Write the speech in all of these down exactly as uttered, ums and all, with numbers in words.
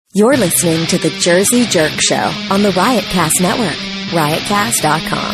You're listening to the Jersey Jerk Show on the Riotcast Network, riotcast dot com.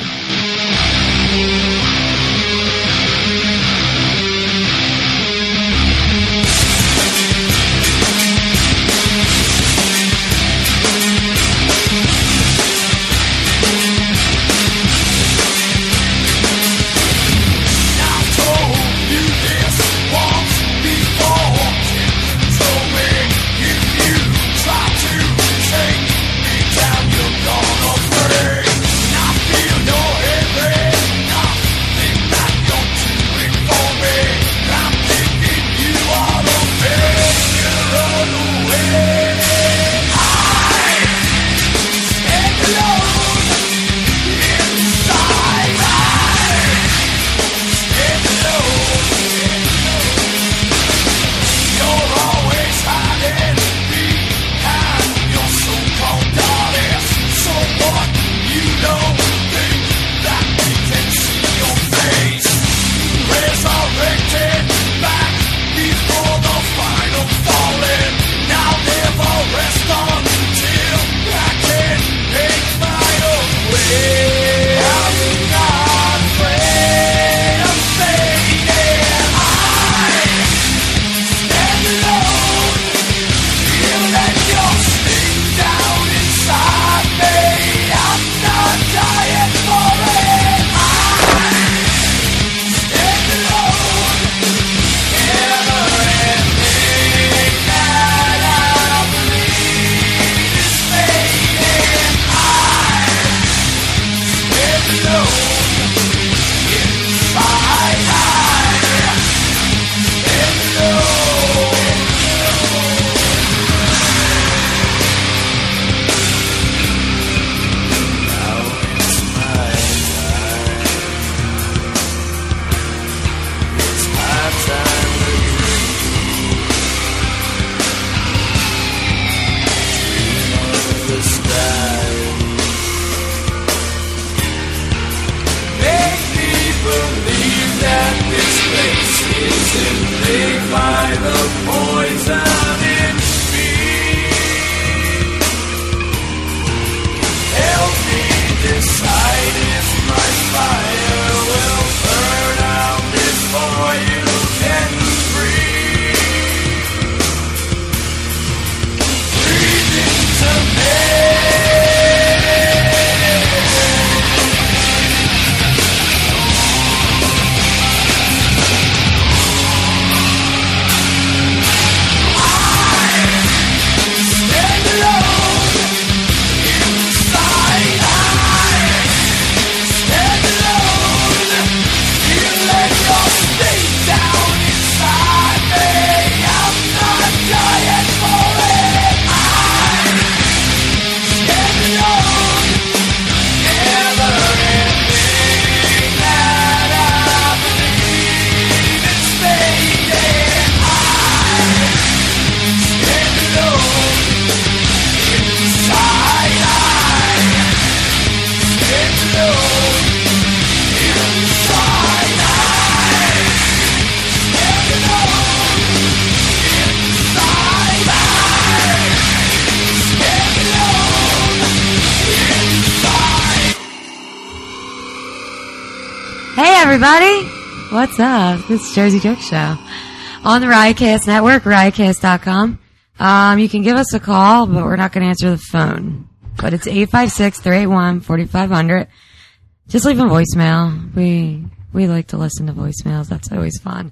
Everybody, what's up? This is Jersey Jerk Show on the Riotcast Network, riotcast dot com. Um, you can give us a call, but we're not going to answer the phone. But it's eight five six, three eight one, four five zero zero. Just leave a voicemail. We we like to listen to voicemails. That's always fun.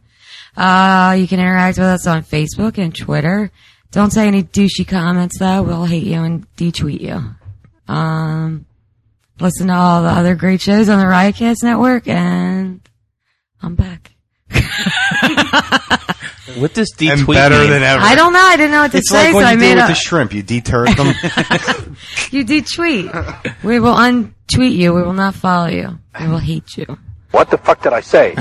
Uh, you can interact with us on Facebook and Twitter. Don't say any douchey comments, though. We'll hate you and detweet you. Um... Listen to all the other great shows on the Riotcast Network, and I'm back. What does detweet and better mean? than ever. I don't know. I didn't know what to it's say, like when so you I do made with a... the shrimp. You deturret them. You detweet. We will untweet you. We will not follow you. We will hate you. What the fuck did I say?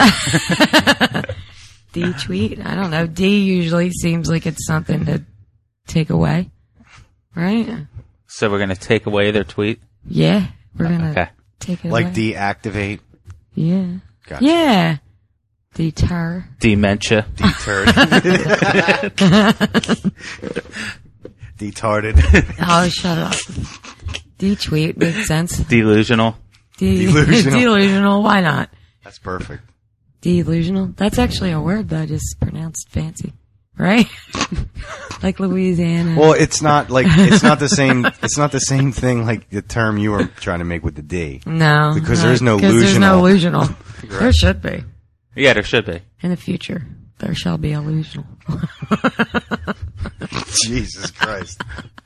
D-tweet? I don't know. D usually seems like it's something to take away. Right? So we're going to take away their tweet? Yeah. We're going to okay. take it like away. deactivate? Yeah. Gotcha. Yeah. Deter. Dementia. Deter. Detarded. Oh, shut up. D-tweet makes sense. Delusional. De- Delusional. Delusional. Why not? That's perfect. Delusional. That's actually a word that I just pronounced fancy, right? Like Louisiana. Well, it's not like it's not the same. It's not the same thing like the term you were trying to make with the D. no, because no, there's no because there's no illusional. illusional. There should be Yeah, there should be. in the future. There shall be illusional. Jesus Christ.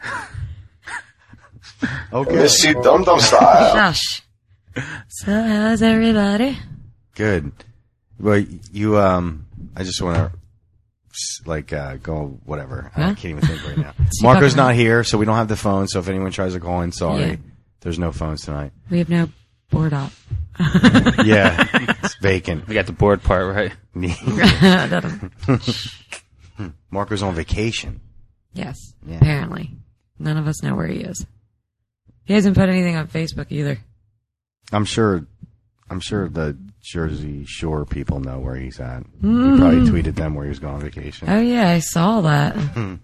Okay. Missy Dum Dum style. Shush. So how's everybody? Good. Well, you, um, I just want to, like, uh, go, whatever. I Huh? can't even think right now. See, Marco's fucking- not here, so we don't have the phone, so if anyone tries to call in, sorry. Yeah. There's no phones tonight. We have no board op. Yeah. It's vacant. We got the board part right. Marco's on vacation. Yes, Yeah. apparently. None of us know where he is. He hasn't put anything on Facebook either. I'm sure, I'm sure the Jersey Shore people know where he's at. Mm. He probably tweeted them where he was going on vacation. Oh yeah, I saw that.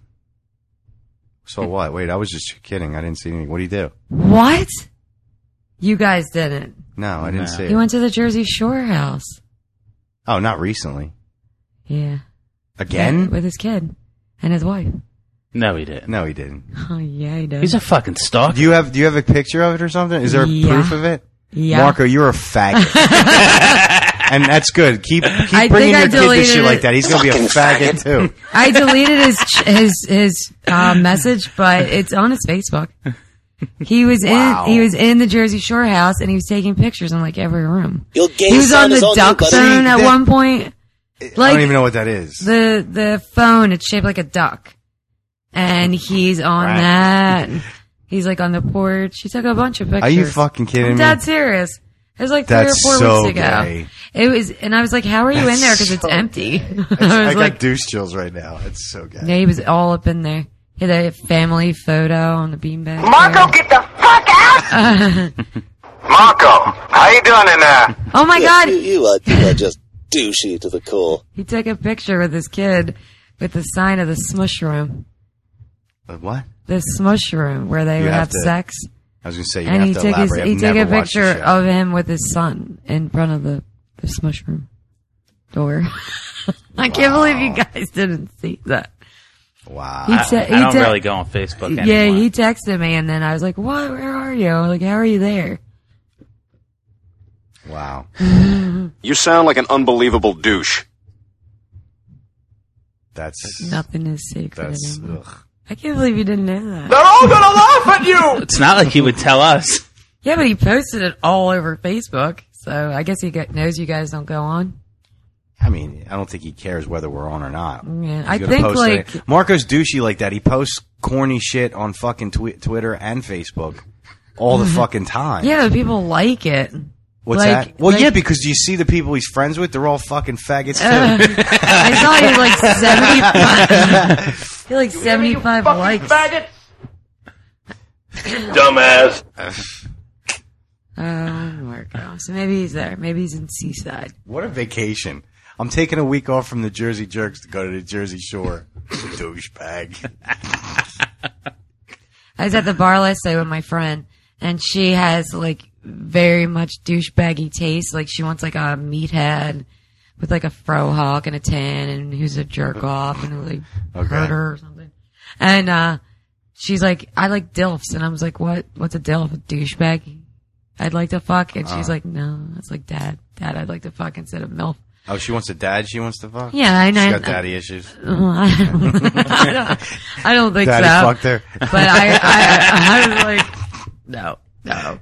So what? Wait, I was just kidding. I didn't see anything. What do you do? What? You guys didn't. No, I didn't No. see He it. went to the Jersey Shore house. Oh, not recently. Yeah. Again? Yeah, with his kid and his wife. No, he didn't. No, he didn't. Oh yeah, he did. He's a fucking stalker. Do you have Do you have a picture of it or something? Is there Yeah. proof of it? Yeah. Marco, you're a faggot, and that's good. Keep keep I bringing think I your kid to deleted shit it. like that. He's gonna be a faggot too. I deleted his his his uh, message, but it's on his Facebook. He was Wow. in he was in the Jersey Shore house and he was taking pictures in like every room. Your gay He was son on is the on duck you, buddy. phone at See, one point. I Like don't even know what that is. the the phone, it's shaped like a duck, and he's on Right. that. He's like on the porch. He took a bunch of pictures. Are you fucking kidding I'm me? dead serious. It was like three That's or four so weeks ago. gay. It was, and I was like, "How are you in there? Because it's so empty." I was I got like, douche chills right now. It's so good. "Yeah, he was all up in there." He had a family photo on the beanbag. Marco, get the fuck out! Marco, how you doing in there? Oh my Yes, god! you, you are you are just douchey to the core. He took a picture with his kid with the sign of the smush room. Uh, What? The smush room where they You would have have to sex. I was gonna say you And have he to took his, elaborate. he I've took a never watched the picture show. of him with his son in front of the, the smush room door. I can't believe you guys didn't see that. Wow. He I, te- I he don't te- really go on Facebook anymore. Yeah, he texted me and then I was like, "What? Where are you? Like, how are you there?" Wow. You sound like an unbelievable douche. That's Nothing is sacred that's. anymore. Ugh. I can't believe you didn't know that. They're all gonna laugh at you! It's not like he would tell us. Yeah, but he posted it all over Facebook, so I guess he got, knows you guys don't go on. I mean, I don't think he cares whether we're on or not. Yeah, He's I gonna think post like it. Marco's douchey like that. He posts corny shit on fucking twi- Twitter and Facebook all the fucking time. yeah, but people like it. What's like- that? Well, like- yeah, because do you see the people he's friends with? They're all fucking faggots too. Uh, I saw he had like seventy-five. He had like seventy-five likes. Dumbass. Oh, Marco. So maybe he's there. Maybe he's in Seaside. What a vacation! I'm taking a week off from the Jersey Jerks to go to the Jersey Shore. Douchebag. I was at the bar last night with my friend, and she has like very much douchebaggy taste. Like she wants like a meathead with like a fro hawk and a tan, and who's a jerk off and like Okay. hurt her or something. And uh she's like, "I like dilfs," and I was like, "What? What's a dilf? A douchebag? I'd like to fuck." And she's like, "No, that's like dad. Dad, I'd like to fuck instead of milf." Oh, she wants a dad. She wants to fuck. Yeah, I know. She's got daddy issues. I don't, I don't think Daddy so. fucked her. But I, I, I was like, no, no.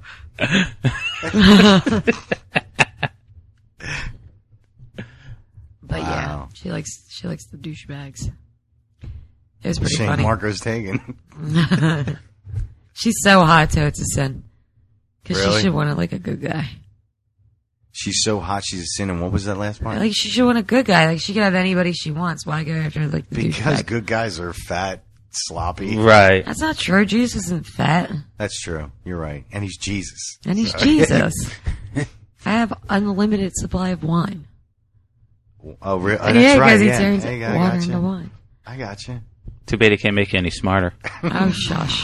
But yeah, Wow. she likes she likes the douchebags. It was pretty Shane funny. Marco's taken. She's so hot, so it's a sin. Because Really? she should want it like a good guy. She's so hot, she's a sin. And what was that last part? Like she should want a good guy. Like she can have anybody she wants. Why go after like the Because douchebag? good guys are fat, sloppy. Right. That's not true. Jesus isn't fat, That's true. You're right. And he's Jesus. and he's So- Jesus. I have unlimited supply of wine. Oh, really? Oh, yeah, that's right. because he Yeah. turns Hey, I water got into you. wine. I got you. Too bad he can't make you any smarter. Oh, shush.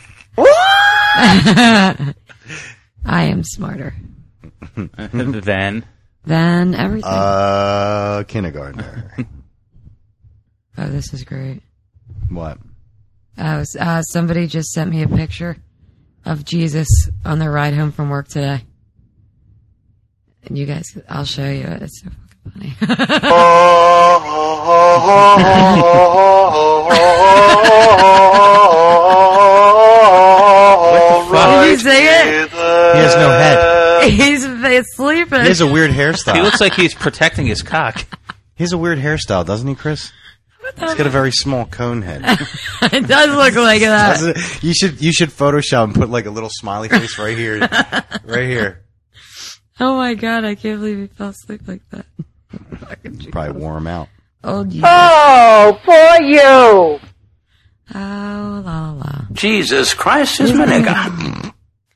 I am smarter Then. than everything. Uh, kindergartner. Oh, this is great. What? Uh, was, uh, somebody just sent me a picture of Jesus on their ride home from work today. And you guys, I'll show you it. It's so fucking funny. Did you see it? He has no head. He's, he's sleeping. He has a weird hairstyle. He looks like he's protecting his cock. He has a weird hairstyle, doesn't he, Chris? He's got a very small cone head. It does look like that. You should you should Photoshop and put like a little smiley face right here, right here. Oh my god, I can't believe he fell asleep like that. Probably wore him out. Oh, Jesus. Oh, for you. Oh, la la. Jesus Christ is my nigga.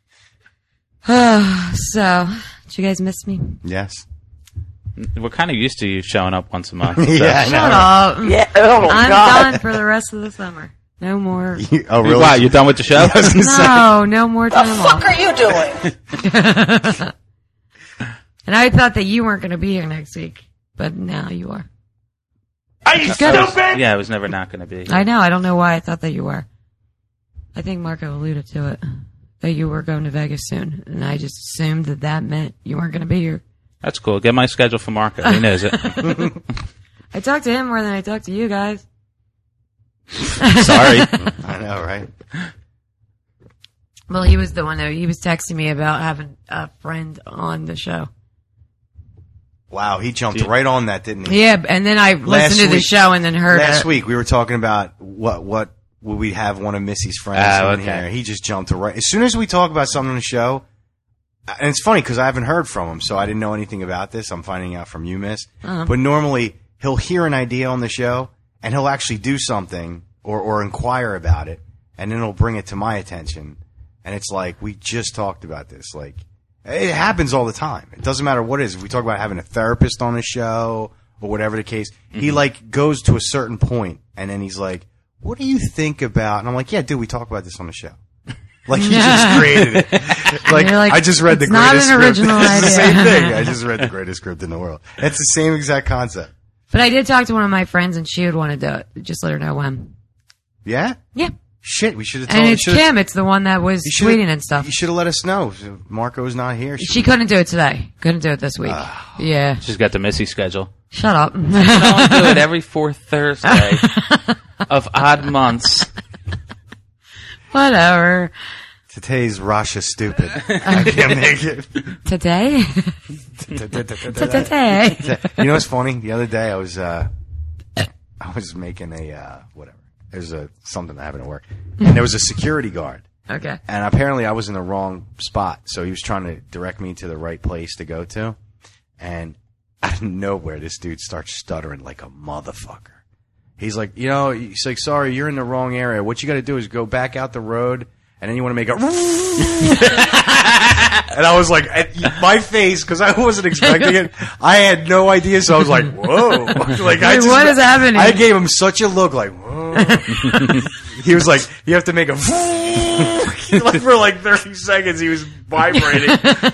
la. So, did you guys miss me? Yes. We're kind of used to you showing up once a month. Yeah, I So. know. Shut up. Yeah, oh, I'm God. done for the rest of the summer. No more. You- oh, really? Wow, you done with the show? No, no more time The fuck off. are you doing? And I thought that you weren't going to be here next week, but now you are. Are you Good. stupid? Yeah, it was never not going to be. I know. I don't know why I thought that you were. I think Marco alluded to it, that you were going to Vegas soon, and I just assumed that that meant you weren't going to be here. That's cool. Get my schedule for Marco. He knows it. I talked to him more than I talked to you guys. Sorry. I know, right? Well, he was the one that he was texting me about having a friend on the show. Wow, he jumped Dude. right on that, didn't he? Yeah, and then I Last listened to the week- show and then heard Last it. week we were talking about what what would we have one of Missy's friends Ah, on okay. here. He just jumped right as soon as we talk about something on the show. And it's funny because I haven't heard from him, so I didn't know anything about this. I'm finding out from you, Miss. Uh-huh. But normally he'll hear an idea on the show and he'll actually do something or or inquire about it, and then he'll bring it to my attention. And it's like, we just talked about this. Like, it happens all the time. It doesn't matter what it is. If we talk about having a therapist on the show or whatever the case, mm-hmm. he like goes to a certain point and then he's like, what do you think about? And I'm like, yeah, dude, we talk about this on the show. Like, he just created it. Like, You're like, I just read the it's not greatest an script. original It's the idea. same thing. I just read the greatest script in the world. It's the same exact concept. But I did talk to one of my friends and she would want to do it. Just let her know when. Yeah? Yeah. Shit, we should have told And it's should've- Kim. It's the one that was you should've- tweeting and stuff. You should have let us know. Marco's not here. She couldn't do it today. Couldn't do it this week. Yeah. She's got the Missy schedule. Shut up. Don't do it every fourth Thursday of odd months. Whatever. Today's Rasha stupid. I can't make it. Today? Today. You know what's funny? The other day I was uh I was making a uh whatever. There's a something that happened at work. And there was a security guard. Okay. And apparently I was in the wrong spot. So he was trying to direct me to the right place to go to. And out of nowhere this dude starts stuttering like a motherfucker. He's like, you know, he's like, sorry, you're in the wrong area. What you got to do is go back out the road, and then you want to make a. And I was like, my face, because I wasn't expecting it. I had no idea, so I was like, whoa. Like, I Wait, just, what is happening? I gave him such a look, like, whoa. He was like, you have to make a. Like for like thirty seconds, he was vibrating.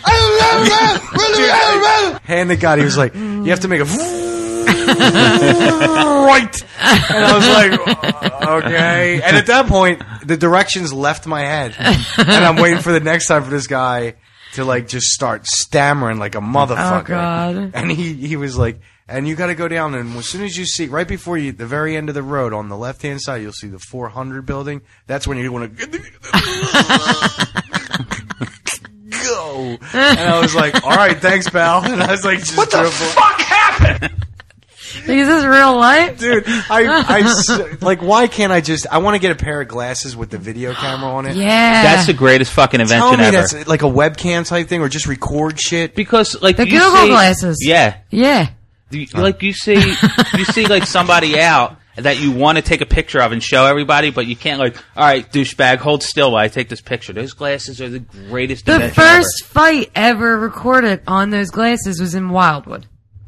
Hand to God, he was like, you have to make a. Right. And I was like, okay. And at that point, the directions left my head. And I'm waiting for the next time for this guy to like just start stammering like a motherfucker. Oh, God. And he, he was like, and you got to go down, and as soon as you see, right before you, the very end of the road, on the left-hand side, you'll see the four hundred building. That's when you want to go. And I was like, all right, thanks, pal. And I was like, just What the drove- fuck happened? Is this real life? Dude, I, I s- like, why can't I just, I want to get a pair of glasses with the video camera on it. Yeah. That's the greatest fucking Tell invention me ever. that's like a webcam type thing, or just record shit. Because like The you Google see, glasses. Yeah. Yeah. You, like you see, you see like somebody out that you want to take a picture of and show everybody, but you can't. Like, all right, douchebag, hold still while I take this picture. Those glasses are the greatest The invention first fight ever recorded on those glasses was in Wildwood.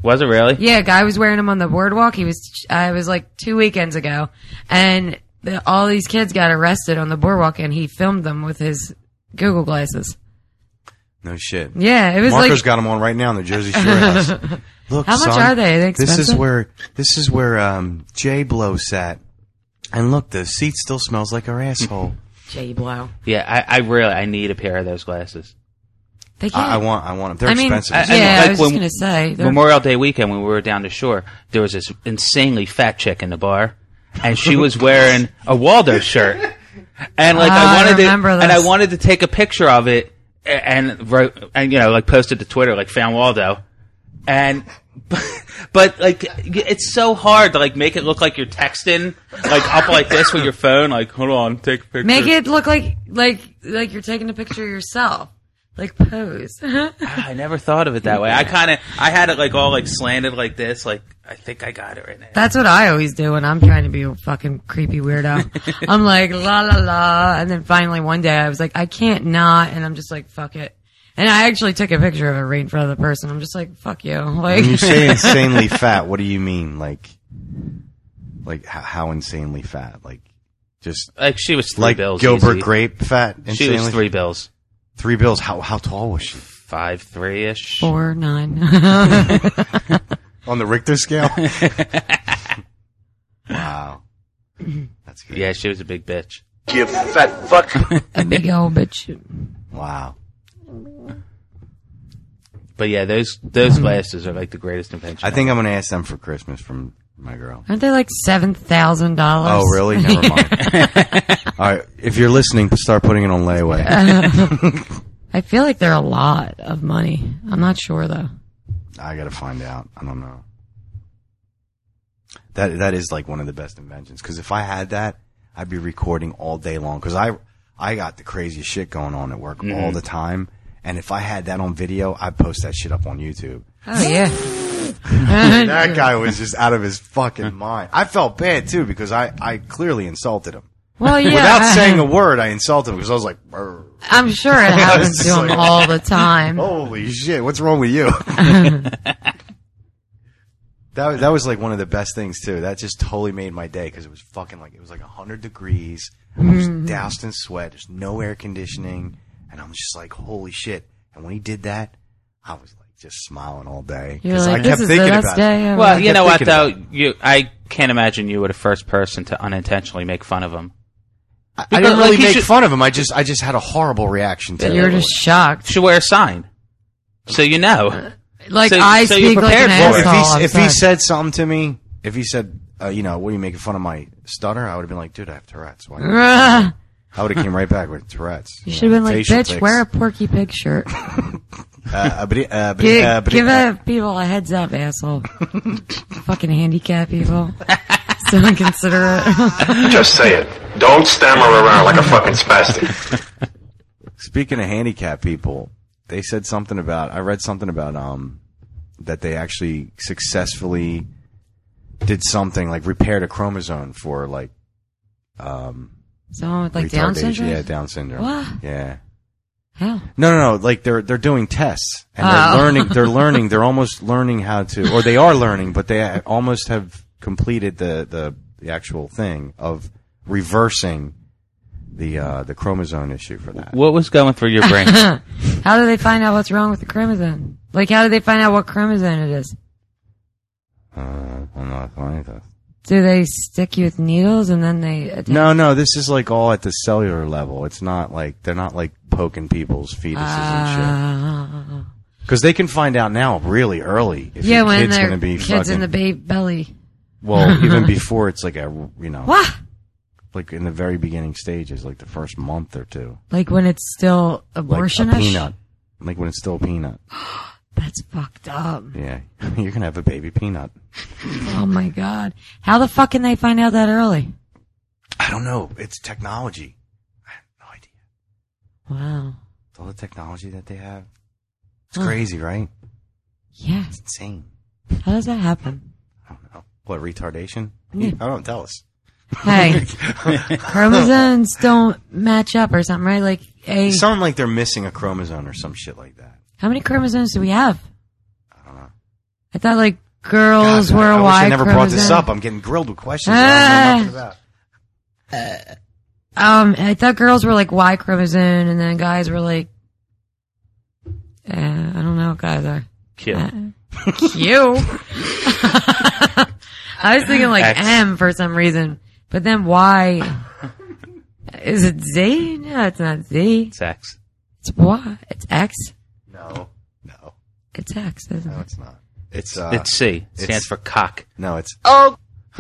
Was it really? Yeah, a guy was wearing them on the boardwalk. He was, uh, it was like two weekends ago. And the, all these kids got arrested on the boardwalk and he filmed them with his Google glasses. No shit. Yeah, it was Marco's like. got them on right now in the Jersey Shore house. Look, How much son, are they? Are they expensive? This is where, this is where, um, J Blow sat. And look, the seat still smells like her asshole. J Blow. Yeah, I, I really, I need a pair of those glasses. They can't. I, I want, I want them. They're I mean, expensive. I- yeah, like I was when- just going to say. they're- Memorial Day weekend when we were down the shore, there was this insanely fat chick in the bar, and she was wearing a Waldo shirt. And like Ah, I I wanted to, remember and I this. wanted to take a picture of it, and wrote, and you know, like posted to Twitter, like found Waldo, and but like it's so hard to like make it look like you're texting, like up like this with your phone, like hold on, take a picture. Make it look like, like, like you're taking a picture of yourself. Like pose. I never thought of it that way. I kind of, I had it like all like slanted like this, like I think I got it right now. That's what I always do when I'm trying to be a fucking creepy weirdo. I'm like, la la la. And then finally one day I was like, I can't not. And I'm just like, fuck it. And I actually took a picture of it right in front of the person. I'm just like, fuck you. Like, When you say insanely fat, what do you mean? Like, like how, how insanely fat? Like, just Like she was three like bills. Gilbert easy. Grape fat? She Insanely? was three bills, Three bills. How how tall was she? five three ish. four, nine. On the Richter scale? Wow. That's good. Yeah, she was a big bitch. You fat fuck. A big old bitch. Wow. But yeah, those those glasses are like the greatest invention. I think I'm going to ask them for Christmas from my girl. Aren't they like seven thousand dollars? Oh, really? Never mind. All right. If you're listening, start putting it on layaway. I feel like they're a lot of money. I'm not sure though. I got to find out. I don't know. That That is like one of the best inventions. Because if I had that, I'd be recording all day long. Because I, I got the craziest shit going on at work Mm-hmm. all the time. And if I had that on video, I'd post that shit up on YouTube. Oh yeah. That guy was just out of his fucking mind. I felt bad too because I, I clearly insulted him. Well, yeah. Without saying a word, I insulted him because I was like, "Brr." I'm sure it happens to just him like- all the time. Holy shit, what's wrong with you? that, that was like one of the best things too. That just totally made my day because it was fucking like, it was like one hundred degrees. I was doused in sweat. There's no air conditioning. And I'm just like, holy shit. And when he did that, I was like just smiling all day. You're 'Cause like, I this kept is the thinking best about day it. ever. Well, I you kept know what thinking though, about you I can't imagine you were the first person to unintentionally make fun of him. I, I Because, didn't like, really he make should- fun of him. I just, I just had a horrible reaction to You're it. just shocked. Should wear a sign, so you know. Like So- I so you're speak like an prepared for it. asshole. If I'm he, if sorry. he said something to me, if he said, uh, you know, what are you making fun of my stutter? I would have been like, dude, I have Tourette's. Why? Ugh. I would have came right back with Tourette's. You should have been like, facial bitch, tics. wear a Porky Pig shirt. Uh, but, uh, but, Give, uh, but, give uh, a people a heads up, asshole. Fucking handicap people. So inconsiderate. Just say it. Don't stammer around like a fucking spastic. Speaking of handicapped people, they said something about, I read something about, um, that they actually successfully did something like repaired a chromosome for like, um, Someone with like Down retardation. syndrome? Yeah, Down syndrome. What? Yeah. Hell. No, no, no. Like they're they're doing tests and they're Oh. learning. They're learning. They're almost learning how to, or they are learning, but they ha- almost have completed the, the the actual thing of reversing the uh, the chromosome issue for that. What was going through your brain? How do they find out what's wrong with the chromosome? Like, how do they find out what chromosome it is? Uh, I'm not finding that. Do they stick you with needles and then they attach? No, no. This is like all at the cellular level. It's not like they're not like poking people's fetuses and shit. Uh, Because they can find out now really early if yeah, your when kid's their going to be kids fucking. in the baby belly. Well, even before it's like a you know. What? Like in the very beginning stages, like the first month or two. Like when it's still Like a abortionish? peanut. Like when it's still a peanut. That's fucked up. Yeah. You're going to have a baby peanut. Oh my god. How the fuck can they find out that early? I don't know. It's technology. I have no idea. Wow. It's all the technology that they have. It's Huh. crazy, right? Yeah. It's insane. How does that happen? I don't know. What, retardation? Yeah. I don't tell us. Hey, chromosomes don't match up or something, right? Like a. Something like they're missing a chromosome or some shit like that. How many chromosomes do we have? I don't know. I thought like girls God, were I, a I Y wish I never brought this chromosome. up. I'm getting grilled with questions. I don't know nothing about. Um, I thought girls were like Y chromosome, and then guys were like, uh, I don't know what guys are. Q. Uh, Q. I was thinking like X. M for some reason, but then Y. Is it Z? No, it's not Z. It's X. It's Y. It's X. No, no, It's X, isn't no, it? it's not. It's uh, It's C. It it's- stands for cock. no, it's No.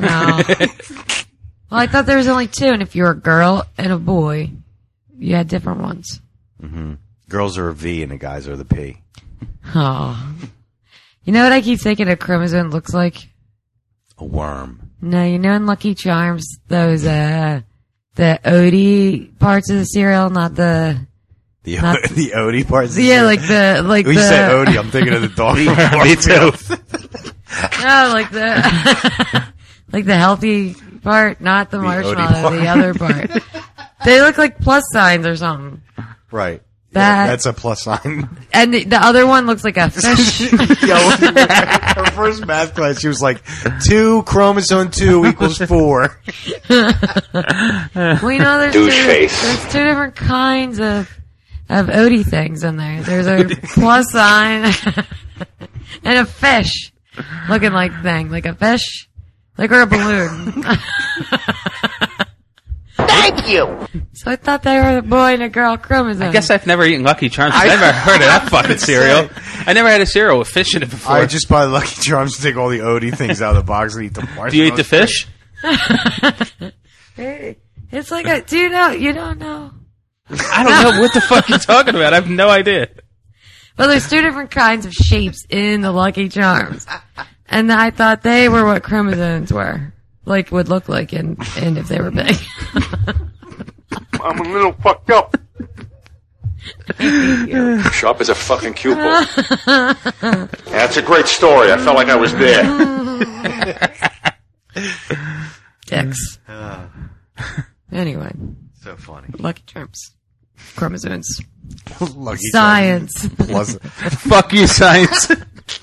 Well, I thought there was only two, and if you're a girl and a boy, you had different ones. girls are a V and the guys are the P. Oh. You know what I keep thinking a chromosome looks like? A worm. No, you know in Lucky Charms, those, uh, the Odie parts of the cereal, not the, The Not- the Odie parts. yeah, like the, like When the, you say Odie, I'm thinking of the dog. Me too. no, like the, like the healthy part, not the, Odie marshmallow, part. the other part. They look like plus signs or something. Right. That- Yeah, that's a plus sign. And the, the other one looks like a fish. Yo, her first math class, she was like, two chromosome two equals four. Well, you know, there's two, Douche face. there's two different kinds of of Odie things in there. There's a plus sign and a fish looking like thing, like a fish, like or a balloon. Thank you. So I thought they were the boy and a girl chromosome. I guess I've never eaten Lucky Charms. I've never heard of that fucking cereal. I never had a cereal with fish in it before. I just buy Lucky Charms to take all the Odie things out of the box and eat the marshmallows. Do you eat the fish? It's like a, do you know, you don't know. I don't know what the fuck you're talking about. I have no idea. Well, there's two different kinds of shapes in the Lucky Charms. And I thought they were what chromosomes were. Like, would look like in, in if they were big. I'm a little fucked up. Sharp as a fucking cue ball. That's a great story. I felt like I was there. Dicks. Anyway, So funny. Lucky Charms. Chromosomes. Lucky Science. Charms plus. Fuck you, science.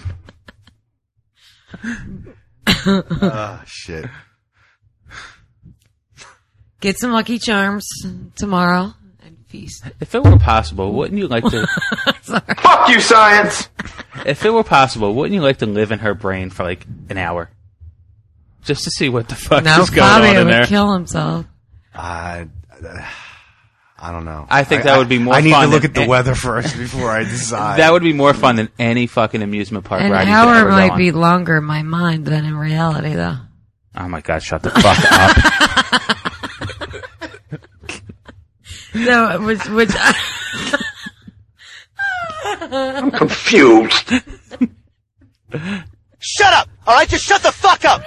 Ah, shit. Get some Lucky Charms tomorrow and feast. If it were possible, wouldn't you like to? Fuck you, science. If it were possible, wouldn't you like to live in her brain for like an hour, just to see what the fuck No, is going Fabio on in would there? kill himself. I, I don't know. I think that would be more I need fun to look than- at the weather first before I decide. That would be more fun than any fucking amusement park An ride you could hour ever go might on. be longer in my mind than in reality, though. Oh my god! Shut the fuck up. So, which, which, I'm confused. Shut up. All right, just shut the fuck up.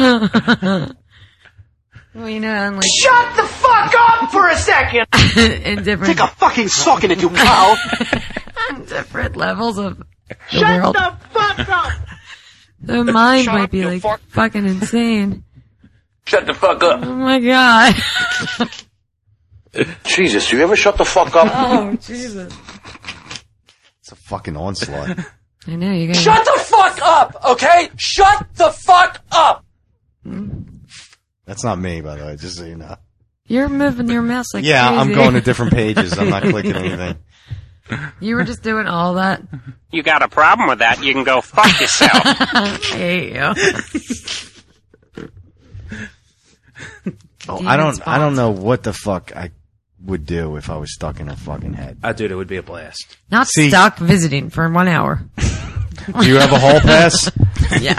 well, you know, I'm like, Shut the fuck up for a second. in different, Take a fucking sock in it, you cow. different levels of the Shut world. the fuck up. The mind Shut might up, be you like fuck. fucking insane. Shut the fuck up. Oh my god. Jesus, you ever shut the fuck up? Oh, Jesus. It's a fucking onslaught. I know, you guys. Shut the fuck up, okay? Shut the fuck up. That's not me, by the way, just so you know. You're moving your mouse like Yeah, I'm crazy. going to different pages. I'm not clicking anything. You were just doing all that. You got a problem with that, you can go fuck yourself. I hate you. Oh, Demon I don't. spots. I don't know what the fuck I would do if I was stuck in her fucking head. Oh, dude, it would be a blast. Not See- stuck visiting for one hour. Do you have a hall pass? Yeah.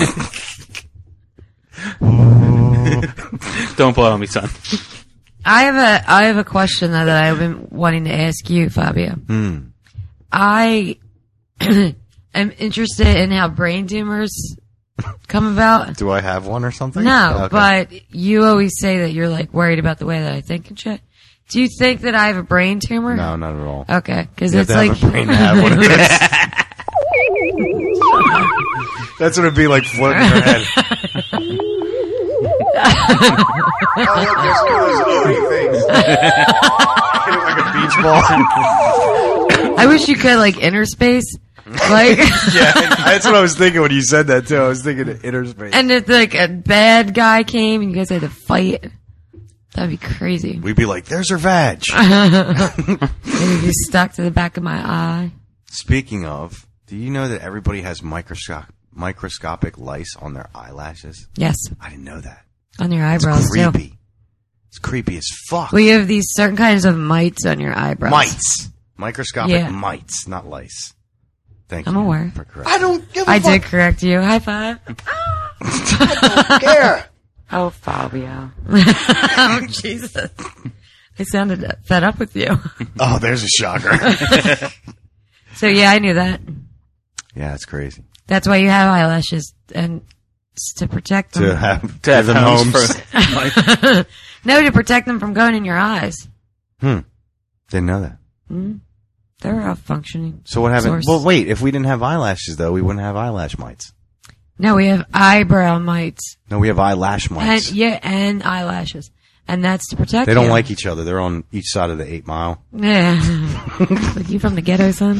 Don't blow on me, son. I have a I have a question though, that I've been wanting to ask you, Fabio. Hmm. I am interested in how brain tumors come about. Do I have one or something? No, Okay. but you always say that you're like worried about the way that I think and shit. Do you think that I have a brain tumor? No, not at all. Okay, because You it's have to like have a brain to have one of those. That's what it'd be like floating in her head. Oh, look, there's one of those Odie things. Hit it like a beach ball. I wish you could like inner space, Like, Yeah, that's what I was thinking when you said that too. I was thinking of inner space. and if like a bad guy came and you guys had to fight, that'd be crazy. We'd be like, "There's her vag." Maybe be stuck to the back of my eye. Speaking of, do you know that everybody has microscopic microscopic lice on their eyelashes? Yes, I didn't know that. on your It's eyebrows too. creepy. It's creepy as fuck. Well, you have these certain kinds of mites on your eyebrows. Mites. Microscopic Yeah. mites, not lice. Thank I'm you. aware. For correcting. I don't give a I fuck. did correct you. High five. care. Oh, Fabio. Oh, Jesus. I sounded fed up with you. Oh, there's a shocker. So, yeah, I knew that. Yeah, it's crazy. That's why you have eyelashes, and it's to protect them. To have, To have them homes homes. for like, No, to protect them from going in your eyes. Hmm. Didn't know that. They're a functioning. So what happened? source. Well, wait. If we didn't have eyelashes, though, we wouldn't have eyelash mites. No, we have eyebrow mites. No, we have eyelash mites. And, yeah, and eyelashes. And that's to protect They don't you. like each other. They're on each side of the eight mile. Yeah. Like you from the ghetto, son?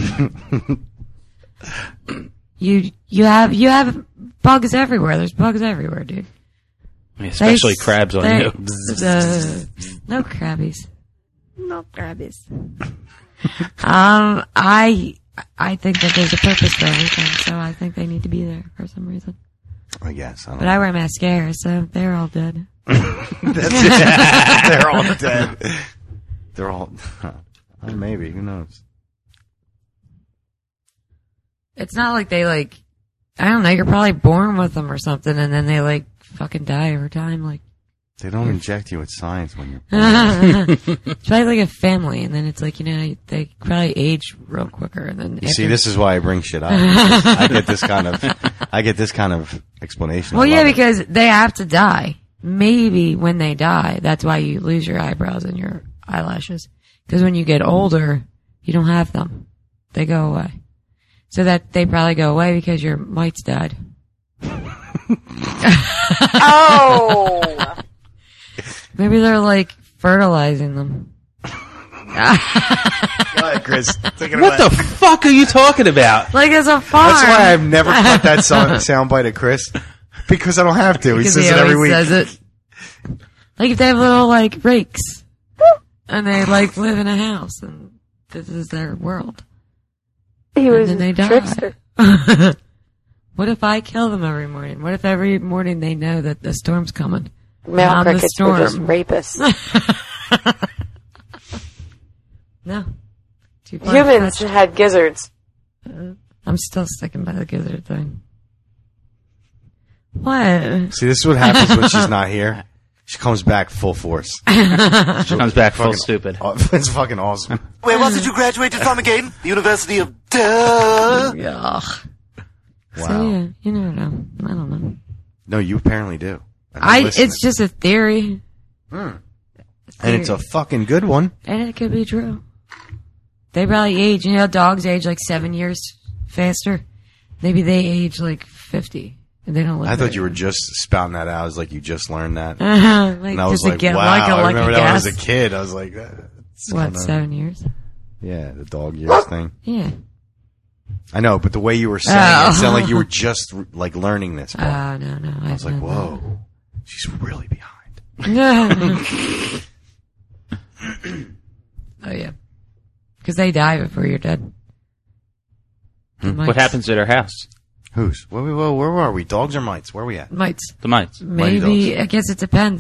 you you have you have bugs everywhere. There's bugs everywhere, dude. especially They- crabs on they- you. the- no crabbies. No crabbies. um, I I think that there's a purpose for everything, so I think they need to be there for some reason. I guess. I don't But I wear mascara, so they're all dead. They're all dead. They're all. Oh, maybe. Who knows? It's not like they like. I don't know. You're probably born with them or something, and then they like fucking die over time. Like They don't inject you with science when you're born. it's probably like a family, and then it's like you know they probably age real quicker, and then You see, this is why I bring shit up. I get this kind of, I get this kind of explanation. Well, I yeah, love it. because they have to die. Maybe when they die, that's why you lose your eyebrows and your eyelashes. Because when you get older, you don't have them; they go away. So that they probably go away because your mites died. Oh! Maybe they're like fertilizing them. Go ahead, Chris. Take it What away. the fuck are you talking about? Like as a farm. That's why I've never cut that sound, soundbite of Chris. Because I don't have to. He Because says he it every always week. says it. Like if they have little like rakes, and they like live in a house, and this is their world. He was And then they a die. trickster. What if I kill them every morning? What if every morning they know that the storm's coming? Male I'm the crickets were just storm. rapists. No. Too far Humans fetched. had gizzards. I'm still sticking by the gizzard thing. What? See, this is what happens when she's not here. She comes back full force. She comes back full Fucking- stupid. Oh, it's fucking awesome. Where was it you graduated from again? The University of Duh. Ugh. Wow. So yeah, you never know. I don't know. No, you apparently do. And I'm I. listening. It's just a theory. and it's a fucking good one. And it could be true. They probably age. You know, dogs age like seven years faster. Maybe they age like fifty, and they don't. Live I thought very you were long. just spouting that out. I was like, you just learned that. Uh-huh. Like, And I was just a like, get, wow. like a I lucky remember that when I was guess. a kid. I was like, that's What, kinda- seven years? Yeah, the dog years thing. Yeah. I know, but the way you were saying Oh. it, it sounded like you were just like learning this Oh, part. no, no. I was like, whoa, she's really behind. Oh, yeah. Because they die before you're dead. The mites. What happens at her house? Who's? Whoa, whoa, whoa, where are we? Dogs or mites? Where are we at? Mites. The mites. Mighty Maybe, dogs. I guess it depends.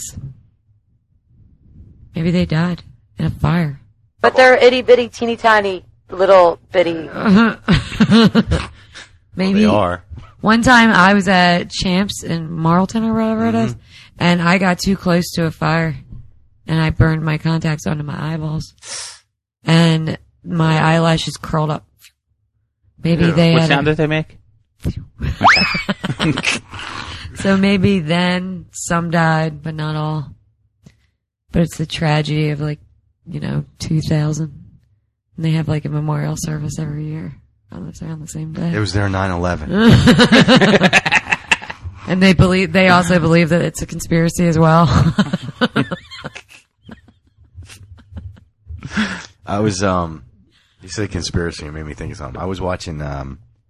Maybe they died in a fire. But they're itty bitty, teeny tiny, little bitty. Maybe. They are. One time I was at Champs in Marlton or whatever it is, and I got too close to a fire, and I burned my contacts onto my eyeballs, and my eyelashes curled up. Maybe they What had sound a- did they make? so maybe then some died, but not all. But it's the tragedy of like, you know, two thousand. And they have like a memorial service every year on the, on the same day. It was their nine eleven. And they believe, they also believe that it's a conspiracy as well. I was, um, you said conspiracy, it made me think of something. I was watching, um,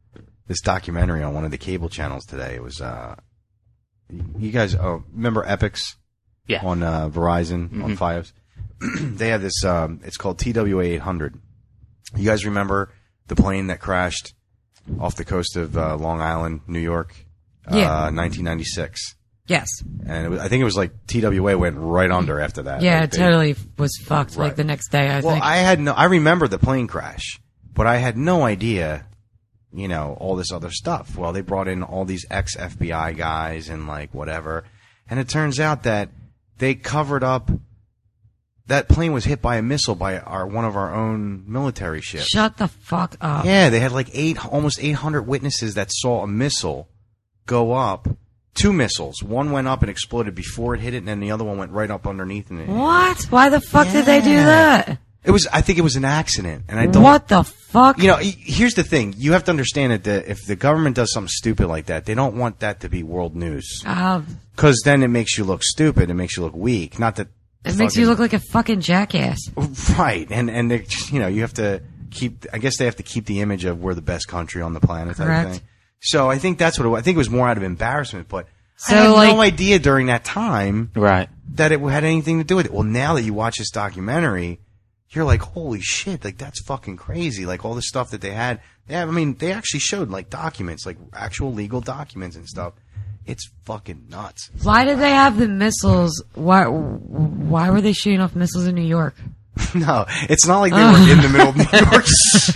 this documentary on one of the cable channels today. It was, uh, you guys, oh, remember Epix? Yeah. On, uh, Verizon, Mm-hmm. on Fios? They have this, um, it's called T W A eight hundred. You guys remember the plane that crashed off the coast of, uh, Long Island, New York? Yeah. Uh, nineteen ninety-six. Yes. And it was, I think it was like T W A went right under after that. Yeah, like it they- totally was fucked. Right. Like the next day, I Well, think. I had no, I remember the plane crash, but I had no idea, you know, all this other stuff. Well, they brought in all these ex-F B I guys and like whatever. And it turns out that they covered up, that plane was hit by a missile by our, one of our own military ships. Shut the fuck up. Yeah, they had like eight, almost eight hundred witnesses that saw a missile go up. Two missiles. One went up and exploded before it hit it, and then the other one went right up underneath. And it, What? Why the fuck did they do Yeah. that? It was, I think it was an accident, and I don't. What the fuck? You know, y- here's the thing. You have to understand that the, if the government does something stupid like that, they don't want that to be world news. Uh, Because then it makes you look stupid. It makes you look weak. Not that. it makes you fucking- look like a fucking jackass. Right. And, and they, you know, you have to keep, I guess they have to keep the image of we're the best country on the planet type Correct. thing. So I think that's what it was. I think it was more out of embarrassment, but So, I had like- no idea during that time Right. that it had anything to do with it. Well, now that you watch this documentary, you're like, holy shit, like that's fucking crazy. Like all the stuff that they had. Yeah, I mean, they actually showed like documents, like actual legal documents and stuff. It's fucking nuts. Why did they have the missiles? Why? Why were they shooting off missiles in New York? No, it's not like they were in the middle of New York.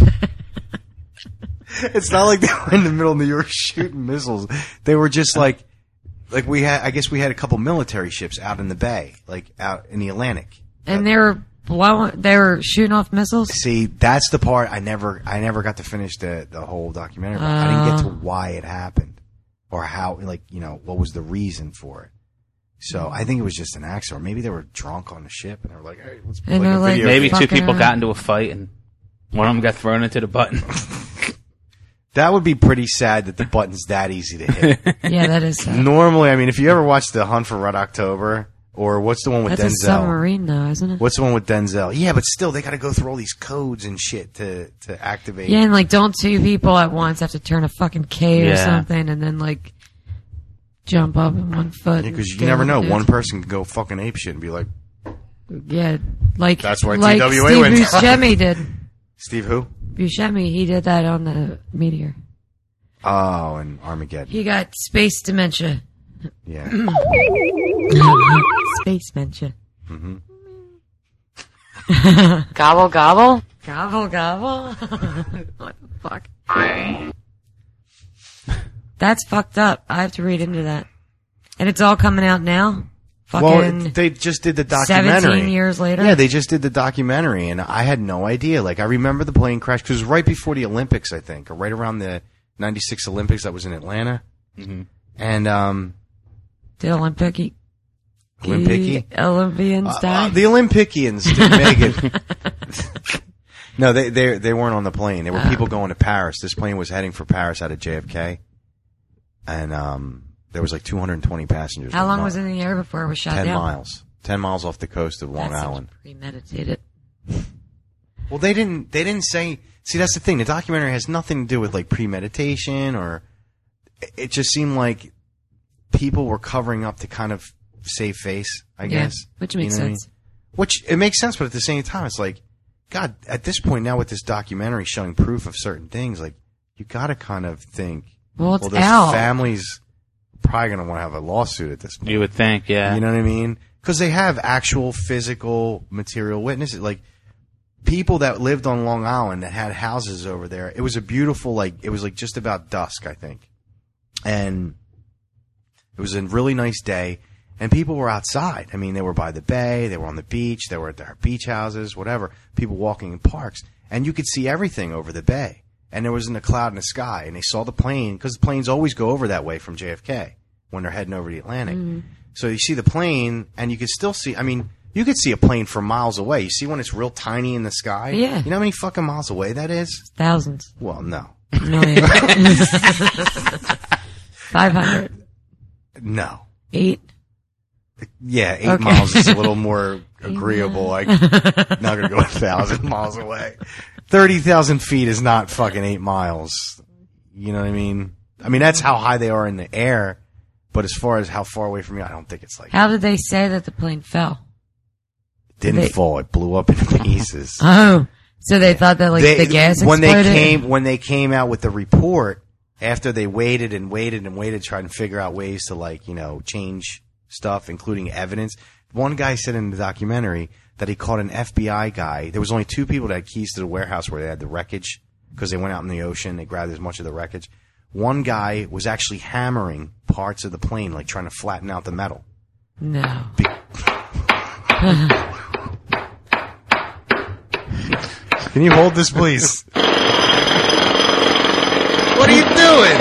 It's not like they were in the middle of New York shooting missiles. They were just like, like we had, I guess we had a couple military ships out in the bay, like out in the Atlantic. And they were blowing. They were shooting off missiles. See, that's the part I never, I never got to finish the, the whole documentary. About. I didn't get to why it happened or how, like, you know, what was the reason for it. So I think it was just an accident, or maybe they were drunk on the ship and they were like, "Hey, let's put And like they're a like, video." Maybe two fucking people around. got into a fight and one of them got thrown into the button. That would be pretty sad that the button's that easy to hit. Yeah, that is. Sad. Normally, I mean, if you ever watch The Hunt for Red October, or what's the one with That's a Denzel? submarine, though, isn't it? What's the one with Denzel? Yeah, but still, they got to go through all these codes and shit to to activate. Yeah, and like, don't two people at once have to turn a fucking K or Yeah. something, and then like jump up in one foot. Because and you never do know, it. one person can go fucking apeshit and be like, Yeah, like That's why like T W A Steve went down. Buscemi did. Steve who? Buscemi, he did that on the Meteor. Oh, and Armageddon. He got space dementia. Yeah. Space dementia. Gobble, gobble. Gobble gobble. What the fuck? That's fucked up. I have to read into that. And it's all coming out now? Well, Fucking they just did the documentary. seventeen years later? Yeah, they just did the documentary, and I had no idea. Like, I remember the plane crash because it was right before the Olympics, I think, or right around the ninety-six Olympics that was in Atlanta. Mm-hmm. And, um, Did Olympic Olympic Olympians uh, die? uh, the Olympians didn't make it. No, they, they, they weren't on the plane. There were people going to Paris. This plane was heading for Paris out of J F K. And, um, there was like two hundred twenty passengers. How long Not- was it in the air before it was shot Ten down? miles. Ten miles off the coast of Long That seems Island. premeditated. Well, they didn't. They didn't say. See, that's the thing. The documentary has nothing to do with like premeditation, or it just seemed like people were covering up to kind of save face. I Yeah, guess, which You makes know what I sense. mean? Which it makes sense, but at the same time, it's like, God, at this point now with this documentary showing proof of certain things, like you got to kind of think. Well, it's this out. family's probably going to want to have a lawsuit at this point. You would think, yeah. You know what I mean? Because they have actual physical material witnesses, like people that lived on Long Island that had houses over there. It was a beautiful, like, it was like just about dusk, I think. And it was a really nice day. And people were outside. I mean, they were by the bay, they were on the beach, they were at their beach houses, whatever. People walking in parks. And you could see everything over the bay. And there wasn't a cloud in the sky. And they saw the plane, because the planes always go over that way from J F K when they're heading over the Atlantic. Mm-hmm. So you see the plane, and you could still see, I mean, you could see a plane from miles away. You see when it's real tiny in the sky? Yeah. You know how many fucking miles away that is? Thousands. Well, no. Million. Five hundred. No. Eight. Yeah, eight Okay. miles is a little more agreeable. I'm not going to go a thousand miles away. thirty thousand feet is not fucking eight miles. You know what I mean? I mean, that's how high they are in the air. But as far as how far away from you, I don't think it's like. How did they say that the plane fell? It didn't they, fall. It blew up into pieces. Oh, so they thought that like they, the gas when exploded? they came when they came out with the report after they waited and waited and waited, trying to figure out ways to like you know change stuff, including evidence. One guy said in the documentary that he caught an F B I guy. There was only two people that had keys to the warehouse where they had the wreckage because they went out in the ocean. They grabbed as much of the wreckage. One guy was actually hammering parts of the plane, like trying to flatten out the metal. No. Be- Can you hold this, please? What are you doing?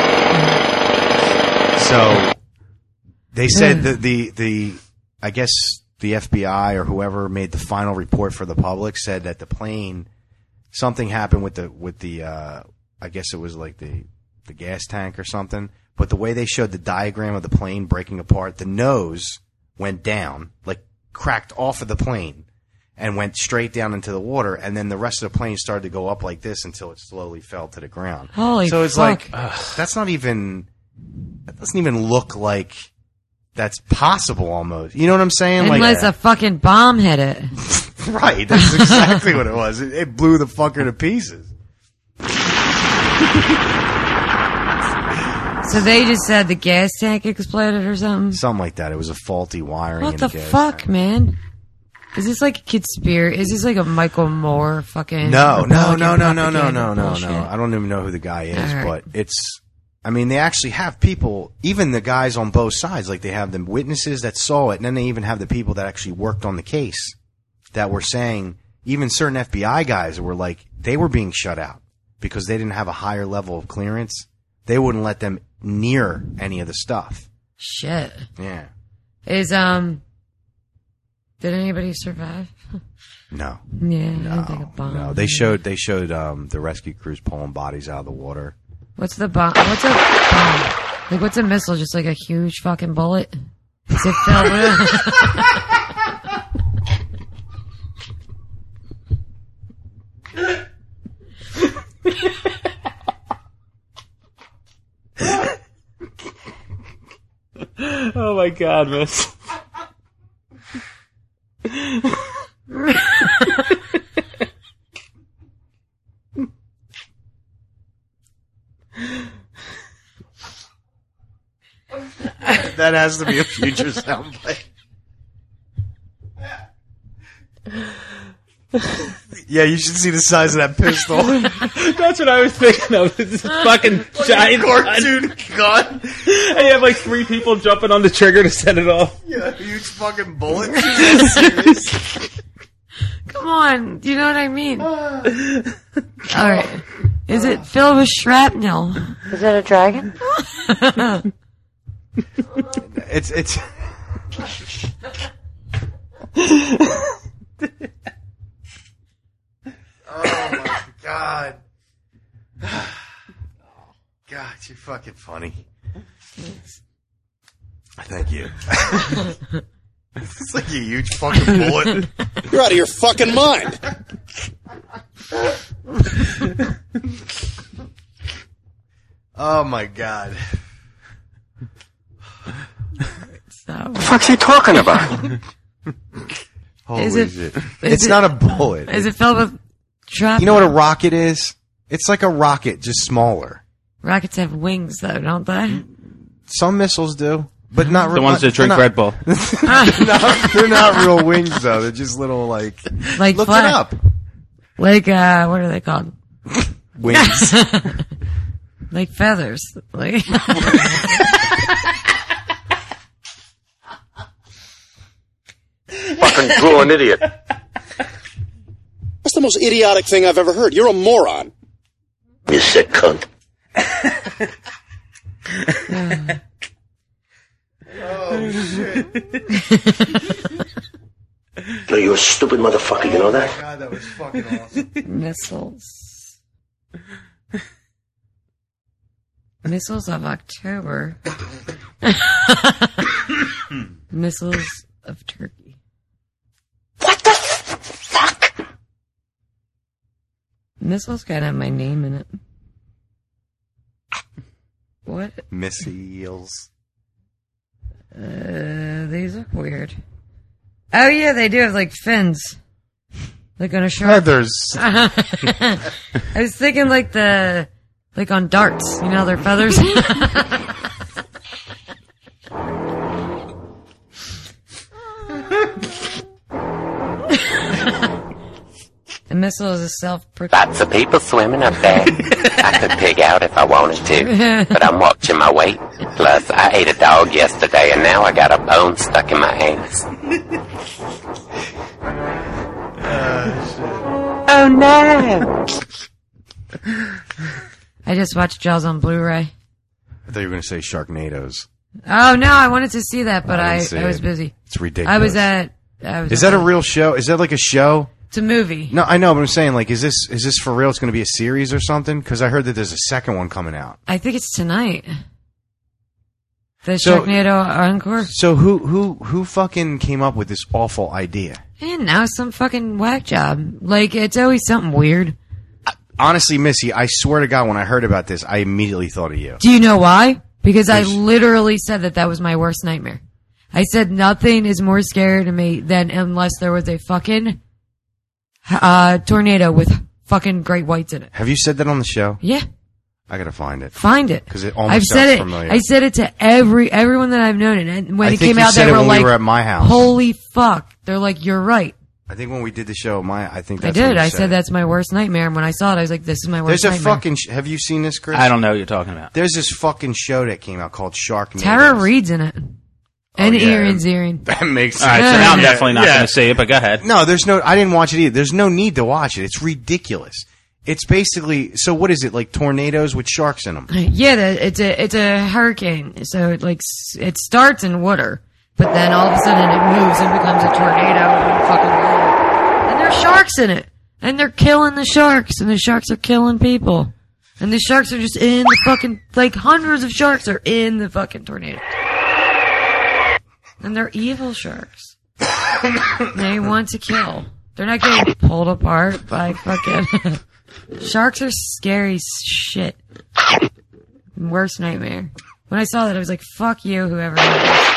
So they said that the the I guess the F B I or whoever made the final report for the public said that the plane, something happened with the with the uh, I guess it was like the the gas tank or something. But the way they showed the diagram of the plane breaking apart, the nose went down, like cracked off of the plane and went straight down into the water. And then the rest of the plane started to go up like this until it slowly fell to the ground. Holy So it's fuck. like, ugh, that's not even, that doesn't even look like that's possible almost. You know what I'm saying? Unless like, a fucking bomb hit it. Right. That's exactly what it was. It, it blew the fucker to pieces. So they just said the gas tank exploded or something? Something like that. It was a faulty wiring. What in the the gas fuck, tank. man? Is this like a conspiracy? Is this like a Michael Moore fucking... No, no, no, no, no, no, propaganda no, no, bullshit? no. I don't even know who the guy is, All right. but it's, I mean, they actually have people, even the guys on both sides, like they have the witnesses that saw it, and then they even have the people that actually worked on the case that were saying, even certain F B I guys were like, they were being shut out because they didn't have a higher level of clearance. They wouldn't let them near any of the stuff. Shit. Yeah. Is, um... Did anybody survive? No. Yeah, I No. don't think a bomb. No. They showed, they showed, um, the rescue crews pulling bodies out of the water. What's the bomb? What's a bomb? Like, what's a missile? Just like a huge fucking bullet? Is it filled Oh my god, miss. That has to be a future soundbite. Yeah, you should see the size of that pistol. That's what I was thinking of. It's this fucking giant cartoon gun. And you have like three people jumping on the trigger to set it off. Yeah, huge fucking bullet. Come on, do you know what I mean? Alright. Is it filled with shrapnel? Is that a dragon? It's it's. Oh my god! God, you're fucking funny. Thank you. It's like a huge fucking bullet. You're out of your fucking mind. Oh my god. So, The fuck's he talking about? Holy Is it- shit. is It's it- not a bullet. is it filled with shrapnel? You know what a rocket is? It's like a rocket, just smaller. Rockets have wings, though, don't they? Some missiles do, but not The ones that drink not, Red Bull. not, they're not real wings, though. They're just little, like, Like look flat- it up. Like, uh, what are they called? Wings. Like feathers. Like, Fucking drooling idiot. That's the most idiotic thing I've ever heard. You're a moron. You sick cunt. Oh, shit. No, you're a stupid motherfucker, you know that? God, that was fucking awesome. missiles. Missiles of October. Missiles of Turkey. What the f- fuck? Missiles gotta have my name in it. What? Missiles. Uh, these look weird. Oh yeah, they do have like fins. Like on a shark. Feathers. I was thinking like the, like on darts, you know, their feathers. The missile is a self. Lots of people swimming up there. I could pig out if I wanted to, but I'm watching my weight. Plus, I ate a dog yesterday, and now I got a bone stuck in my anus. Oh no! I just watched Jaws on Blu-ray. I thought you were going to say Sharknadoes. Oh no, I wanted to see that, but I I, didn't see I was it. busy. It's ridiculous. I was at. I was Is that a at- real show? Is that like a show? It's a movie. No, I know, but I'm saying, like, is this is this for real? It's going to be a series or something? Because I heard that there's a second one coming out. I think it's tonight. The So- Sharknado Encore. So who who who fucking came up with this awful idea? And now some fucking whack job. Like, it's always something weird. Honestly, Missy, I swear to God, when I heard about this, I immediately thought of you. Do you know why? Because I Because- literally said that that was my worst nightmare. I said nothing is more scary to me than unless there was a fucking uh, tornado with fucking great whites in it. Have you said that on the show? Yeah, I gotta find it. find it. 'Cause it almost I've said sounds it. familiar. I said it to every everyone that I've known, and when I it think came you out, said they it were when we like, were at my house. "Holy fuck!" They're like, "You're right." I think when we did the show, my I think I that's when did. you I said said it. that's my worst nightmare, and when I saw it, I was like, "This is my worst There's a nightmare." fucking. Sh- have you seen this, Chris? I don't know what you're talking about. There's this fucking show that came out called Sharknadoes. Tara Reid's in it, and Oh, yeah. Aaron Ziering. That makes All sense. right, so now I'm definitely not Yeah. going to see it, but go ahead. No, there's no. I didn't watch it either. There's no need to watch it. It's ridiculous. It's basically. So what is it like? Tornadoes with sharks in them. Yeah, the, it's a it's a hurricane. So it like s- it starts in water, but then all of a sudden it moves and becomes a tornado and fucking land. And there's sharks in it, and they're killing the sharks, and the sharks are killing people, and the sharks are just in the fucking like hundreds of sharks are in the fucking tornado, and they're evil sharks. They want to kill. They're not getting pulled apart by fucking. Sharks are scary as shit. Worst nightmare. When I saw that, I was like, fuck you, whoever made this.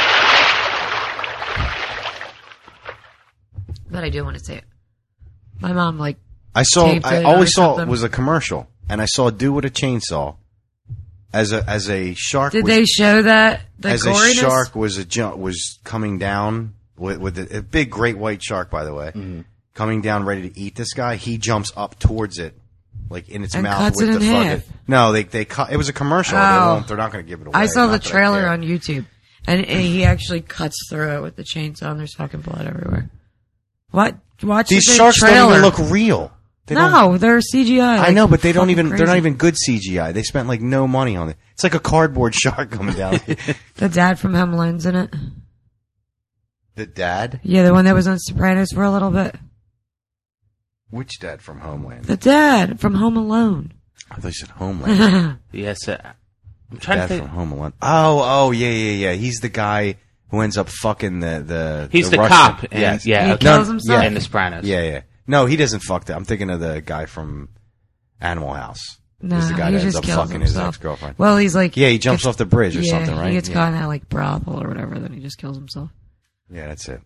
But I do want to say it. My mom, like, I saw. taped I it always or saw something. was a commercial, and I saw a dude with a chainsaw as a as a shark. did was, they show that? The as goriness? a shark was a ju- was coming down with with a, a big great white shark, by the way, Mm-hmm. coming down ready to eat this guy. He jumps up towards it, like in its And mouth cuts with it the in fucking. half. No, they they cut. It was a commercial. They Oh. won't. They're not going to give it away. I saw the Not that I trailer care. on YouTube, and, and he actually cuts through it with the chainsaw, and there's fucking blood everywhere. What? Watch These the sharks trailer. don't even look real. They don't- No, they're C G I. I like know, but they don't fucking even. crazy. They're not even good C G I. They spent like no money on it. It's like a cardboard shark coming down. The dad from Home Alone's in it. The dad? Yeah, the one that was on Sopranos for a little bit. Which dad from Homeland? The dad from Home Alone. I thought you said Homeland. Yes, uh, I'm trying Dad to from think. Home Alone. Oh, oh, yeah, yeah, yeah. He's the guy who ends up fucking the the. He's the, Russian- cop. In, Yes. Yeah, He okay. kills himself? in The Sopranos. Yeah, yeah. No, he doesn't fuck that. I'm thinking of the guy from Animal House. No, He's the guy he that ends just up kills fucking his himself. ex-girlfriend. Well, he's like, Yeah, he jumps gets- off the bridge or yeah, something, right? He gets yeah. caught in that like brothel or whatever, then he just kills himself. Yeah, that's it.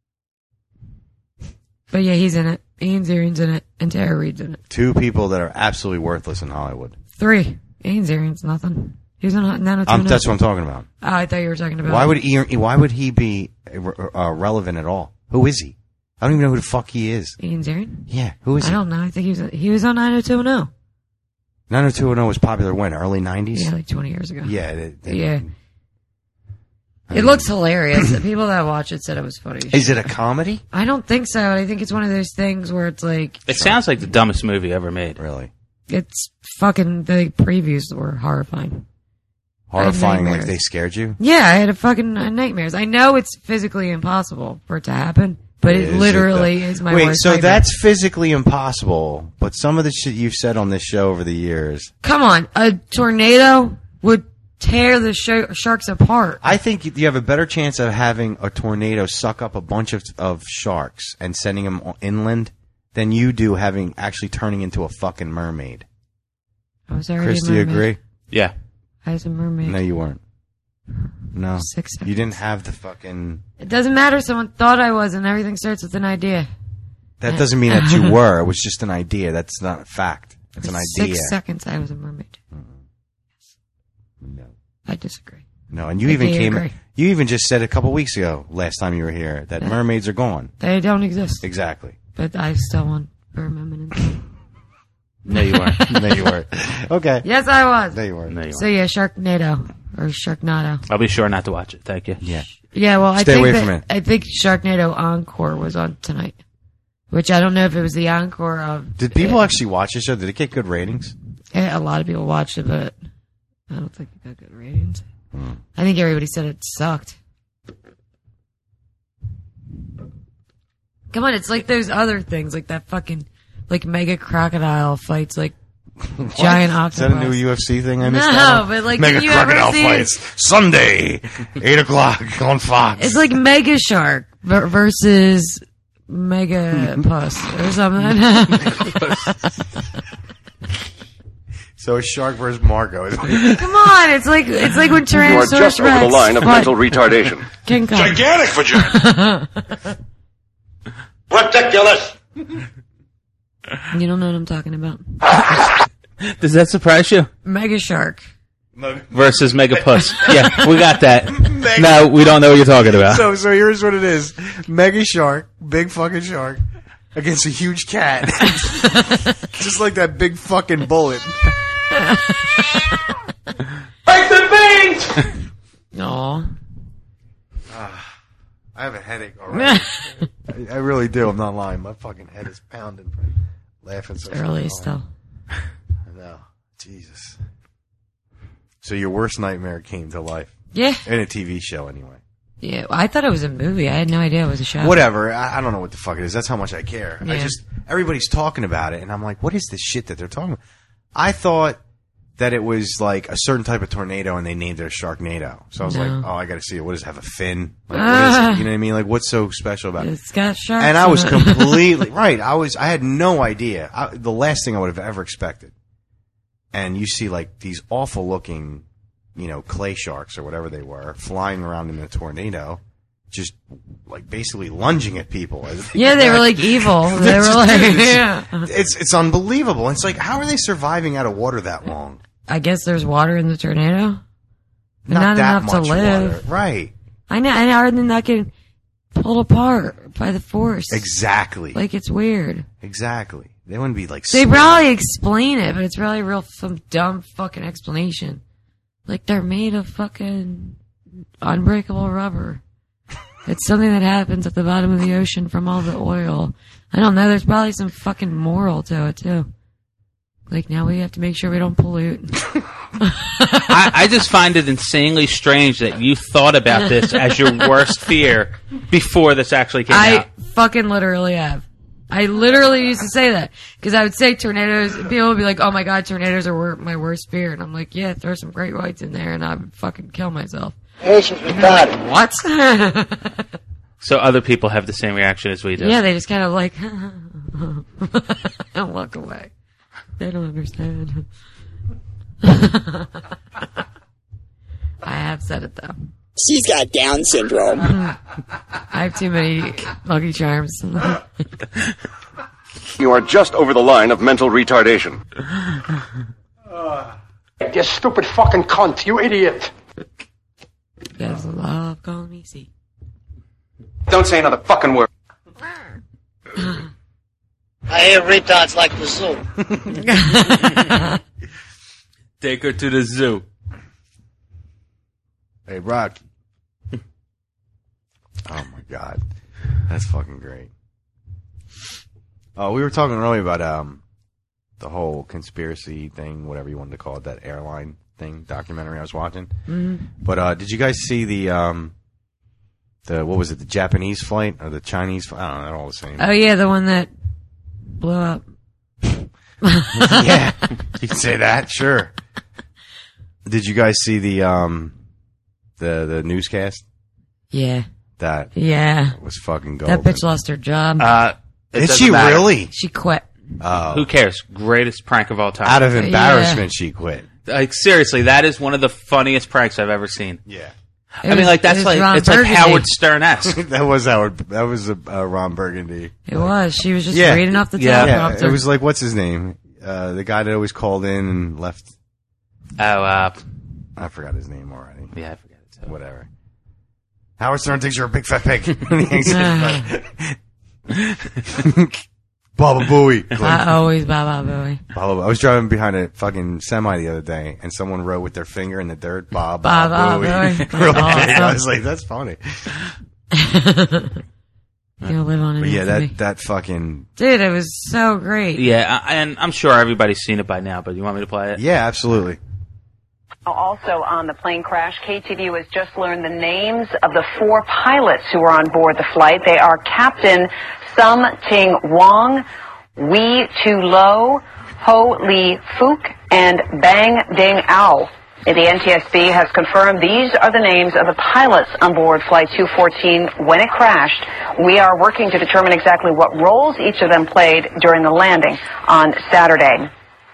But yeah, he's in it. Ian Ziering's in it, and Tara Reid's in it. Two people that are absolutely worthless in Hollywood. Three. Ian Ziering's nothing. He's on nine oh two Um, oh. that's what I'm talking about. Oh, I thought you were talking about. Why would he, why would he be uh, relevant at all? Who is he? I don't even know who the fuck he is. Ian Ziering? Yeah, who is I he? don't know. I think he was he was on nine oh two one oh. nine oh two one oh was popular when? Early nineties? Yeah, like twenty years ago. Yeah. It, it- Yeah. I It mean, looks hilarious. The people that watch it said it was funny. Is it a comedy? I don't think so. I think it's one of those things where it's like It sounds like the dumbest movie ever made. Really? it's fucking the previews were horrifying. Horrifying, like nightmares. they scared you? Yeah, I had a fucking uh, nightmares. I know it's physically impossible for it to happen, but it Is literally the- is my Wait, worst so nightmare. that's physically impossible, but some of the shit you've said on this show over the years, Come on, a tornado would tear the sh- sharks apart. I think you have a better chance of having a tornado suck up a bunch of, of sharks and sending them inland than you do having actually turning into a fucking mermaid. I was already Chris, a do you mermaid. agree? Yeah. I was a mermaid. No, you weren't. No. Six seconds. You didn't have the fucking... It doesn't matter. Someone thought I was, and everything starts with an idea. That doesn't mean that you were. It was just an idea. That's not a fact. It's an For idea. Six seconds, I was a mermaid. No. I disagree. No, and you I even do came... agree. You even just said a couple weeks ago, last time you were here, that mermaids are gone. They don't exist. Exactly. But I still want mermaids. No, you weren't. No, you weren't. Okay. Yes, I was. No, you weren't. No, you So weren't. yeah, Sharknado or Sharknado. I'll be sure not to watch it. Thank you. Yeah. Yeah, well, I Stay think away that, from it. I think Sharknado Encore was on tonight, which I don't know if it was the encore of. Did people actually watch the show? Did it get good ratings? Yeah, a lot of people watched it, but I don't think it got good ratings. Hmm. I think everybody said it sucked. Come on, it's like those other things, like that fucking, like mega crocodile fights, like giant octopus. Is that a new U F C thing I missed No, out on? but like, Mega did you ever crocodile see- fights Sunday, eight o'clock on Fox. It's like Mega Shark ver- versus Mega Puss or something. So it's Shark versus Marco. Come on, it's like it's like when You are Tyrannosaurus just over Rex the line of fought mental retardation. King Kong. Gigantic vagina. Ridiculous. You don't know what I'm talking about. Does that surprise you? Mega Shark. Versus Megapuss. Yeah, we got that. No, we don't know what you're talking about. So, so here's what it is: Mega Shark, big fucking shark, against a huge cat, just like that big fucking bullet. Break the beans! Aw. I have a headache already. I, I really do. I'm not lying. My fucking head is pounding from laughing so Early hard. still. I know. Jesus. So your worst nightmare came to life. Yeah. In a T V show, anyway. Yeah, I thought it was a movie. I had no idea it was a show. Whatever. I, I don't know what the fuck it is. That's how much I care. I Yeah. just everybody's talking about it, and I'm like, what is this shit that they're talking about? I thought that it was like a certain type of tornado, and they named it a Sharknado. So I was No. like, oh, I got to see it. What does it have a fin? Like, what is Ah. it? You know what I mean? Like, what's so special about it? It's got sharks. And I was in it. completely right. I was. I had no idea. I, the last thing I would have ever expected. And you see like these awful looking, you know, clay sharks or whatever they were flying around in a tornado, just like basically lunging at people. Yeah, they were like evil. They were like, yeah. It's it's unbelievable. It's like, how are they surviving out of water that long? I guess there's water in the tornado. But Not not, that enough to much live. water. Right. I know, and are they not getting pulled apart by the force? Exactly. Like it's weird. Exactly. They wouldn't be like. They swimming. probably explain it, but it's probably real some dumb fucking explanation. Like they're made of fucking unbreakable rubber. It's something that happens at the bottom of the ocean from all the oil. I don't know. There's probably some fucking moral to it too. Like now we have to make sure we don't pollute. I, I just find it insanely strange that you thought about this as your worst fear before this actually came I out. fucking literally have. I literally used to say that because I would say tornadoes. People would be like, "Oh my god, tornadoes are wor- my worst fear," and I'm like, "Yeah, throw some great whites in there, and I would fucking kill myself." Patience with God. What? So other people have the same reaction as we do. Yeah, they just kind of like and walk away. They don't understand. I have said it though. She's got Down syndrome. I have too many Lucky Charms. You are just over the line of mental retardation. You stupid fucking cunt, you idiot. Guys love calling me C. Don't say another fucking word. I hear retards like the zoo. Take her to the zoo. Hey, Rocky. Oh my god, that's fucking great. Oh, we were talking earlier about um the whole conspiracy thing, whatever you wanted to call it, that airline thing documentary I was watching. Mm-hmm. But uh, did you guys see the um the what was it, the Japanese flight or the Chinese flight? I don't know, they're all the same. Oh yeah, the one that blew up. Yeah, you can say that, sure. Did you guys see the um the the newscast? Yeah. That Yeah. was fucking gold. That bitch lost her job. Uh, it Did doesn't she matter. really? She quit. Oh. Who cares? Greatest prank of all time. Out of embarrassment, Yeah. she quit. Like seriously, that is one of the funniest pranks I've ever seen. Yeah. It I mean, was- like it that's was like Ron it's like Burgundy. Howard Stern-esque. That was Howard. That was uh, uh, Ron Burgundy. It was. She was just Yeah. reading off the Yeah. Yeah, teleprompter. it was like what's his name? Uh, the guy that always called in and left. Oh, uh, I forgot his name already. yeah, I forget it too. Whatever. Howard Stern thinks you're a big fat pig. He hangs it. Baba Booey. I always Baba Booey. Baba, I was driving behind a fucking semi the other day, and someone wrote with their finger in the dirt, Baba, Baba Booey. Booey. Real big. Awesome. I was like, that's funny. You'll live on it. But yeah, infamy. that, that fucking... Dude, it was so great. Yeah, I- and I'm sure everybody's seen it by now. But you want me to play it? Yeah, absolutely. Also on the plane crash, K T V U has just learned the names of the four pilots who were on board the flight. They are Captain Sum Ting Wong, Wee Tu Lo, Ho Lee Fook, and Bang Ding Ao. The N T S B has confirmed these are the names of the pilots on board Flight two fourteen when it crashed. We are working to determine exactly what roles each of them played during the landing on Saturday.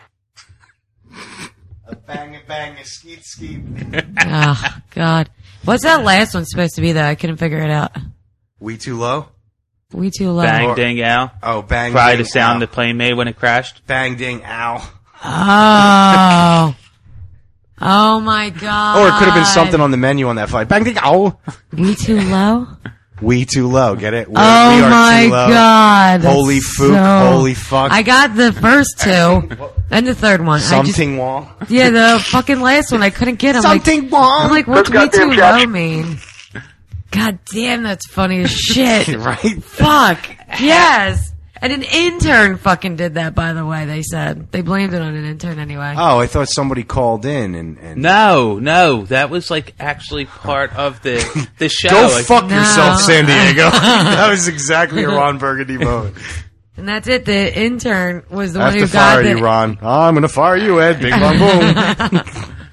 A bang, a bang, a skeet, skeet. Oh, God. What's that last one supposed to be, though? I couldn't figure it out. We too low? We too low. Bang, ding, ow. Oh, bang, Probably ding, the sound ow. the plane made when it crashed. Bang, ding, ow. Oh. Oh, my God. Or it could have been something on the menu on that flight. Bang, ding, ow. We too low? We too low. Get it? We, Oh, we are my too low. God. That's Holy fook. so- Holy fuck. I got the first two and the third one. I just, Something wrong. yeah, the fucking last one I couldn't get. I'm Something like, wrong. I'm like, what's Good we too goddamn catch. low mean? God damn, that's funny as shit. Right? Fuck. Yes. And an intern fucking did that, by the way, they said. They blamed it on an intern anyway. Oh, I thought somebody called in and... and No, no, that was like actually part of the the show. Go Like, fuck No. yourself, San Diego. That was exactly a Ron Burgundy moment. And that's it. The intern was the I one have who to fire got you, the... Ron. Oh, I'm going to fire you, Ed. Big bang boom.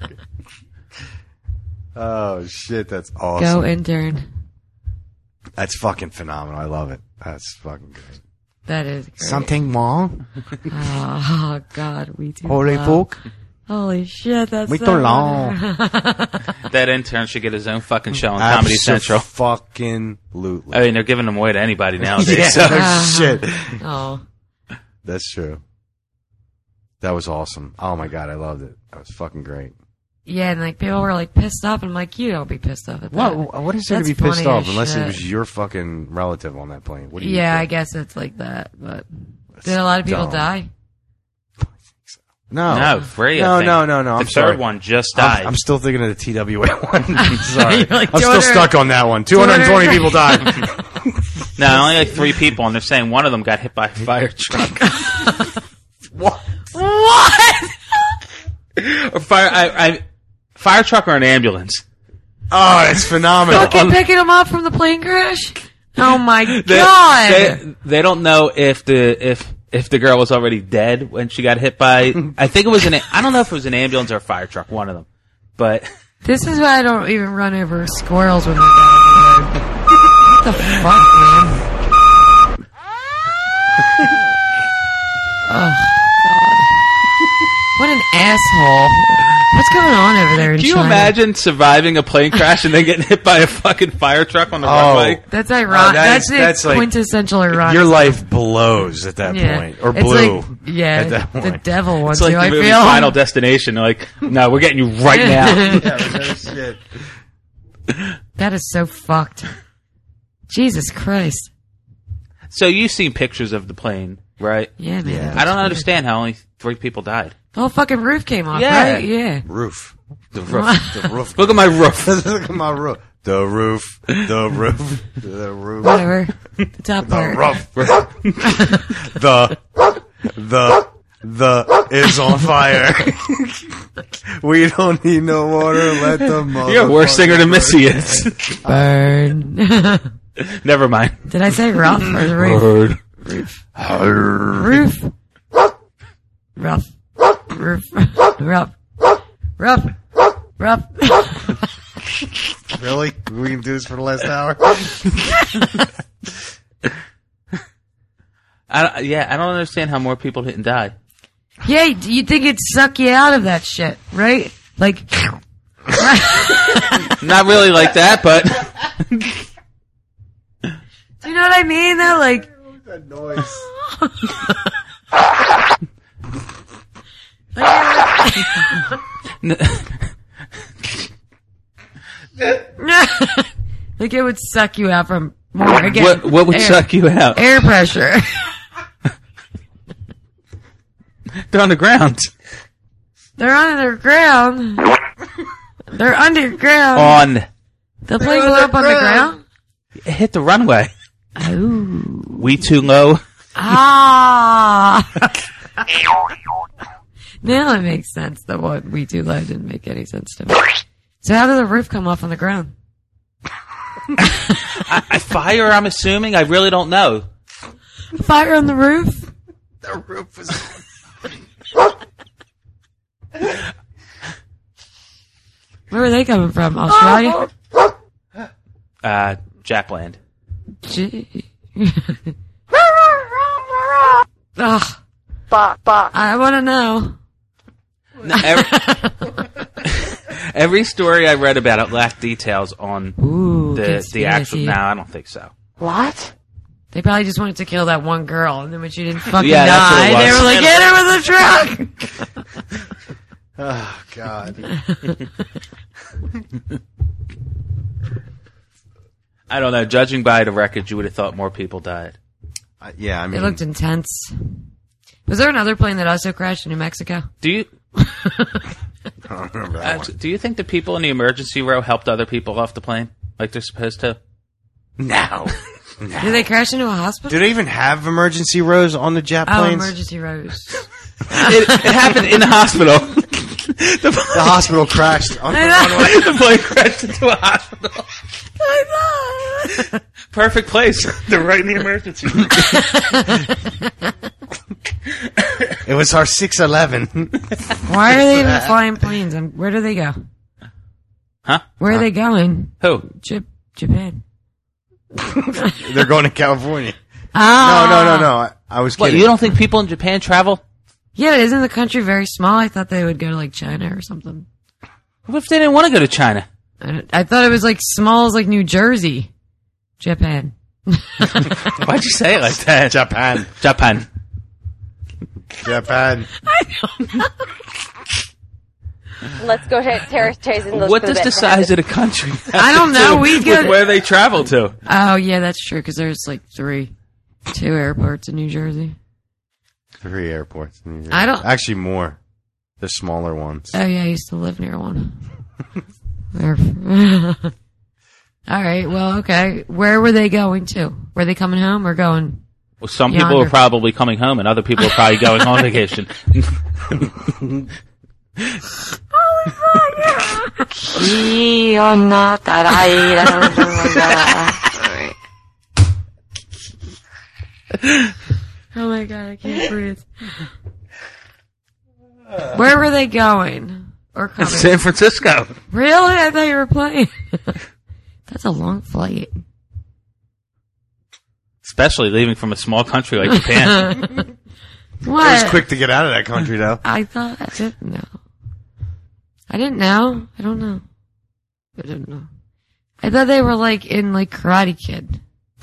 Oh, shit. That's awesome. Go intern. That's fucking phenomenal. I love it. That's fucking great. That is great. Something wrong? Oh, God. We too Holy low. fuck. Holy shit, that's We so too long. that intern should get his own fucking show on Comedy Central. Fucking lootly. I mean, they're giving them away to anybody nowadays. Yeah, so. shit. Oh. That's true. That was awesome. Oh my god, I loved it. That was fucking great. Yeah, and like people were like pissed off, and I'm like, you don't be pissed off at that. What? What is there to That's be pissed funny off? as Unless it shit. was your fucking relative on that plane. What do you? Yeah, I think? guess it's like that. But did a lot of people dumb. die? No, No, three. I No, think. no, no, no. The I'm third sorry. one just I'm, died. I'm still thinking of the T W A one. I'm sorry. You're like, I'm still two hundred stuck on that one. two hundred twenty people died. no, only like three people, and they're saying one of them got hit by a fire truck. What? What? or fire, I, I, fire truck or an ambulance. Oh, it's phenomenal. Fucking picking them up from the plane crash? Oh my They, god! They, they don't know if the if if the girl was already dead when she got hit by. I think it was an. I don't know if it was an ambulance or a fire truck. One of them, but This is why I don't even run over squirrels when they're down the road. What the fuck, man? Oh, God. What an asshole. What's going on over there in can you China? imagine surviving a plane crash and then getting hit by a fucking fire truck on the Oh. runway? That's ironic. Oh, that that's is- the that's like- quintessential ironic. Your life blows at that Yeah. point, or It's blue. like- yeah, at that the point. devil wants It's like you, the I movie feel. Final Destination. They're like, no, we're getting you right now. Yeah, no shit. That is so fucked. Jesus Christ. So you've seen pictures of the plane, right? Yeah, man. Yeah. I don't understand how only three people died. The whole fucking roof came off, Yeah. right? Yeah. Roof. The roof. The roof. Look at my roof. Look at my roof. The roof. The roof. The roof. Whatever. The top The part. roof. the the the is on fire. We don't need no water. Let the mother. You're a worse singer than Missy is. Burn. Never mind. Did I say rough or the roof? Roof. Roof. Rough. Roof. Rough. Rough. Rough. Really? We can do this for the last hour. I, yeah, I don't understand how more people didn't die. Yeah, you'd think it'd suck you out of that shit, right? Like, not really like that, but do you know what I mean? Though, like that noise. Like it would suck you out from more. Again, what, what would air, suck you out? Air pressure. They're on the ground. They're underground. They're underground. On. The plane blew up on the ground? It hit the runway. Oh. We too low. Ah. Now it makes sense. The what we too low didn't make any sense to me. So how did the roof come off on the ground? I, I fire, I'm assuming. I really don't know. Fire on the roof? The roof was Where were they coming from? Australia? Uh, Japland. Gee. Ugh. I want to know. No, every, every story I read about it lacked details on Ooh, the the actual. conspiracy. No, I don't think so. What? They probably just wanted to kill that one girl, and then when she didn't fucking Yeah, that's what die, it they was. were like, "Hit her with a truck." Oh God. I don't know. Judging by the record, you would have thought more people died. Uh, yeah, I mean, It looked intense. Was there another plane that also crashed in New Mexico? Do you? I don't remember that Uh, one. do you think the people in the emergency row helped other people off the plane like they're supposed to? No. Did they crash into a hospital? Do they even have emergency rows on the jet Oh, planes? emergency rows. it, it happened in the hospital. the, the hospital crashed on the I know. runway. the plane crashed into a hospital. Perfect place. They're right in the emergency room. It was our six eleven. Why are they even flying planes? And where do they go? Huh? Where are Huh? they going? Who? Jap- Japan. They're going to California. Ah. No, no, no, no. I, I was What, kidding. you don't think people in Japan travel? Yeah, but isn't the country very small? I thought they would go to like China or something. What if they didn't want to go to China? I, don't- I thought it was like small as like New Jersey. Japan. Why'd you say it like that? Japan. Japan. Japan. I don't know. Let's go ahead, Terrace Jason. What does the size of the country have I don't to know. do We with go- where they travel to? Oh, yeah, that's true, because there's like three. Two airports in New Jersey. Three airports. In New Jersey. I don't- Actually, more. The smaller ones. Oh, yeah, I used to live near one. Where- All right, well, okay. Where were they going to? Were they coming home or going? Well, some people Yonder. are probably coming home, and other people are probably going on vacation. Oh my god, I can't breathe. Where were they going? Or coming? San Francisco. Really? I thought you were playing. That's a long flight. Especially leaving from a small country like Japan. What? It was quick to get out of that country, though. I thought I didn't know. I didn't know. I don't know. I didn't know. I thought they were like in like Karate Kid.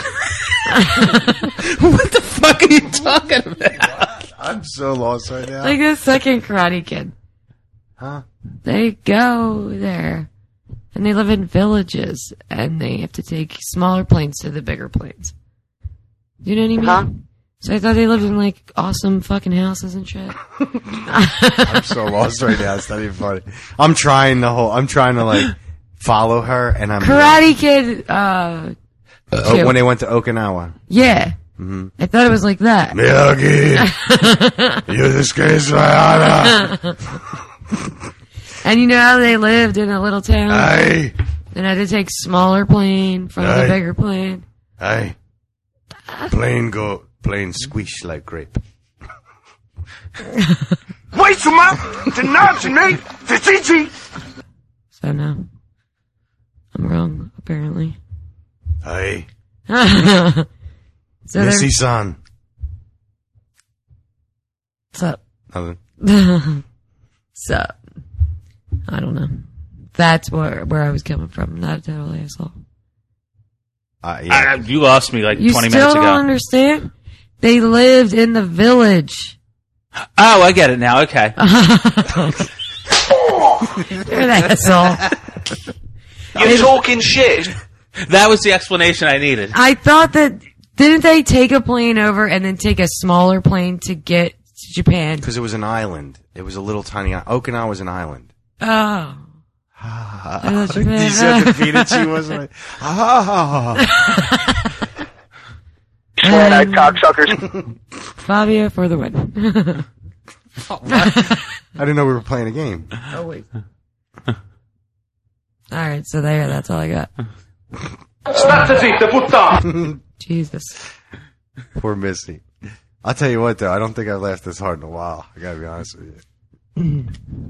What the fuck are you talking about? I'm so lost right now. Like the second Karate Kid. Huh? They go there and they live in villages and they have to take smaller planes to the bigger planes. You know what I mean? Huh? So I thought they lived in like awesome fucking houses and shit. I'm so lost right now. It's not even funny. I'm trying the whole. I'm trying to like follow her, and I'm Karate Kid, uh, Oh, two. when they went to Okinawa. Yeah. Mm-hmm. I thought it was like that. Miyagi, you disgrace my honor. And you know how they lived in a little town? Aye, And had to take smaller plane from Aye. the bigger plane. aye. Plane go, plane squish like grape. Wait some up to not to me to Gigi. So no. I'm wrong, apparently. Aye, So they're- Missy-san. What's up? Nothing. So, I don't know. That's where where I was coming from. Not a total asshole. Uh, yeah. I, you lost me like You twenty still minutes don't ago. understand? They lived in the village. Oh, I get it now. Okay. You're an asshole. You're talking shit. That was the explanation I needed. I thought that, didn't they take a plane over and then take a smaller plane to get to Japan? Because it was an island. It was a little tiny island. Okinawa was an island. Oh. Uh, he said defeated. She wasn't like, ah. Night cocksuckers. Fabio for the win. I didn't know we were playing a game. Oh, wait. All right, so there, that's all I got. Jesus. Poor Missy. I'll tell you what, though. I don't think I've laughed this hard in a while. I gotta be honest with you.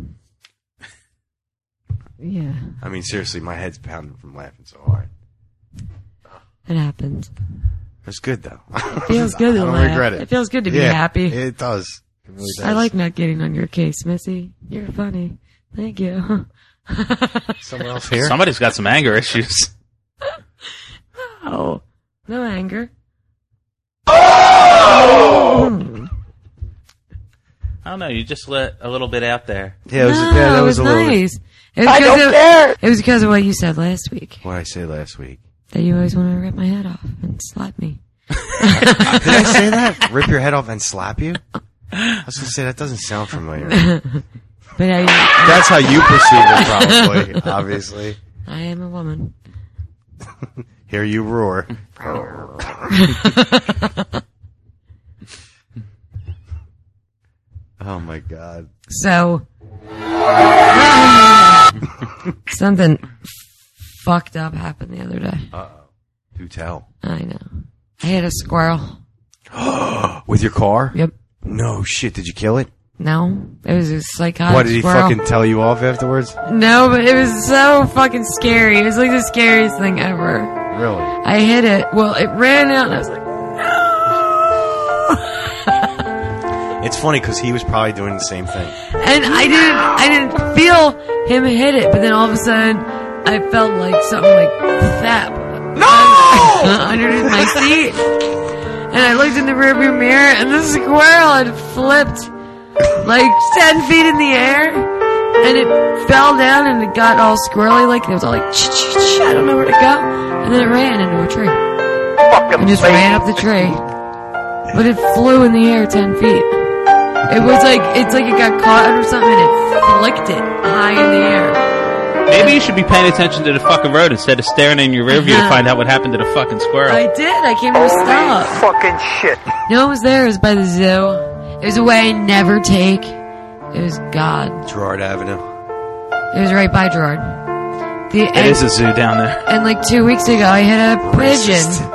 Yeah. I mean, seriously, my head's pounding from laughing so hard. It happens. It's good, though. It feels good to I don't laugh. regret it. It feels good to be Yeah, happy. It does. It really does. I like not getting on your case, Missy. You're funny. Thank you. Someone else here? Somebody's got some anger issues. No. No anger. Oh! I don't know. You just let a little bit out there. Yeah, it was, no, yeah, that it was, was a little nice. bit. It was I don't of, care. It was because of what you said last week. What did I say last week? That you always want to rip my head off and slap me. Did I say that? Rip your head off and slap you? I was going to say, that doesn't sound familiar. But I, That's how you perceive it, probably, obviously. I am a woman. Hear you roar. Oh, my God. So, something fucked up happened the other day. Uh-oh. Do tell. I know. I hit a squirrel. With your car? Yep. No shit. Did you kill it? No. It was a psychotic What, did he squirrel. fucking tell you off afterwards? No, but it was so fucking scary. It was like the scariest thing ever. Really? I hit it. Well, it ran out and I was like, It's funny because he was probably doing the same thing. and I didn't, I didn't feel him hit it, but then all of a sudden, I felt like something like thap. No! Underneath my seat. And I looked in the rearview mirror, and the squirrel had flipped like ten feet in the air, and it fell down, and it got all squirrely, like it was all like, ch ch ch, I don't know where to go, and then it ran into a tree. Fucking And just baby. ran up the tree. But it flew in the air ten feet. It was like, it's like it got caught under something and it flicked it high in the air. Maybe you should be paying attention to the fucking road instead of staring in your rear view to find out what happened to the fucking squirrel. I did, I came to a stop. Fucking shit. No one was there, it was by the zoo. It was a way I never take. It was God. Gerard Avenue. It was right by Gerard. The, It is a zoo down there. And like two weeks ago I hit a pigeon.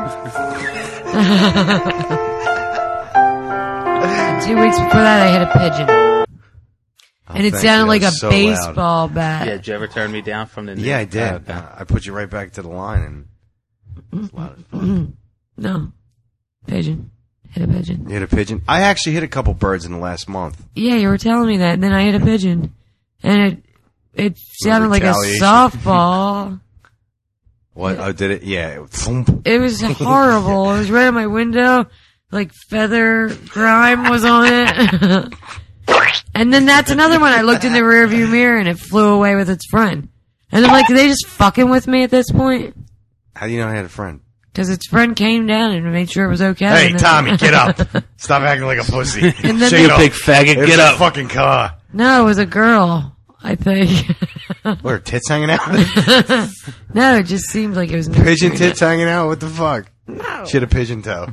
Two weeks before that, I hit a pigeon. Oh, And it thank sounded you. like That a was so baseball loud. bat. Yeah, did you ever turn me down from the... Yeah, I did. Oh, okay. Uh, I put you right back to the line, and it's loud as fuck. No. Pigeon. Hit a pigeon. You hit a pigeon. I actually hit a couple birds in the last month. Yeah, you were telling me that, and then I hit a pigeon. And it it sounded like a retaliation. softball. What? Oh, did it? Yeah. It, thump. It was horrible. It was right at my window. Like feather grime was on it. And then that's another one. I looked in the rearview mirror and it flew away with its friend. And I'm like, are they just fucking with me at this point? How do you know I had a friend? Because its friend came down and made sure it was okay. Hey, and then- Tommy, get up. Stop acting like a pussy. And then Shake they- it off. Big faggot, It's get a up. fucking car. No, it was a girl, I think. What, her tits hanging out? No, it just seemed like it was Pigeon nurturing tits it. hanging out? What the fuck? No. She had a pigeon toe.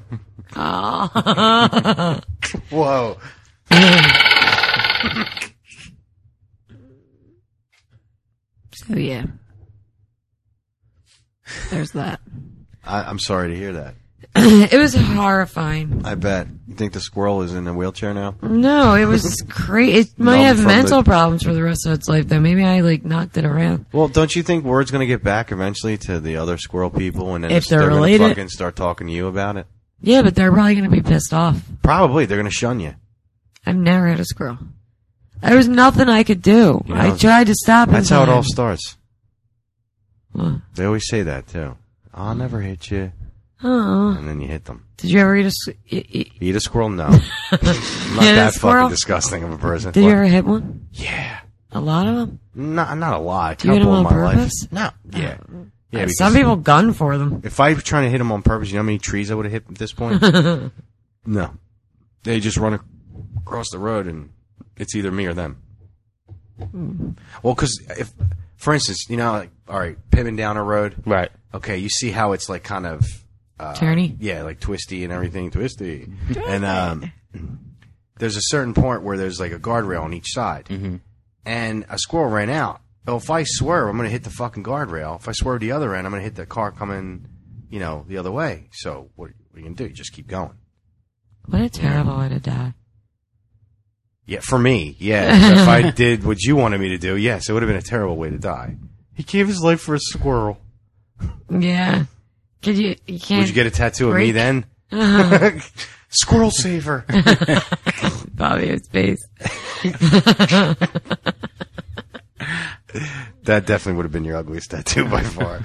Aw. Whoa. So yeah, there's that. I, I'm sorry to hear that. It was horrifying. I bet. You think the squirrel is in a wheelchair now? No, it was crazy. It might Numb have from mental the- problems for the rest of its life, though. Maybe I like knocked it around. Well, don't you think word's going to get back eventually to the other squirrel people, and then If they're gonna related? fucking start talking to you about it? Yeah, but they're probably gonna be pissed off. Probably. They're going to shun you. I've never hit a squirrel. There was nothing I could do. You know, I tried to stop him. That's how it all starts. What? They always say that, too. I'll never hit you. Oh. And then you hit them. Did you ever eat a... s- e- e- Eat a squirrel? No. I'm not Hit a that squirrel? fucking disgusting of a person. Did What? you ever hit one? Yeah. A lot of them? Not, not a lot. A Do you hit couple them in on my purpose? life. No. Yeah. Yeah, Some because people gun for them. if I was trying to hit them on purpose, you know how many trees I would have hit at this point? No. They just run ac- across the road and it's either me or them. Well, because if, for instance, you know, like, all right, pimming down a road. Right. Okay, you see how it's like kind of... Uh, Turny? Yeah, like twisty and everything, twisty. And um, there's a certain point where there's like a guardrail on each side. Mm-hmm. And a squirrel ran out. Well, if I swerve, I'm going to hit the fucking guardrail. If I swerve the other end, I'm going to hit the car coming, you know, the other way. So what, what are you going to do? You just keep going. What a terrible way to die. Yeah, for me, yeah. If I did what you wanted me to do, yes, it would have been a terrible way to die. He gave his life for a squirrel. Yeah. Could you, you can't... Would you get a tattoo of me break- then? Uh-huh. Squirrel saver. Bobby his face. That definitely would have been your ugliest tattoo by far.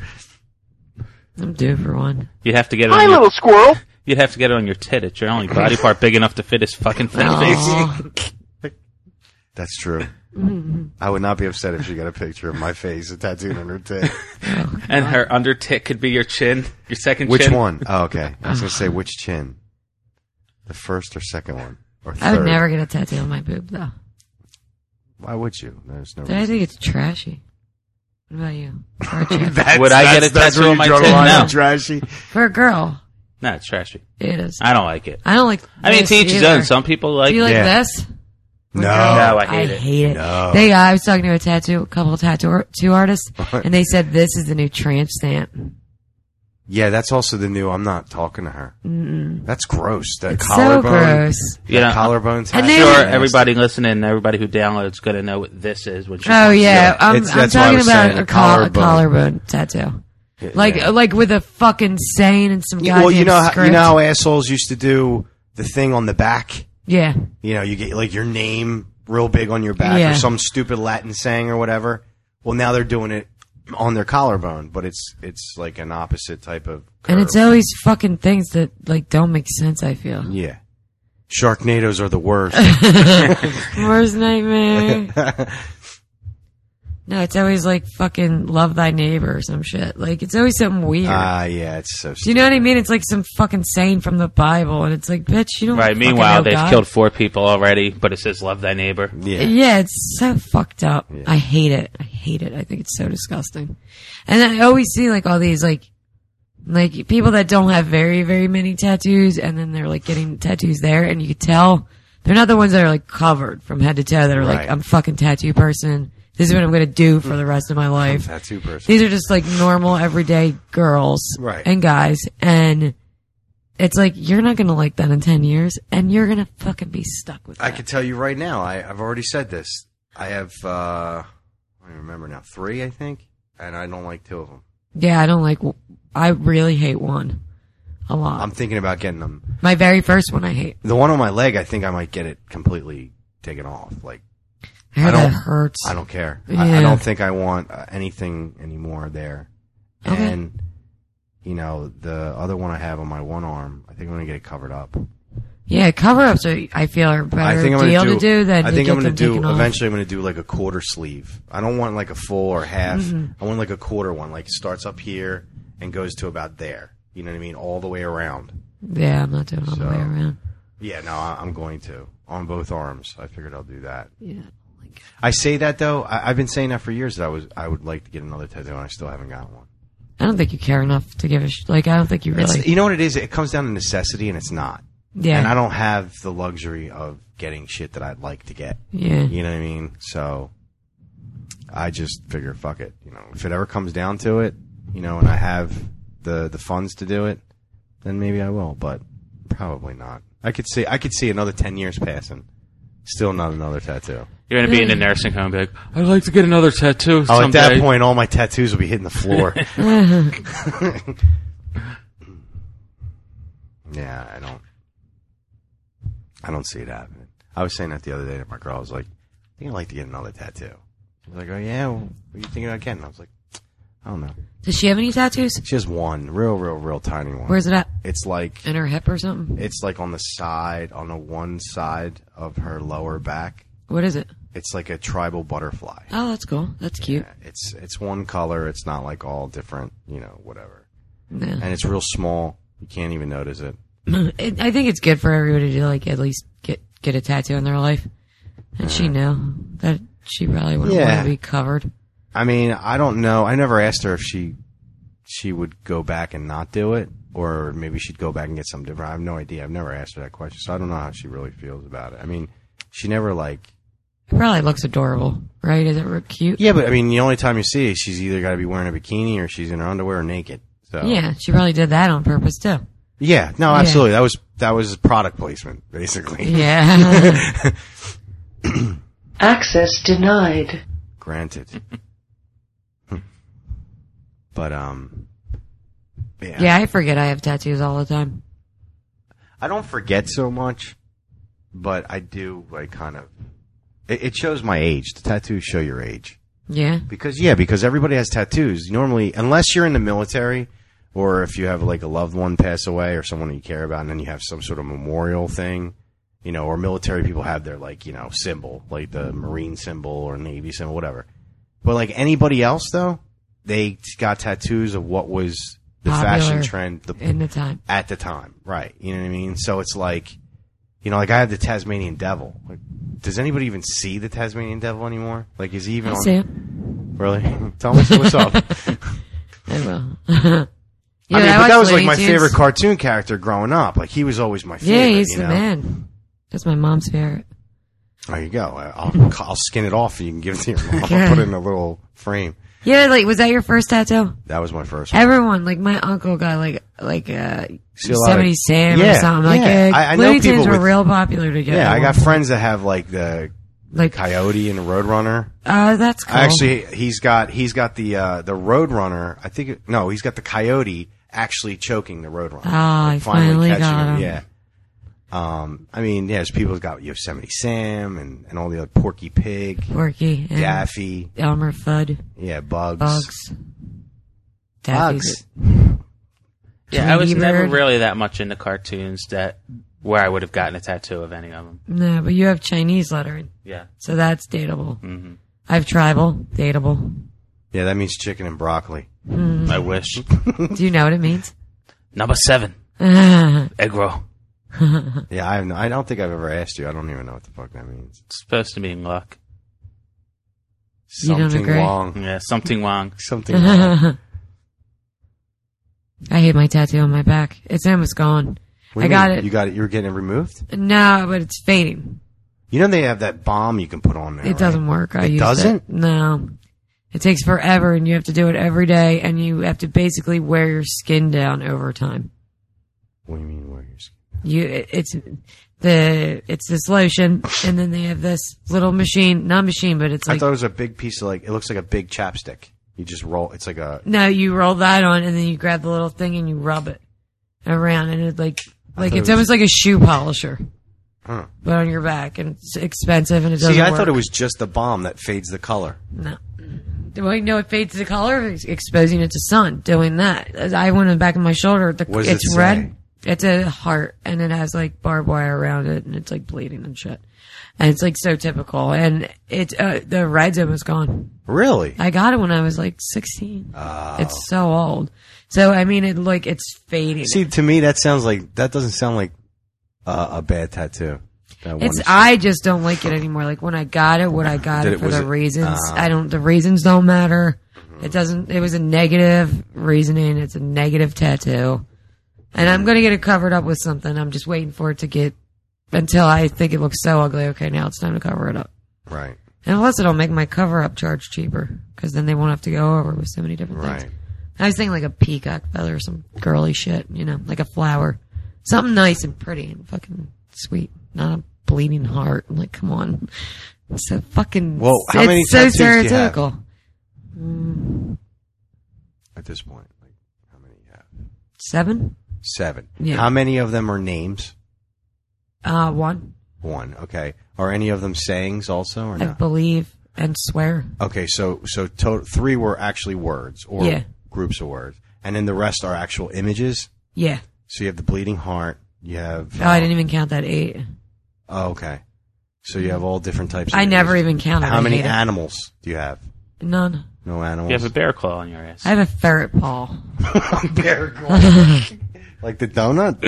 I'm due for one. You'd have to get it Hi, on your, little squirrel. You'd have to get it on your tit. It's your only body part big enough to fit his fucking face. Aw. That's true. I would not be upset if she got a picture of my face tattooed on her tit. And her under tit could be your chin, your second Which chin. one? Oh, okay. I was going to say which chin. The first or second one? Or third? I would never get a tattoo on my boob, though. Why would you? There's no I reason. think it's trashy. What about you? For a chick? That's- Would I get that's- a that's tattoo where on you my draw the tit? line No. on trashy. For a girl, No, it's trashy. it is. I don't like it. I don't like. I mean, this to each his either. own. Some people like Do you like Yeah. this? No. No, I hate I it. hate it. No. They, I was talking to a tattoo, a couple of tattoo two artists, and they said this is the new tramp stamp. Yeah, that's also the new. I'm not talking to her. Mm-mm. That's gross. That It's so collarbone. gross. That You know, collarbone tattoo. And I'm they- sure Nasty. everybody listening, everybody who downloads, going to know what this is when she Oh points yeah, to it. I'm, It's- I'm that's what I talking was about saying, a, a coll- a collarbone. collarbone tattoo, Yeah, like yeah. like with a fucking saying and some Yeah, goddamn well, you know, how, script. you know how assholes used to do the thing on the back. Yeah, You know, you get like your name real big on your back Yeah. or some stupid Latin saying or whatever. Well, now they're doing it on their collarbone, but it's it's like an opposite type of curve. and it's always fucking things that like don't make sense. I feel Yeah. Sharknadoes are the worst. worst nightmare. No, it's always like fucking love thy neighbor or some shit. Like it's always something weird. Ah, yeah, it's so stupid. Do you know what I mean? It's like some fucking saying from the Bible, and it's like, bitch, you don't. Right. fucking Meanwhile, know they've God. killed four people already, but it says "love thy neighbor." Yeah. Yeah, it's so fucked up. I hate it. I hate it. I think it's so disgusting. And then I always see like all these like, like people that don't have very, very many tattoos, and then they're like getting tattoos there, and you could tell they're not the ones that are like covered from head to toe. That are like, Right. I'm a fucking tattoo person. This is what I'm going to do for the rest of my life. Tattoo person. These are just like normal, everyday girls Right. and guys, and it's like you're not going to like that in ten years, and you're going to fucking be stuck with that. I can tell you right now, I, I've already said this. I have, uh, I don't even remember now, three, I think, and I don't like two of them. Yeah, I don't like. I really hate one a lot. I'm thinking about getting them. My very first one I hate. The one on my leg, I think I might get it completely taken off. Like, I heard I don't that hurts. I don't care. I, Yeah. I don't think I want uh, anything anymore there. Okay. And, you know, the other one I have on my one arm, I think I'm going to get it covered up. Yeah, cover ups are, I feel are a better I think I'm deal gonna to do than I to think get I'm them to do. taken off. Eventually, I'm going to do like a quarter sleeve. I don't want like a full or half. Mhm. I want like a quarter one. Like it starts up here and goes to about there. You know what I mean? All the way around. Yeah, I'm not doing it all the So- way around. Yeah, no, I, I'm going to on both arms. I figured I'll do that. Yeah. I say that though. I, I've been saying that for years that I was I would like to get another tattoo, and I still haven't got one. I don't think you care enough to give a sh- like. I don't think you really. It's, you know what it is? It comes down to necessity, and it's not. Yeah. And I don't have the luxury of getting shit that I'd like to get. Yeah. You know what I mean? So I just figure, fuck it. You know, if it ever comes down to it, you know, and I have the the funds to do it, then maybe I will. But probably not. I could see I could see another ten years passing, still not another tattoo. You're going to be in a nursing home and be like, I'd like to get another tattoo Oh, someday. at that point, all my tattoos will be hitting the floor. Yeah, I don't. I don't see it happening. I was saying that the other day to my girl. I was like, I think I'd like to get another tattoo. She was like, oh, yeah? Well, what are you thinking about getting? I was like, I don't know. Does she have any tattoos? She has one. Real, real, real tiny one. Where's it at? It's like... In her hip or something? It's like on the side, on the one side of her lower back. What is it? It's like a tribal butterfly. Oh, that's cool. That's cute. Yeah, it's it's one color. It's not like all different, you know, whatever. Yeah. And it's real small. You can't even notice it. it. I think it's good for everybody to like at least get get a tattoo in their life. And she knew that she probably wouldn't Yeah. want to be covered. I mean, I don't know. I never asked her if she she would go back and not do it, or maybe she'd go back and get something different. I have no idea. I've never asked her that question, so I don't know how she really feels about it. I mean, she never like... It probably looks adorable, right? Is it re- cute? Yeah, but I mean, the only time you see it, she's either got to be wearing a bikini or she's in her underwear or naked. So Yeah, she probably did that on purpose too. Yeah, no, Yeah. absolutely. That was that was product placement, basically. Yeah. Access denied. Granted. But um, yeah. Yeah, I forget I have tattoos all the time. I don't forget so much, but I do like kind of. It, it shows my age. The tattoos show your age. Yeah. Because yeah, because everybody has tattoos. Normally, unless you're in the military, or if you have like a loved one pass away or someone you care about, and then you have some sort of memorial thing, you know, or military people have their like you know symbol, like the Marine symbol or Navy symbol, whatever. But like anybody else, though, they got tattoos of what was the Popular fashion trend the, in the time. at the time, right? You know what I mean? So it's like, you know, like I have the Tasmanian Devil. Like, does anybody even see the Tasmanian Devil anymore? Like, is he even I on? see it. Really? Tell me what's up. I will. I mean, but that was like my favorite cartoon character growing up. Like, he was always my favorite. Yeah, he's you the know? man. That's my mom's favorite. There you go. I'll, I'll skin it off and you can give it to your mom. I'll put it in a little frame. Yeah, like, was that your first tattoo? That was my first one. Everyone, like, my uncle got, like, like, uh, See, a lot Yosemite of- Sam Yeah, or something. Like, yeah. uh, I- I know Looney Tunes people were with- real popular to get. Yeah, at I got one friends that have like the Like- Coyote and the Roadrunner. point. Uh, that's cool. Actually, he's got he's got the uh, the Roadrunner. I think it, no, he's got the Coyote actually choking the Roadrunner. Ah, Like, I finally catching got him. Yeah. Um, I mean, yeah, there's people who've got Yosemite Sam and, and all the other Porky Pig, Porky, and Daffy, Elmer Fudd, yeah, Bugs, Bugs, Bugs. Yeah, I was Tweety never Bird. really that much into cartoons that where I would have gotten a tattoo of any of them. No, but you have Chinese lettering. Yeah. So that's dateable. Mm-hmm. I have tribal, dateable. Yeah, that means chicken and broccoli. Mm. I wish. Do you know what it means? Number seven. Egg roll. Yeah, I have no, I don't think I've ever asked you. I don't even know what the fuck that means. It's supposed to mean luck. You don't Something agree? wrong. Yeah, something wrong. Something wrong. I hate my tattoo on my back. It's almost gone. What do I you got mean? it. You got it. You were getting it removed. No, but it's fading. You know they have that balm you can put on there. It doesn't work. I It used doesn't? It. No. It takes forever, and you have to do it every day, and you have to basically wear your skin down over time. What do you mean? Where your skin? You, it, it's the it's this lotion, and then they have this little machine, not machine, but it's I like thought it was a big piece of like. It looks like a big chapstick. You just roll. It's like a. no, you roll that on, and then you grab the little thing and you rub it around, and it like like thought it's it was- almost like a shoe polisher, Huh. but on your back, and it's expensive, and it doesn't See, I work. thought it was just the balm that fades the color. No. Do I know it fades the color? It's exposing it to sun. Doing that. As I went in the back of my shoulder. The, What does it's it say? red. It's a heart, and it has like barbed wire around it, and it's like bleeding and shit. And it's like so typical. And it's uh, the red's almost gone. Really? I got it when I was like sixteen. Oh. It's so old. So I mean, it like it's fading. See, to me, that sounds like that doesn't sound like uh, a bad tattoo. That It's one- I just don't like it anymore. Like when I got it, what I got Did it it- for was the it- reasons. uh, I don't. The reasons don't matter. It doesn't. It was a negative reasoning. It's a negative tattoo, and I'm gonna get it covered up with something. I'm just waiting for it to get until I think it looks so ugly. Okay, now it's time to cover it up. Right. And plus, it'll make my cover up charge cheaper because then they won't have to go over with so many different Right. things. I was thinking like a peacock feather or some girly shit, you know, like a flower, something nice and pretty and fucking sweet, not a bleeding heart. I'm like, come on, it's so fucking. Well, how it's many so tattoos do you have? stereotypical. Mm, At this point, like how many you have? seven, Seven. Yeah. How many of them are names? uh, one. one. Okay. Are any of them sayings also or I not? believe and swear. Okay, so so to- three were actually words or Yeah. groups of words, and then the rest are actual images. Yeah. So you have the bleeding heart. You have. Oh, I didn't even count that eight. Oh, okay. So you have all different types. of I never images. even counted. How I many hate it. animals do you have? None. No animals. You have a bear claw on your ass. I have a ferret paw. bear claw. Like the donut.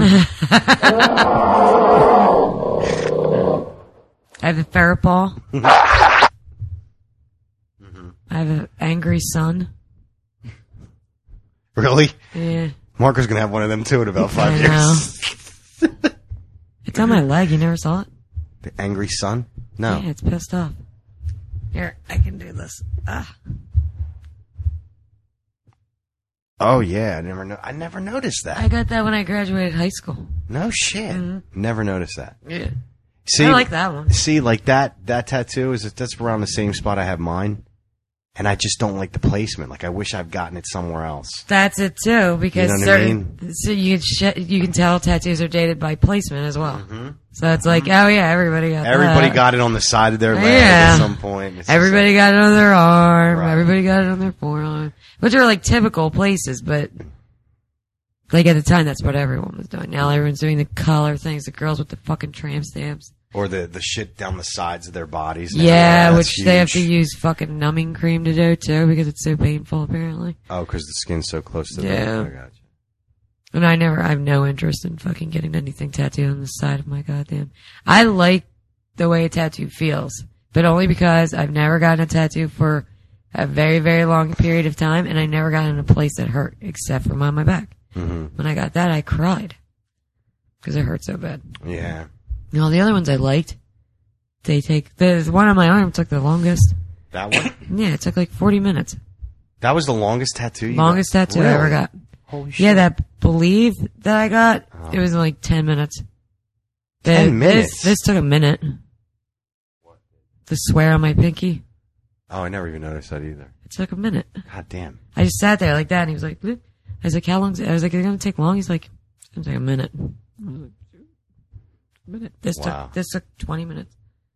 I have a ferret paw. Mm-hmm. I have an angry son. Really? Yeah. Marco's gonna have one of them too in about five I years. know. It's on my leg. You never saw it? The angry sun? No. Yeah, it's pissed off. Here, I can do this. Ah. Oh yeah, I never know. I never noticed that. I got that when I graduated high school. No shit. Mm-hmm. Never noticed that. Yeah. See, I like that one. See, like that that tattoo is that's around the same spot I have mine, and I just don't like the placement. Like I wish I've gotten it somewhere else. That's it too, because You know what I certain so you can sh- you can tell tattoos are dated by placement as well. Mm-hmm. So it's like, oh yeah, everybody got Everybody that. got it on the side of their leg Yeah. at some point. It's just Everybody like- got it on their arm. Right. Everybody got it on their forearm, which are like typical places, but like at the time, that's what everyone was doing. Now everyone's doing the color things. The girls with the fucking tramp stamps. or the the shit down the sides of their bodies. now. Yeah, that's which they have to huge. use fucking numbing cream to do too because it's so painful apparently. Oh, because the skin's so close to Yeah. the. I got you. And I never, I have no interest in fucking getting anything tattooed on the side of my goddamn. I like the way a tattoo feels, but only because I've never gotten a tattoo for a very, very long period of time, and I never got in a place that hurt, except for on my back. Mm-hmm. When I got that, I cried because it hurt so bad. Yeah. And all the other ones I liked, they take the one on my arm took the longest. That one. Yeah, it took like forty minutes. That was the longest tattoo. You Longest got? tattoo I ever Really? got. Holy shit. Yeah, that believe that I got, Oh. it was in like ten minutes. The- Ten minutes? This, this took a minute. The swear on my pinky, Oh, I never even noticed that either. it took a minute. God damn. I just sat there like that, and he was like, "Bloop." I was like, how long? I was like, is it going to take long? He's like, it's going to take a minute. I was like, a minute. This Wow. took, this took twenty minutes.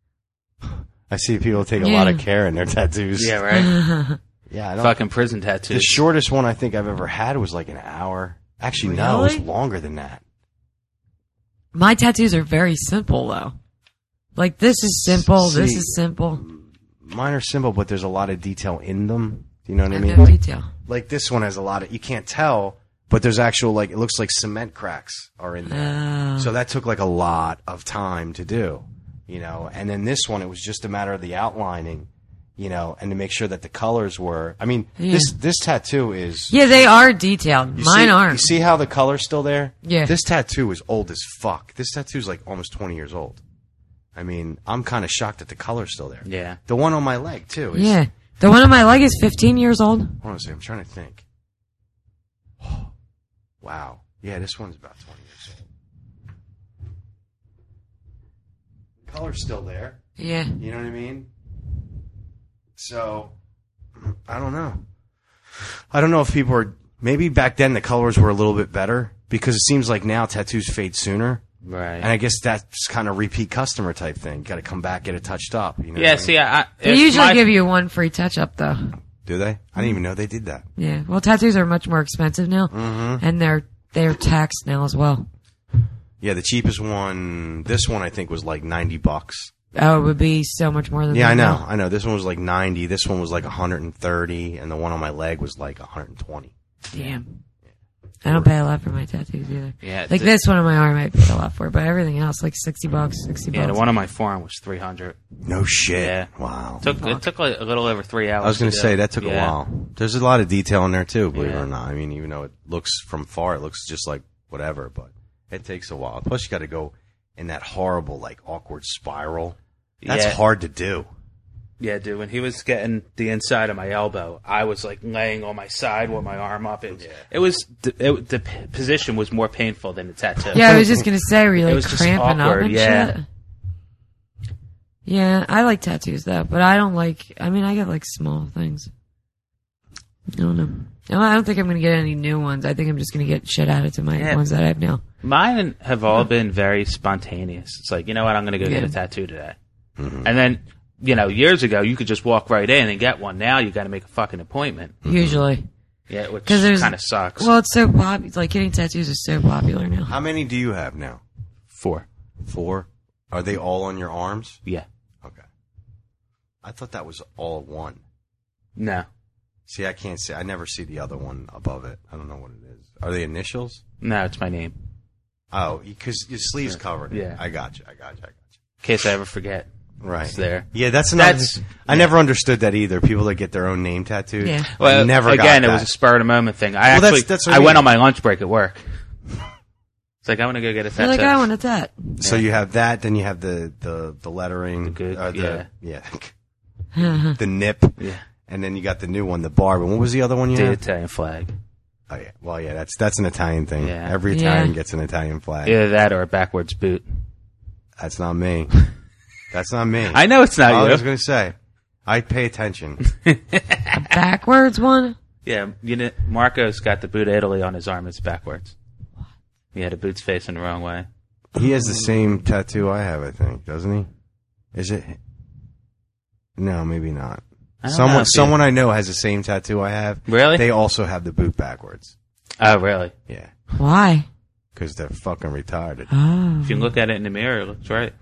I see people take a Yeah. lot of care in their tattoos. Yeah, right. Yeah, I don't. Fucking prison The tattoos. shortest one I think I've ever had was like an hour. Actually, no, it was Really? longer than that. My tattoos are very simple, though. Like, this is simple, this See, is simple. Mine are simple, but there's a lot of detail in them. Do you know what I I mean? have no detail. Like this one has a lot of, you can't tell, but there's actual, like, it looks like cement cracks are in there. Oh. So that took like a lot of time to do, you know. And then this one, it was just a matter of the outlining, you know, and to make sure that the colors were, I mean, Yeah. this, this tattoo is, Yeah, they are detailed. you Mine see, aren't. You see how the color's still there? Yeah. This tattoo is old as fuck. This tattoo's like almost twenty years old. I mean, I'm kind of shocked that the color's still there. Yeah. The one on my leg, too. Is, Yeah. The one on my leg is fifteen years old. Hold on a second. I'm trying to think. Wow. Yeah, this one's about twenty years old. The color's still there. Yeah. You know what I mean? So, I don't know. I don't know if people are... Maybe back then the colors were a little bit better because it seems like now tattoos fade sooner. Right. And I guess that's kind of repeat customer type thing. Got to come back, get it touched up. You know Yeah, what I see, mean? I, I, They if usually my- give you one free touch-up, though. Do they? I didn't even know they did that. Yeah. Well, tattoos are much more expensive now, Mm-hmm. and they're they're taxed now as well. Yeah, the cheapest one, this one I think was like ninety bucks. Oh, it would be so much more than Yeah, that I know. now. I know. This one was like ninety. This one was like one hundred thirty, and the one on my leg was like one hundred twenty. Damn. I don't pay a lot for my tattoos either. Yeah, Like the- this one on my arm, I paid a lot for, but everything else, like sixty bucks, sixty Yeah, bucks. the one on my forearm was three hundred. No shit. Yeah. Wow. Took it took like a little over three hours. I was going to do. say that took Yeah. a while. There's a lot of detail in there too, believe it Yeah. or not. I mean, even though it looks from far, it looks just like whatever, but it takes a while. Plus, you got to go in that horrible, like awkward spiral. That's Yeah. hard to do. Yeah, dude. When he was getting the inside of my elbow, I was like laying on my side with my arm up. It, it was the, it, the p- position was more painful than the tattoo. Yeah, I was just gonna say, were you It like was just cramping up awkward, and yeah. shit? Yeah, I like tattoos though, but I don't like. I mean, I get like small things. I don't know. No, I don't think I'm going to get any new ones. I think I'm just going to get shit added to my Yeah. ones that I have now. Mine have all been very spontaneous. It's like, you know what, I'm going to go Yeah. get a tattoo today. Mm-hmm. And then, you know, years ago, you could just walk right in and get one. Now you got to make a fucking appointment. Usually. Yeah, which there's kind of sucks. Well, it's so popular. Like, getting tattoos is so popular now. How many do you have now? Four. Four? Are they all on your arms? Yeah. Okay. I thought that was all one. No. See, I can't see. I never see the other one above it. I don't know what it is. Are they initials? No, it's my name. Oh, because your sleeves covered it. Yeah. I got you. I got you. I got you. In case I ever forget. Right. It's there. Yeah, that's another. That's, thing. I never understood that either. People that get their own name tattooed. Yeah. Well, I never again, got it was that. a spur of the moment thing. I Well, that's- actually, that's what I I went mean. on my lunch break at work. It's like, I want to go get a You're tattoo. like, I want a tat. So you have that, then you have the the, the lettering, The good- uh, the, yeah, Yeah. the nip, Yeah. and then you got the new one, the barb. And what was the other one you The had? Italian flag. Oh yeah, well yeah, that's that's an Italian thing. Yeah. Every Yeah. Italian gets an Italian flag. Either that or a backwards boot. That's not me. That's not me. I know it's not I you. was going to say, I pay attention. A backwards one? Yeah, you know, Marco's got the boot of Italy on his arm. It's backwards. Yeah, the boot's facing the wrong way. He has the same tattoo I have, I think, doesn't he? Is it? No, maybe not. I don't Someone, know, dude. someone I know has the same tattoo I have. Really? They also have the boot backwards. Oh, really? Yeah, Why? because they're fucking retarded. Oh. If you look at it in the mirror, it looks right.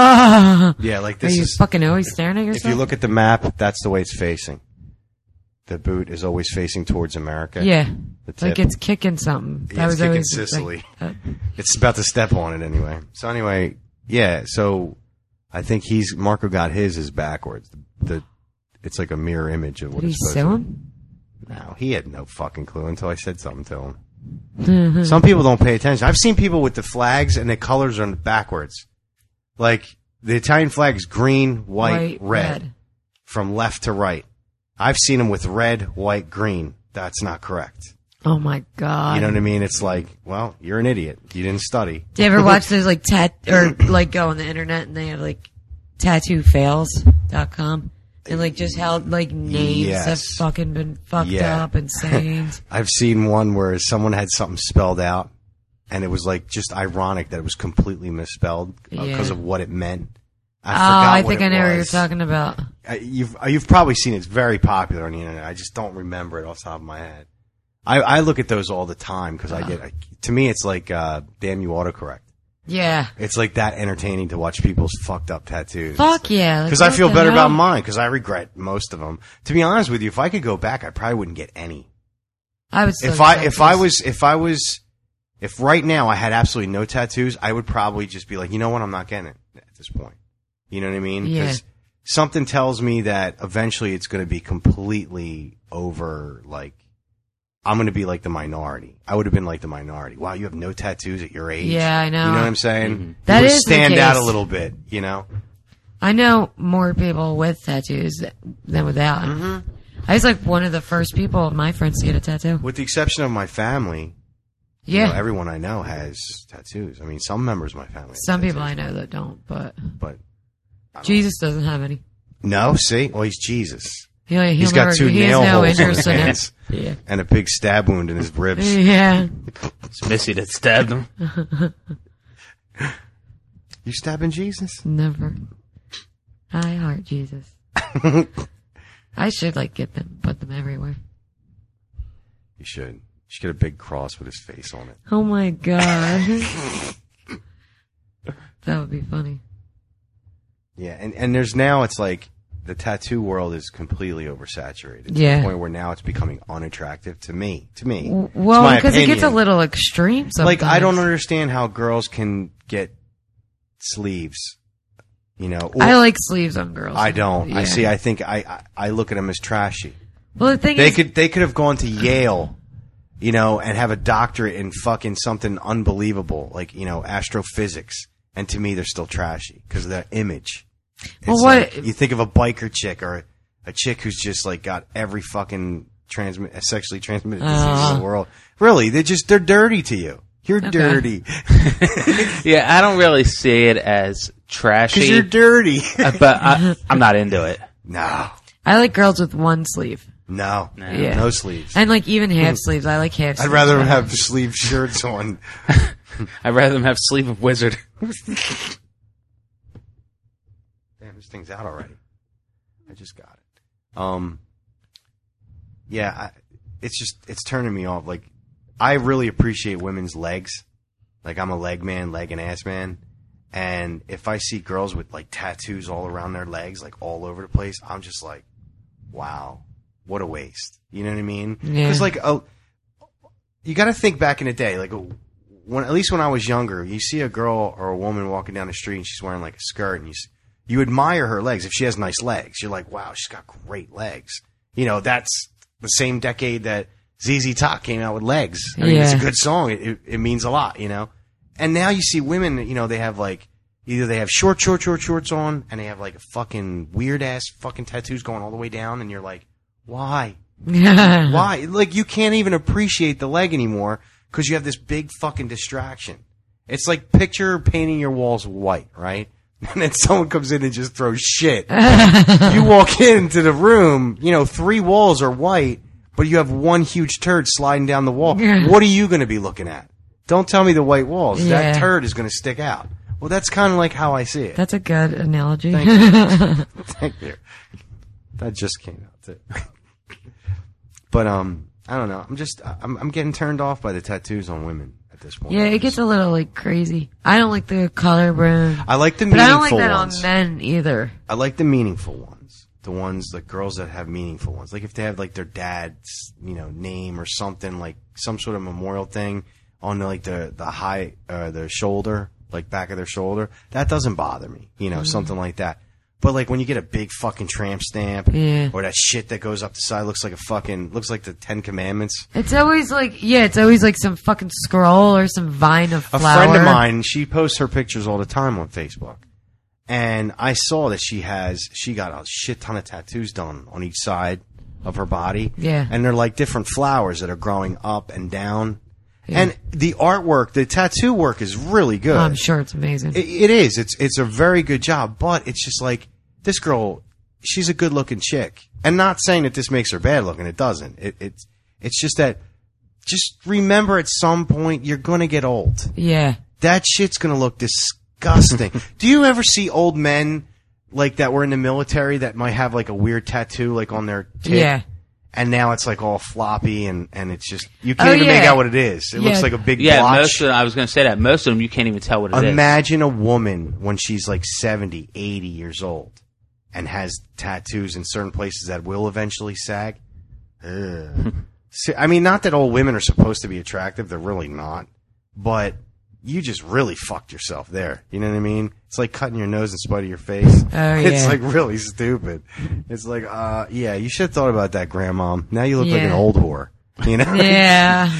Oh. Yeah, like Are this you is. fucking always staring at If yourself? you look at the map, that's the way it's facing. The boot is always facing towards America. Yeah. The Like tip. it's kicking something. Yeah, That it's was kicking always the Sicily. thing. Uh, It's about to step on it anyway. So anyway, yeah. So I think he's Marco got his is backwards. The, the it's like a mirror image of what Did he it's supposed sue to. him? No, he had no fucking clue until I said something to him. Some people don't pay attention. I've seen people with the flags and the colors are backwards. Like the Italian flag is green, white, White, red, red. from left to right. I've seen them with red, white, green. That's not correct. Oh my god. You know what I mean? It's like, well, you're an idiot. You didn't study. Do you ever watch those like tat or like go on the internet and they have like tattoo fails dot com and like just how like names Yes. have fucking been fucked Yeah. up and sayings. I've seen one where someone had something spelled out, and it was like just ironic that it was completely misspelled Yeah. because of what it meant. I Oh, forgot I what think it I know what you're was. talking about. Uh, You've uh, you've probably seen it. It's very popular on the internet. I just don't remember it off the top of my head. I, I look at those all the time because I get. I, to me, it's like uh, damn you autocorrect. Yeah. It's like that entertaining to watch people's fucked up tattoos. Fuck yeah. Like, Because I what feel the better hell? about mine because I regret most of them. To be honest with you, if I could go back, I probably wouldn't get any. I would still If get I if I tattoos. was if I was if right now I had absolutely no tattoos, I would probably just be like, you know what, I'm not getting it at this point. You know what I mean? Yeah. Something tells me that eventually it's going to be completely over. Like I'm going to be like the minority. I would have been like the minority. Wow, you have no tattoos at your age. Yeah, I know. You know what I'm saying? Mm-hmm. You That would is the stand out a case. little bit. You know? I know more people with tattoos than without. Mm-hmm. I was like one of the first people of my friends to get a tattoo. With the exception of my family. Yeah. You know, everyone I know has tattoos. I mean, some members of my family. have Some people I tattoos, know that don't, but But Jesus doesn't have any. no, see? Well, he's Jesus. He'll, he'll He's got never- two he nail has no holes in interest his in hands it. Yeah. and a big stab wound in his ribs. Yeah. It's Missy that stabbed him. You stabbing Jesus? Never. I heart Jesus. I should like get them, put them everywhere. You should. You should get a big cross with his face on it. Oh my god. That would be funny. Yeah, and, and there's now, it's like, the tattoo world is completely oversaturated. To Yeah. the point where now it's becoming unattractive to me. To me. W- It's Well, my because it gets a opinion. little extreme sometimes. Like, I don't understand how girls can get sleeves. You know, or- I like sleeves on girls. I don't. I Yeah. see. I think I, I I look at them as trashy. Well, the thing They is, could they could have gone to Yale, you know, and have a doctorate in fucking something unbelievable, like you know astrophysics. And to me, they're still trashy because of their image. It's Well, what- like, you think of a biker chick or a, a chick who's just like got every fucking transmit sexually transmitted disease Uh. in the world. Really, they're just they're dirty to you. You're dirty Yeah, I don't really see it as trashy. because you're dirty. uh, but I, I'm not into it. No. I like girls with one sleeve. No, No. Yeah. no sleeves. And like even half sleeves. I like half I'd sleeves. rather them have sleeve shirts on. I'd rather them have sleeve of wizard. Damn, this thing's out already. I just got it. Um, yeah, I, it's just it's turning me off. Like, I really appreciate women's legs. Like, I'm a leg man, leg and ass man. And if I see girls with like tattoos all around their legs, like all over the place, I'm just like, wow, what a waste. You know what I mean? Yeah. Because like, a, you got to think back in the day, like when at least when I was younger, you see a girl or a woman walking down the street and she's wearing like a skirt, and you you admire her legs. If she has nice legs, you're like, wow, she's got great legs. You know, that's the same decade that Z Z Top came out with Legs. I mean, Yeah. it's a good song. It, it, it means a lot, you know. And now you see women, you know, they have like, either they have short, short, short shorts on, and they have like a fucking weird ass fucking tattoos going all the way down, and you're like, why? Why? Like, you can't even appreciate the leg anymore because you have this big fucking distraction. It's like picture painting your walls white, right? And then someone comes in and just throws shit. You walk into the room, you know, three walls are white, but you have one huge turd sliding down the wall. What are you going to be looking at? Don't tell me the white walls. Yeah. That turd is going to stick out. Well, that's kind of like how I see it. That's a good analogy. Thank you. Thank you. That just came out too. But um, I don't know. I'm just I'm I'm getting turned off by the tattoos on women at this point. Yeah, it gets a little like crazy. I don't like the color brown. I like the but I meaningful don't like that ones. on men either. I like the meaningful ones. The ones like girls that have meaningful ones. Like if they have like their dad's, you know, name or something, like some sort of memorial thing on the, like the the high uh their shoulder, like back of their shoulder. That doesn't bother me. You know, Mm-hmm. something like that. But like when you get a big fucking tramp stamp, Yeah. or that shit that goes up the side, looks like a fucking looks like the Ten Commandments. It's always like, yeah, it's always like some fucking scroll or some vine of A flower. friend of mine, she posts her pictures all the time on Facebook, and I saw that she has she got a shit ton of tattoos done on each side of her body. Yeah. And they're like different flowers that are growing up and down. Yeah. And the artwork, the tattoo work is really good. I'm sure it's amazing. It, it is. It's it's a very good job, but it's just like this girl. She's a good looking chick, and not saying that this makes her bad looking. It doesn't. It, it's it's just that. Just remember, at some point, you're gonna get old. Yeah. That shit's gonna look disgusting. Do you ever see old men like that were in the military that might have like a weird tattoo like on their tit? Yeah. And now it's like all floppy and, and it's just, you can't Oh, even yeah. make out what it is. It Yeah. looks like a big Yeah, blotch. most of them, I was going to say that. Most of them, you can't even tell what it is. Imagine a woman when she's like seventy, eighty years old and has tattoos in certain places that will eventually sag. Ugh. See, I mean, not that all women are supposed to be attractive. They're really not. But you just really fucked yourself there. You know what I mean? It's like cutting your nose in spite of your face. Oh, It's yeah. like really stupid. It's like, uh, yeah, you should have thought about that, grandmom. Now you look like an Yeah. old whore. You know? Yeah.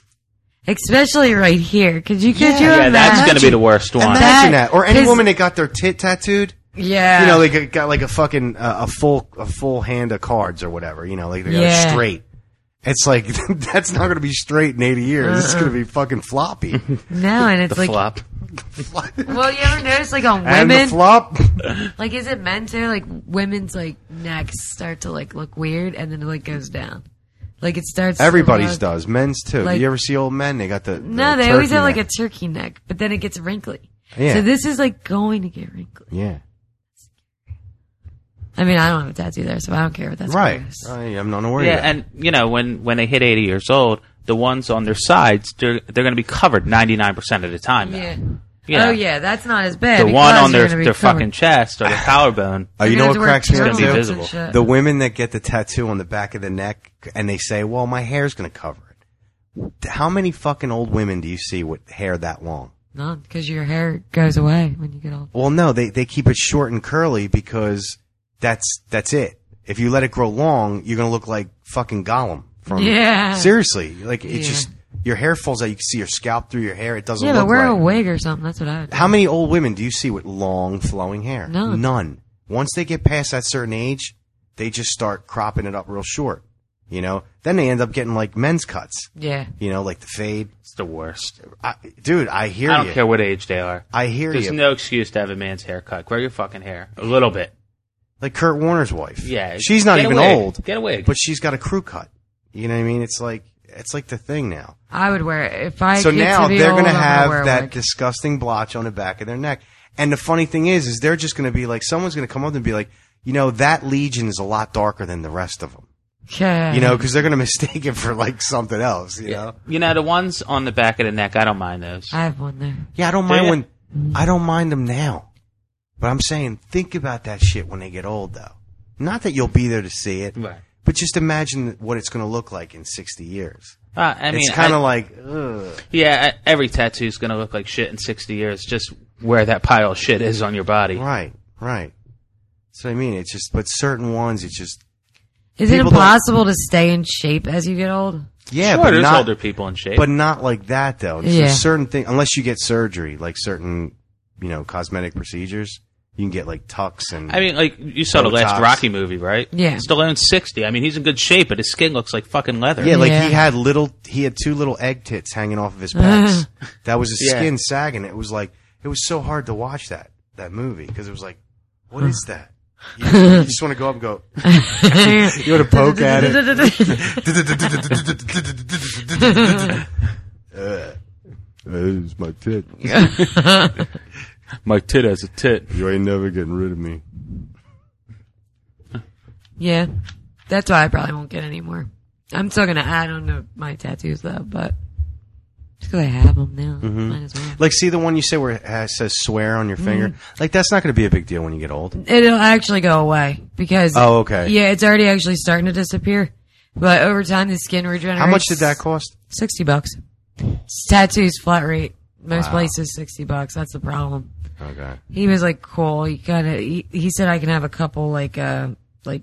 Especially right here. Could you, could Yeah. you Yeah, imagine? that's going to be the worst one. Imagine That- that. Or any 'cause- woman that got their tit tattooed. Yeah. You know, they got, got like a fucking uh, a full a full hand of cards or whatever. You know, like they got Yeah. it straight. It's like that's not going to be straight in eighty years. It's going to be fucking floppy. No, and it's the like, flop. well, you ever notice like on And the women, flop. like is it men too? Like women's like necks start to like look weird and then it like goes down. Like it starts. to Everybody's look- does. Men's too. Like- you ever see old men? They got the, the No, they always turkey have like neck. a turkey neck, but then it gets wrinkly. Yeah. So this is like going to get wrinkly. Yeah. I mean, I don't have a tattoo there, so I don't care if that's Right. gross. I, I'm not worried. Yeah, about it. and, you know, when, when they hit eighty years old, the ones on their sides, they're, they're going to be covered ninety-nine percent of the time now. Yeah. You know, Oh yeah, that's not as bad. The one because on you're their, gonna be their covered. fucking chest or their collarbone. Oh, You're you gonna know have what to wear cracks me up It's gonna be turtlenecks too? and visible. shit. The women that get the tattoo on the back of the neck and they say, well, my hair's going to cover it. How many fucking old women do you see with hair that long? None, because your hair goes away when you get old. Well, no, they, they keep it short and curly because that's, that's it. If you let it grow long, you're going to look like fucking Gollum from, Yeah. seriously. Like, it Yeah. just, your hair falls out. You can see your scalp through your hair. It doesn't Yeah, look but wear right. a wig or something. That's what I would do. How many old women do you see with long flowing hair? None. None. Once they get past that certain age, they just start cropping it up real short. You know, then they end up getting like men's cuts. Yeah. You know, like the fade. It's the worst. I, dude, I hear I don't you. care what age they are. I hear There's you. no excuse to have a man's haircut. Grow your fucking hair. A little bit. Like Kurt Warner's wife. Yeah. She's not Get a even wig. old. Get a wig. But she's got a crew cut. You know what I mean? It's like it's like the thing now. I would wear it if I. So get now to be they're old, going to I'm have wear a that wig. disgusting blotch on the back of their neck. And the funny thing is, is they're just going to be like, someone's going to come up and be like, you know, that legion is a lot darker than the rest of them. Yeah. You know, because they're going to mistake it for like something else. You know. You know, the ones on the back of the neck, I don't mind those. I have one there. Yeah, I don't Do mind ya? when I don't mind them now, but I'm saying think about that shit when they get old, though. Not that you'll be there to see it, Right. but just imagine what it's going to look like in sixty years. Uh, I mean, it's kind I- of like, ugh. Yeah, every tattoo's going to look like shit in sixty years, just where that pile of shit is on your body. Right, right. So I mean, it's just, but certain ones, it's just. Is it people don't- impossible to stay in shape as you get old? Yeah, Sure, but there's not, older people in shape. but not like that though. There's Yeah. certain things, unless you get surgery, like certain, you know, cosmetic procedures, you can get like tucks and. I mean, like, you saw the last Botox. Rocky movie, right? Yeah. Stallone's sixty. I mean, he's in good shape, but his skin looks like fucking leather. Yeah, like Yeah. he had little, he had two little egg tits hanging off of his pecs. That was his Yeah. skin sagging. It was like, it was so hard to watch that, that movie, because it was like, what is that? You just, you just want to go up and go, you want to poke at it. uh, this is my tit. My tit has a tit. You ain't never getting rid of me. Yeah. That's why I probably won't get any more. I'm still going to add on to my tattoos, though, but just because I have them now, might as well. Like, see the one you say where it has, says swear on your finger? Like, that's not going to be a big deal when you get old. It'll actually go away because. Oh, okay. Yeah, it's already actually starting to disappear. But over time, the skin regenerates. How much did that cost? sixty bucks. Tattoos flat rate. Most Wow. places sixty bucks. That's the problem. Okay. He was like, cool. He kind of, he, he said I can have a couple like, uh, like,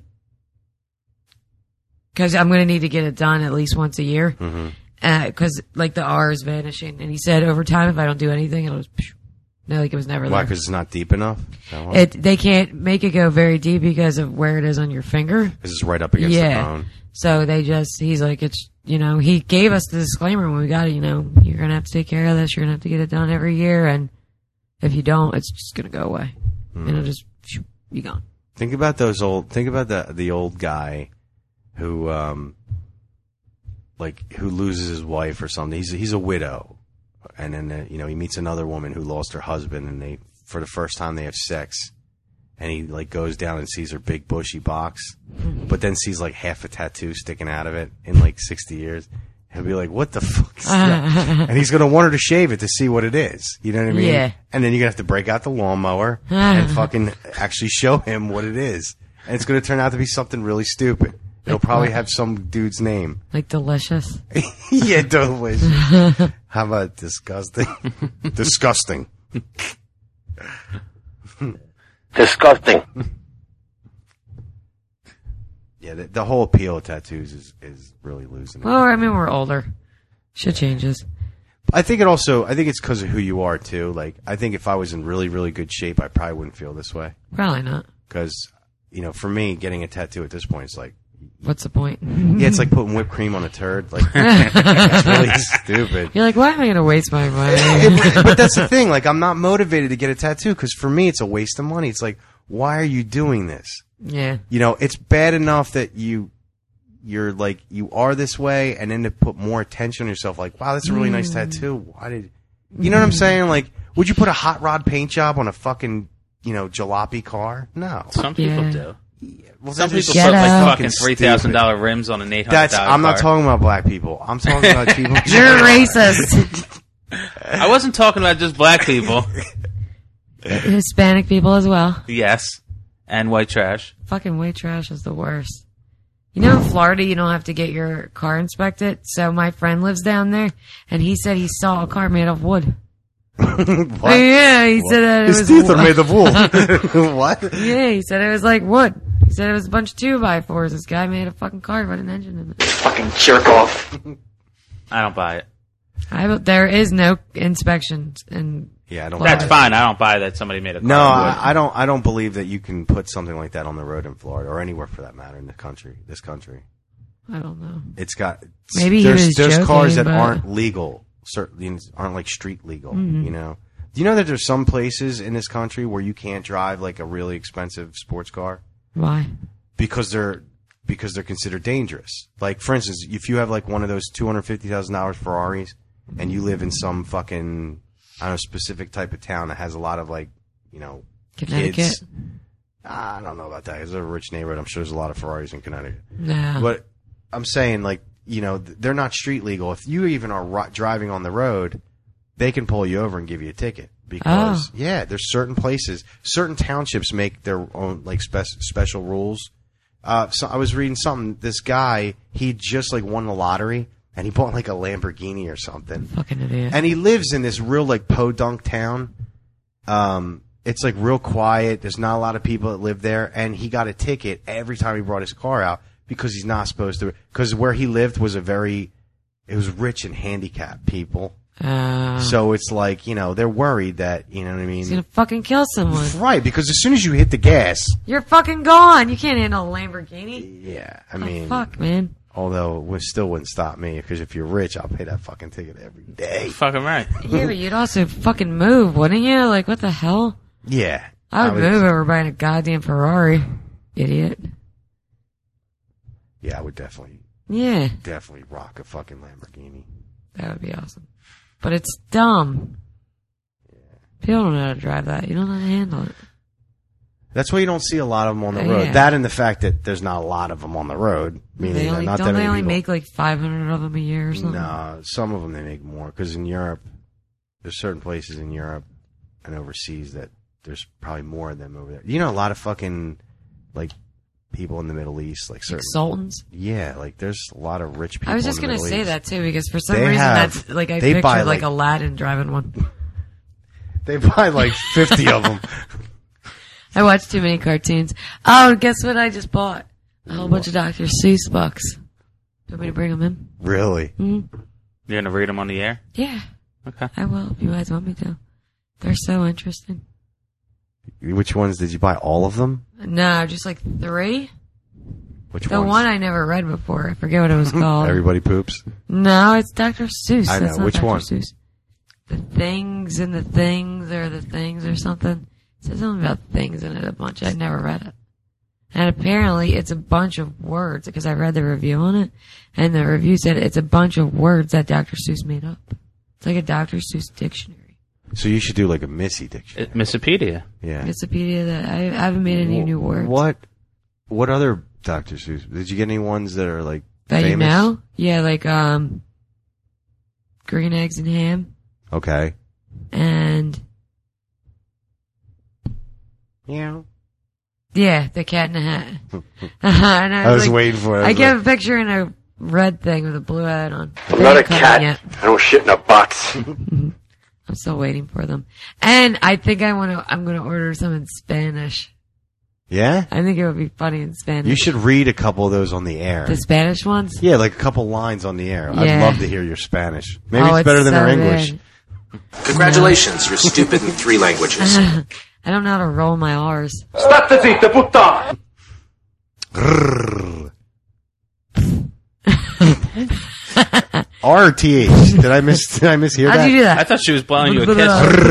cause I'm going to need to get it done at least once a year. Mm-hmm. Uh, cause like the R is vanishing. And he said over time, if I don't do anything, it'll just, psh, no, like it was never Why? there. Because it's not deep enough? Is that why? It, they can't make it go very deep because of where it is on your finger. 'Cause it's right up against Yeah. the bone. So they just, he's like, it's, you know, he gave us the disclaimer when we got it, you know, you're going to have to take care of this. You're going to have to get it done every year. And if you don't, it's just going to go away. Hmm. And it'll just shoo, be gone. Think about those old. Think about the the old guy who, um, like who loses his wife or something. He's he's a widow, and then uh, you know he meets another woman who lost her husband, and they for the first time they have sex, and he like goes down and sees her big bushy box, but then sees like half a tattoo sticking out of it in like sixty years. He'll be like, "What the fuck is that?" And he's gonna want her to shave it to see what it is. You know what I mean? Yeah. And then you're gonna have to break out the lawnmower and fucking actually show him what it is. And it's gonna turn out to be something really stupid. It'll probably have some dude's name. Like delicious. Yeah, delicious. How about disgusting? Disgusting. Disgusting. Yeah, the, the whole appeal of tattoos is, is really losing it. Well, I mean, we're older. Shit changes. I think it also, I think it's because of who you are too. Like, I think if I was in really, really good shape, I probably wouldn't feel this way. Probably not. Because, you know, for me, getting a tattoo at this point is like, What's the point? yeah, it's like putting whipped cream on a turd. Like, it's really stupid. You're like, why am I going to waste my money? But that's the thing. Like, I'm not motivated to get a tattoo because for me, it's a waste of money. It's like, why are you doing this? Yeah. You know, it's bad enough that you, you're like, you are this way, and then to put more attention on yourself, like, wow, that's a really nice tattoo. Why did, you know what I'm saying? Like, would you put a hot rod paint job on a fucking, you know, jalopy car? No. Some people Yeah. do. Well, Some that's people just put like out. fucking three thousand dollar rims on an eight hundred That's, dollar I'm not car. talking about black people. I'm talking about people. You're racist. I wasn't talking about just black people. Hispanic people as well. Yes. And white trash. Fucking white trash is the worst. You know, in Florida, you don't have to get your car inspected. So my friend lives down there, and he said he saw a car made of wood. What? Yeah, he said that it His was teeth wood. are made of wool. What? Yeah, he said it was like wood. He said it was a bunch of two by fours. This guy made a fucking car with an engine in it. Fucking jerk off. I don't buy it. I, there is no inspections, and Yeah, I don't. That's buy it. fine. I don't buy that somebody made a car. No, with I, wood. I don't. I don't believe that you can put something like that on the road in Florida or anywhere for that matter in the country. This country, I don't know. it's got. Maybe he there's was there's joking, cars that but- aren't legal. Certainly aren't like street legal. Mhm. You know. Do you know that there's some places in this country where you can't drive like a really expensive sports car? Why? Because they're because they're considered dangerous. Like, for instance, if you have like one of those two hundred fifty thousand dollars Ferraris and you live in some fucking, I don't know, specific type of town that has a lot of like, you know, Connecticut? kids. I don't know about that. It's a rich neighborhood. I'm sure there's a lot of Ferraris in Connecticut. Yeah. But I'm saying, like, you know, they're not street legal. If you even are ri- driving on the road, they can pull you over and give you a ticket. Because, oh. yeah, there's certain places, certain townships make their own, like, spe- special rules. Uh, so I was reading something. This guy, he just, like, won the lottery, and he bought, like, a Lamborghini or something. Fucking idiot. And he lives in this real, like, podunk town. Um, it's, like, real quiet. There's not a lot of people that live there. And he got a ticket every time he brought his car out because he's not supposed to. Because where he lived was a very, it was rich and handicapped people. Uh, So it's like, you know, they're worried that, you know what I mean? he's gonna fucking kill someone. Right, because as soon as you hit the gas. You're fucking gone. You can't handle a Lamborghini. Yeah, I Oh, mean. fuck, man. Although it still wouldn't stop me, because if you're rich, I'll pay that fucking ticket every day. Fucking right. Yeah, but you'd also fucking move, wouldn't you? Like, what the hell? Yeah. I would, I would- move over buying a goddamn Ferrari. Idiot. Yeah, I would definitely, Yeah, definitely rock a fucking Lamborghini. that would be awesome. But it's dumb. People don't know how to drive that. You don't know how to handle it. That's why you don't see a lot of them on the Yeah. road. That and the fact that there's not a lot of them on the road. Meaning They that only, not don't that they many only people. make like five hundred of them a year or something? No, some of them they make more. Because in Europe, there's certain places in Europe and overseas that there's probably more of them over there. You know, a lot of fucking, like, people in the Middle East, like certain. Sultans? Yeah, like there's a lot of rich people I was in just the going to Middle say East. that too, because for some They reason have- that's like I they pictured buy, like, like- Aladdin driving one. They buy like fifty of them. I watch too many cartoons. Oh, guess what I just bought? A whole bunch of Doctor Seuss books. Do you want me to bring them in? Really? Mm-hmm. You're gonna read them on the air? Yeah. Okay. I will if you guys want me to. They're so interesting. Which ones did you buy? All of them? No, just like three. Which The ones? one I never read before. I forget what it was called. Everybody poops. No, it's Doctor Seuss. I know. That's not Which Doctor one? Seuss. The things and the things or the things or something. It says something about things in it a bunch. I never read it. And apparently it's a bunch of words because I read the review on it. And the review said it's a bunch of words that Doctor Seuss made up. It's like a Doctor Seuss dictionary. So you should do like a Missy dictionary. Missopedia. Yeah. Wikipedia that I, I haven't made any new words. What? What other Doctor Seuss? Did you get any ones that are like That famous? you know? Yeah, like um, green eggs and ham. Okay. And Yeah. yeah, the cat in the hat. and I, I was like, waiting for it. I I was kept like- picturing a red thing with a blue hat on. I'm They not a haven't come in yet. cat. I don't shit in a box. I'm still waiting for them. And I think I want to. I'm going to order some in Spanish. Yeah? I think it would be funny in Spanish. You should read a couple of those on the air. The Spanish ones. Yeah, like a couple lines on the air. I'd Yeah. love to hear your Spanish. Maybe Oh, it's better than so our English. good. Congratulations, you're stupid in three languages. I don't know how to roll my R's. State zitta, puttana! R or T H? Did I miss? Did I mishear How'd that? you do that? I thought she was blowing you a kiss.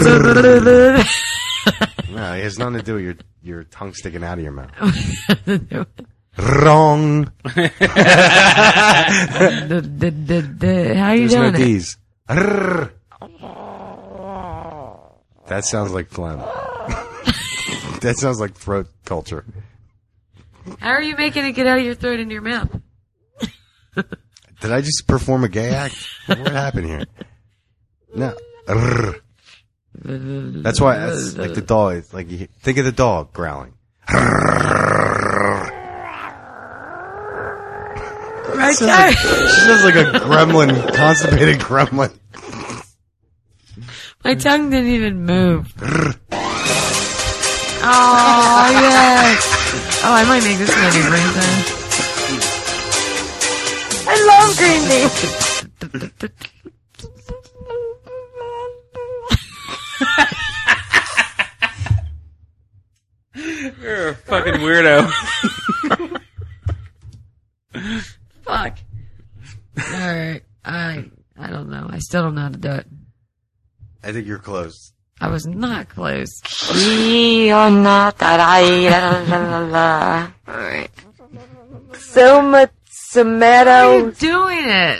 No, it has nothing to do with your your tongue sticking out of your mouth. Wrong. the, the, the, the, how are you There's no doing it? D's. Rrr. That sounds like phlegm. That sounds like throat culture. How are you making it get out of your throat into your mouth? Did I just perform a gay act? What happened here? No. Rrr. That's why, that's like the dog. It's like you think of the dog growling. Right She sounds, like, she sounds like a gremlin, constipated gremlin. My tongue didn't even move. Oh, yes. Oh, I might make this my new ringtone. I love Green Day. You're a fucking weirdo. Fuck. Alright. I I don't know. I still don't know how to do it. I think you're close. I was not close. Alright. Soma How are Tomato. you doing it?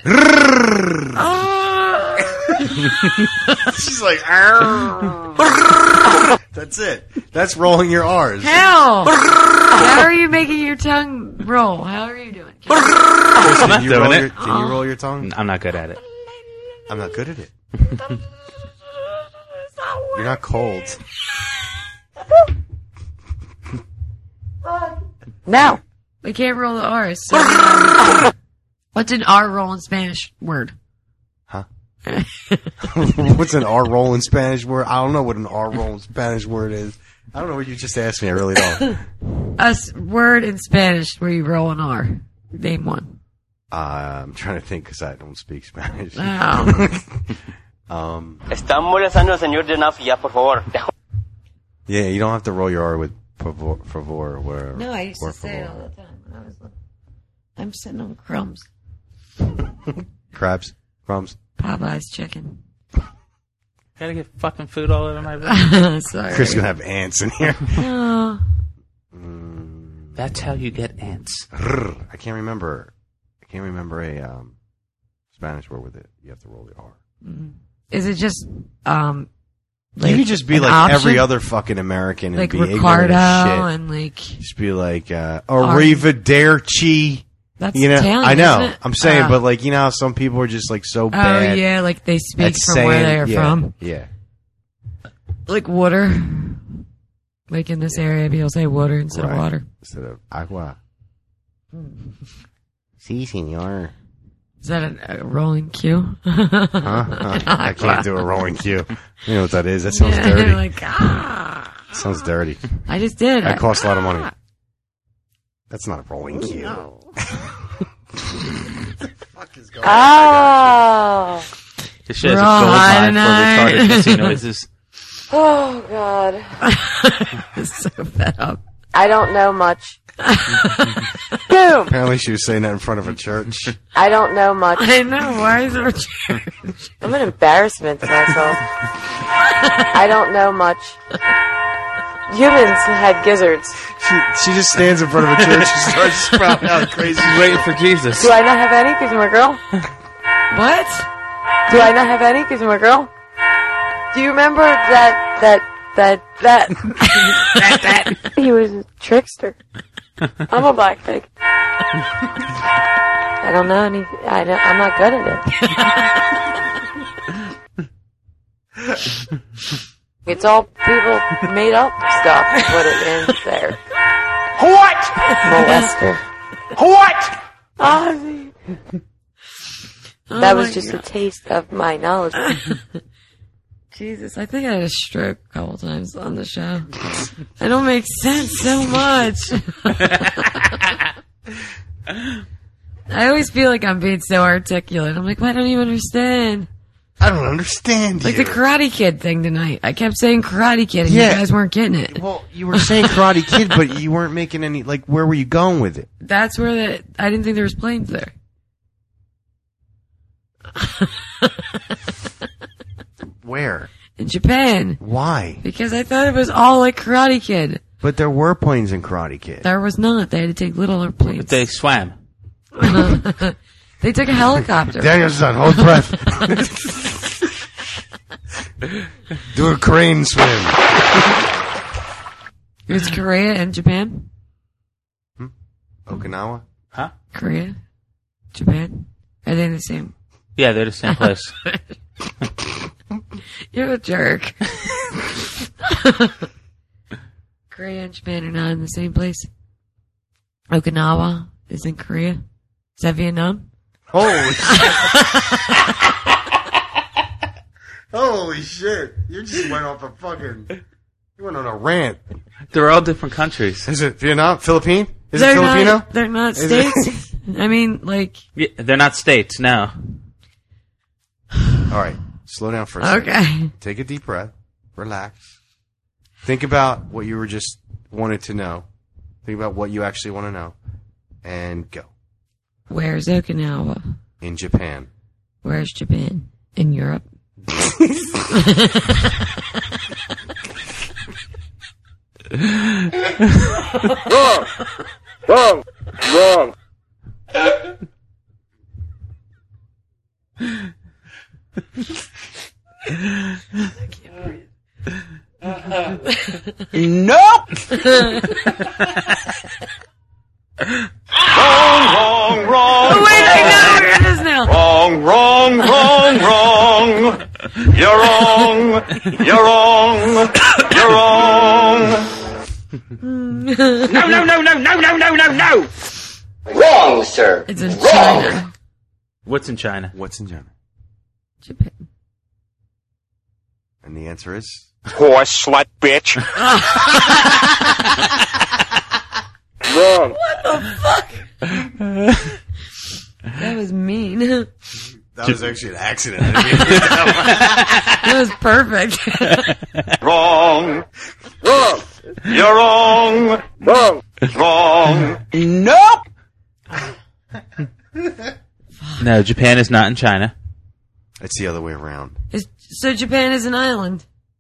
She's like, that's it. That's rolling your R's. How? How are you making your tongue roll? How are you doing? Can you- I'm not Can you, doing roll it. your, can you roll your tongue? I'm not good at it. I'm not good at it. You're not cold. No. We can't roll the R's. So um, what's an R roll in Spanish word? Huh? What's an R roll in Spanish word? I don't know what an R roll in Spanish word is. I don't know what you just asked me. I really don't. A s- word in Spanish where you roll an R. Name one. Uh, I'm trying to think because I don't speak Spanish. Oh. um, Está molestando al señor Enough ya, por favor. yeah, you don't have to roll your R with favor, favor where. No, I used por to say it favor. all the time when I was little. I'm sitting on crumbs. Crabs, crumbs. Popeye's chicken. Gotta get fucking food all over my room. Sorry. Chris is gonna have ants in here. No. That's how you get ants. I can't remember. I can't remember a um, Spanish word with it. You have to roll the R. Is it just, um, like you could just be an like option? every other fucking American and Like be ignorant Ricardo as shit. and like, Just be like, uh, arrivederci. That's you know, Italian, I know. isn't it? I'm saying, Oh. but like, you know how some people are just like so oh bad. yeah, like they speak at from saying, where they're yeah, from. Yeah. Like water. Like in this area, people say water instead Right. of water. Instead of agua. Si, senor. Is that a, a rolling Q? Huh? Huh? I can't do a rolling Q. You know what that is? That sounds Yeah, dirty. like, ah. Sounds dirty. I just did. That I- costs a lot of money. That's not a rolling Q. Oh. This shit has We're a all gold high mine tonight. for retarded pussy noises. Oh, God. so fed up. I don't know much. Boom. Apparently she was saying that in front of a church. I don't know much. I know. Why is there a church? I'm an embarrassment to myself. I don't know much. Humans had gizzards. She, she just stands in front of a church and starts spouting out crazy. She's waiting for Jesus. Do I not have any because I'm a girl? What? Do I not have any because I'm a girl? Do you remember that, that, that, that, that, that? He was a trickster. I'm a black pig. I don't know any, I don't, I'm not good at it. It's all people made up stuff, what it is there. What? Molester. What? Ozzy. Oh That was my just God. a taste of my knowledge. Jesus, I think I had a stroke a couple times on the show. I don't make sense so much. I always feel like I'm being so articulate. I'm like, why don't you understand? I don't understand Like you. the Karate Kid thing tonight. I kept saying Karate Kid and Yeah. you guys weren't getting it. Well, you were saying Karate Kid, but you weren't making any, like, where were you going with it? That's where the, I didn't think there was planes there. Where? In Japan. Why? Because I thought it was all like Karate Kid. But there were planes in Karate Kid. There was not. They had to take littler planes. They swam. They took a helicopter. Daniel's son, hold breath. Do a crane swim. It was Korea and Japan. Okinawa? Huh? Korea, Japan. Are they the same? Yeah, they're the same place. You're a jerk. Korea and Japan are not in the same place. Okinawa is in Korea. Is that Vietnam? Holy shit. Holy shit. You just went off a fucking... You went on a rant. They're all different countries. Is it Vietnam? Philippine? Is they're it Filipino? Not, they're not Is it- states. I mean, like... Yeah, they're not states, no. All right. Slow down for a second. Okay. Take a deep breath. Relax. Think about what you were just wanted to know. Think about what you actually want to know. And go. Where's Okinawa? In Japan. Where's Japan? In Europe? Wrong. Wrong. Wrong. Nope. Wrong, wrong, wrong. Oh, wait, I know where it is now. Wrong, wrong, wrong, wrong. You're wrong. You're wrong. You're wrong. No, no, no, no, no, no, no, no, no. Wrong, sir. It's in Wrong. China. What's in China? What's in China? Japan. And the answer is Horse slut bitch. Wrong. What the fuck? That was mean. that was actually an accident. I didn't mean to get that That was perfect. Wrong. Wrong. You're wrong. Wrong. Wrong. Nope. No, Japan is not in China. one. It's the other way around. Is- so Japan is an island.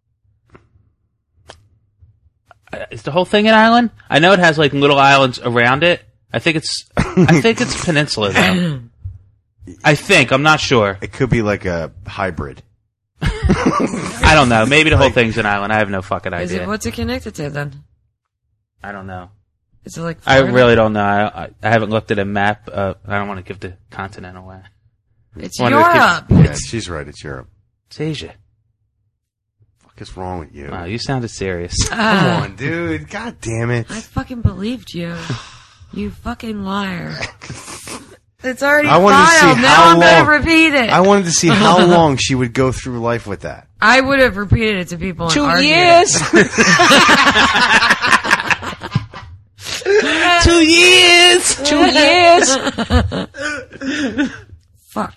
Uh, Is the whole thing an island? I know it has like little islands around it. I think it's. I think it's a peninsula though. I think. I'm not sure. It could be like a hybrid. I don't know. Maybe the whole thing's an island. I have no fucking Is idea. it, what's it connected to then? I don't know. Is it like I Florida? really don't know. I, I, I haven't looked at a map. Uh, I don't want to give the continent away. It's Wanted to Europe. keep- Yeah, she's right. It's Europe. It's Asia. What is wrong with you? Wow, you sounded serious. Come Ah, on, dude. God damn it. I fucking believed you. You fucking liar. It's already I wanted to see filed. Now how I'm long. going to repeat it. I wanted to see how long she would go through life with that. I would have repeated it to people. Two and argued years. Two years. Two years. Fuck.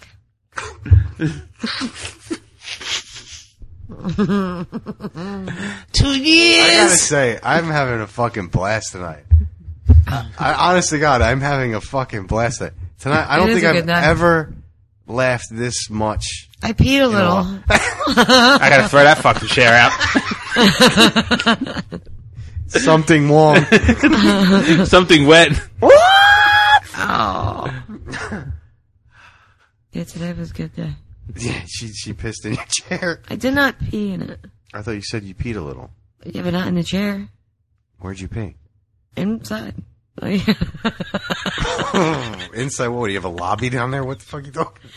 Two I gotta years. say, I'm having a fucking blast tonight. I, honest to God, I'm having a fucking blast tonight. Tonight, I It don't is think a I've good night. ever laughed this much. I peed a in a little. while. I gotta throw that fucking chair out. Something wrong. Something wet. Oh. Yeah, today was a good day. Yeah, she she pissed in your chair. I did not pee in it. I thought you said you peed a little. Yeah, but not in the chair. Where'd you pee? Inside. Inside what? Do you have a lobby down there? What the fuck are you talking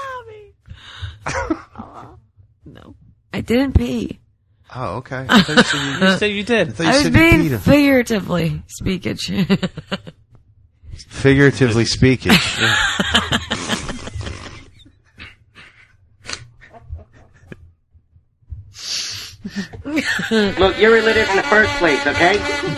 about? No. I didn't pee. Oh, okay. I thought you said you, You said you did. I thought you I was said you being peed. figuratively speaking. Figuratively speaking. Look, you're illiterate in the first place, okay?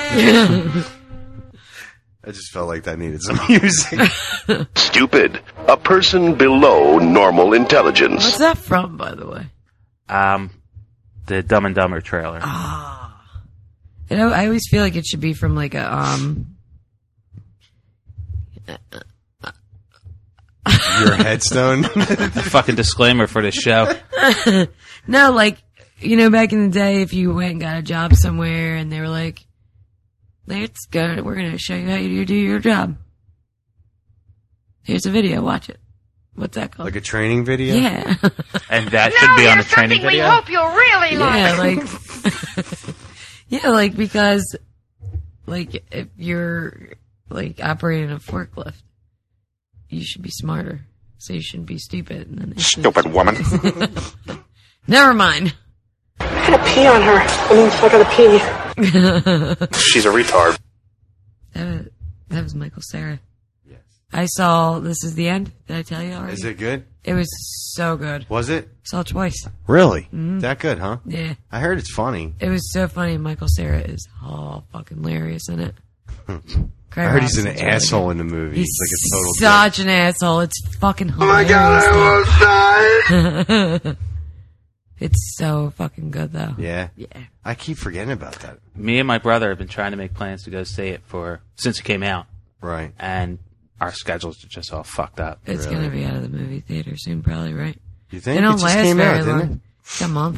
I just felt like that needed some music. Stupid. A person below normal intelligence. What's that from, by the way? Um, the Dumb and Dumber trailer. You know, I always feel like it should be from like a um. Your headstone. The fucking disclaimer for this show. No, like you know, back in the day, if you went and got a job somewhere, and they were like, "Let's go, we're gonna show you how you do your job. Here's a video, watch it." What's that called? Like a training video? Yeah. And that should be on the training video. you'll really Yeah, like, yeah, like because, like, if you're like operating a forklift, you should be smarter. So you shouldn't be stupid. And then they should- Stupid woman. Never mind. I gotta pee on her. I mean, I gotta pee. She's a retard. That was, that was Michael Cera. Yes. I saw This Is the End. Did I tell you already? Is it good? It was so good. Was it? Saw it twice. Really? Mhm. That good, huh? Yeah. I heard it's funny. It was so funny. Michael Cera is oh fucking hilarious in it. I heard he's an asshole in the movie. He's He's like a total such an asshole. It's fucking hilarious. Oh my God, I almost died. It's so fucking good though. Yeah. Yeah. I keep forgetting about that. Me and my brother have been trying to make plans to go see it for since it came out. Right. And our schedules are just all fucked up. It's really. gonna be out of the movie theater soon, probably, right? You think? They don't It just last came very out, didn't long. it? It's a month.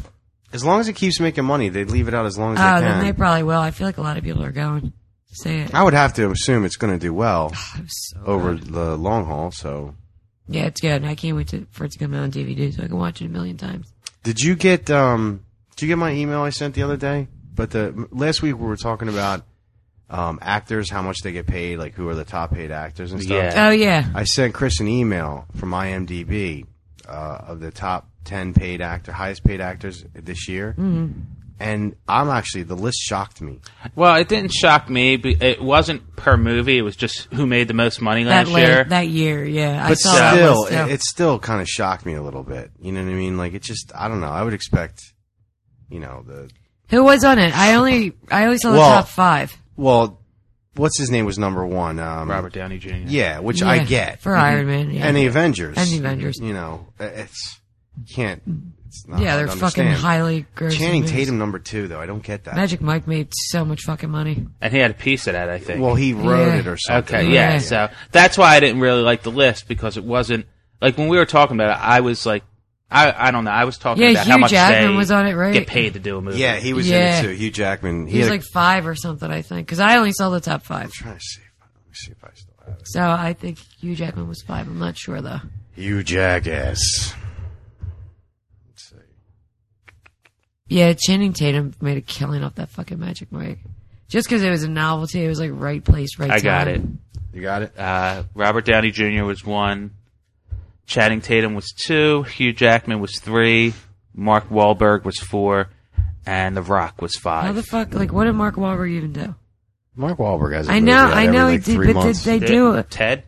As long as it keeps making money, they leave it out as long as Oh, they then can. they probably will. I feel like a lot of people are going to see it. I would have to assume it's going to do well so over good. the long haul. So, Yeah, it's good. And I can't wait to, for it to come out on D V D so I can watch it a million times. did you get um? Did you get my email I sent the other day? But the last week we were talking about um, actors, how much they get paid, like who are the top paid actors and stuff. Yeah. Oh, yeah. I sent Chris an email from IMDb uh, of the top ten paid actor, highest paid actors this year, Mm-hmm. and I'm actually the list shocked me. Well, it didn't shock me. But it wasn't per movie. It was just who made the most money That, last late, year. that year, yeah. I But saw that still, list, too. it, it still kind of shocked me a little bit. You know what I mean? Like it just, I don't know. I would expect, you know, the Who was on it? I only I only saw the Well, top five. well, what's his name was number one? Um, Robert Downey Junior Yeah, which I Yeah, get for Iron Man, yeah. and the Avengers, And the Avengers. You know, it's you can't. It's not Yeah, hard they're to fucking understand. highly gross. Channing movies. Tatum number two though. I don't get that. Magic Mike made so much fucking money. And he had a piece of that, I think. Well, he wrote Yeah. it or something. Okay, yeah, Yeah. So that's why I didn't really like the list because it wasn't like when we were talking about it. I was like, I I don't know. I was talking Yeah, about how Hugh much Jackman they was on it, right? get paid to do a movie. Yeah, he was Yeah. in it too. Hugh Jackman. He was had a- like five or something, I think, because I only saw the top five. I'm trying to see. If, I- let me see if I still have it. So I think Hugh Jackman was five. I'm not sure though. You jackass. Let's see. Yeah, Channing Tatum made a killing off that fucking Magic Mike. Just because it was a novelty, it was like right place, right I time. got it. You got it. Uh, Robert Downey Junior was one. Channing Tatum was two. Hugh Jackman was three. Mark Wahlberg was four. And The Rock was five. How the fuck? Like, what did Mark Wahlberg even do? Mark Wahlberg has. A I movie know, out I every, know like, he did, three but did months. they Did- do it? Ted?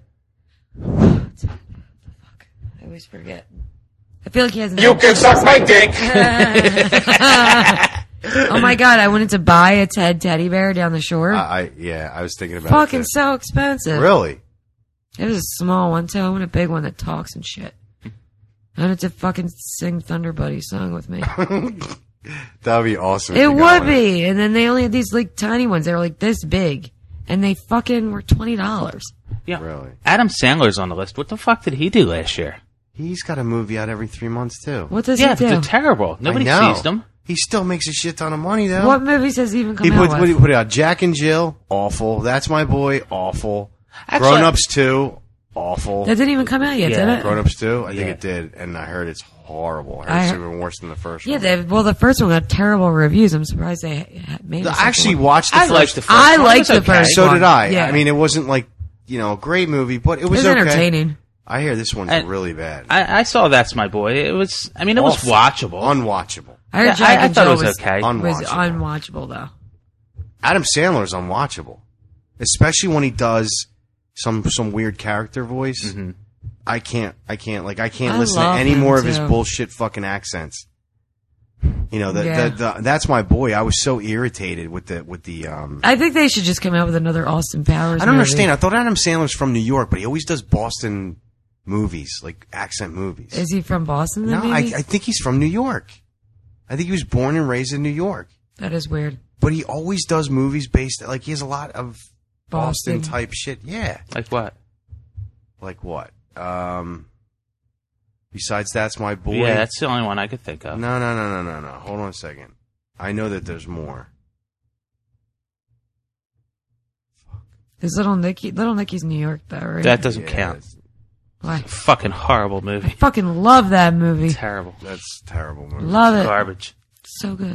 I always forget. I feel like he hasn't. You can suck my dick! Oh my god! I wanted to buy a Ted teddy bear down the shore. I, I yeah, I was thinking about Fucking it. too. so expensive. Really? It was a small one too. I want a big one that talks and shit. I wanted to fucking sing Thunder Buddy song with me. That would be awesome. if It you got would one. be. And then they only had these like tiny ones. They were like this big, and they fucking were twenty dollars. Yeah. Really? Adam Sandler's on the list. What the fuck did he do last year? He's got a movie out every three months too. What does yeah, he do? they're terrible. Nobody I know. sees them. He still makes a shit ton of money though. What movies has he even come He out put, with? what he put out Jack and Jill, awful. That's My Boy, awful. Actually- Grown Ups two, awful. That didn't even come out yet, Yeah, did it? Grown Ups two, I think Yeah. it did, and I heard it's horrible. I heard I it's heard- even worse than the first Yeah, one. they, well, the first one got terrible reviews. I'm surprised they ha- made it. I actually watched the I first. liked the first I one. It liked was the okay. first So one. did I. Yeah. I mean, it wasn't like you know a great movie, but it it was, was okay. entertaining. I hear this one's And- really bad. I, I saw That's My Boy. It was, I mean, it was Awful. watchable. Unwatchable. I heard Yeah, Jack I- I and thought it Jill was was okay. Was Unwatchable. unwatchable though. Adam Sandler's unwatchable, especially when he does some some weird character voice. Mm-hmm. I can't, I can't, like, I can't I listen to love any him, more of his too. bullshit fucking accents. You know, the, Yeah. the, the, that's My Boy. I was so irritated with the with the. Um, I think they should just come out with another Austin Powers. I don't movie. understand. I thought Adam Sandler's from New York, but he always does Boston movies, like accent movies. Is he from Boston? no, Then I, maybe? I think he's from New York. I think he was born and raised in New York. that is weird. But he always does movies based, like he has a lot of Boston, Boston. type shit. Yeah. Like what? Like what? Um, besides That's My Boy. Yeah, that's the only one I could think of. No, no, no, no, no, no. Hold on a second. I know that there's more. Is Little Nicky? Little Nicky's New York, though, right? That doesn't Yeah, count. that's- Why? Fucking horrible movie. Fucking love that movie. Terrible. That's terrible. Movie. Love it. Garbage. So good.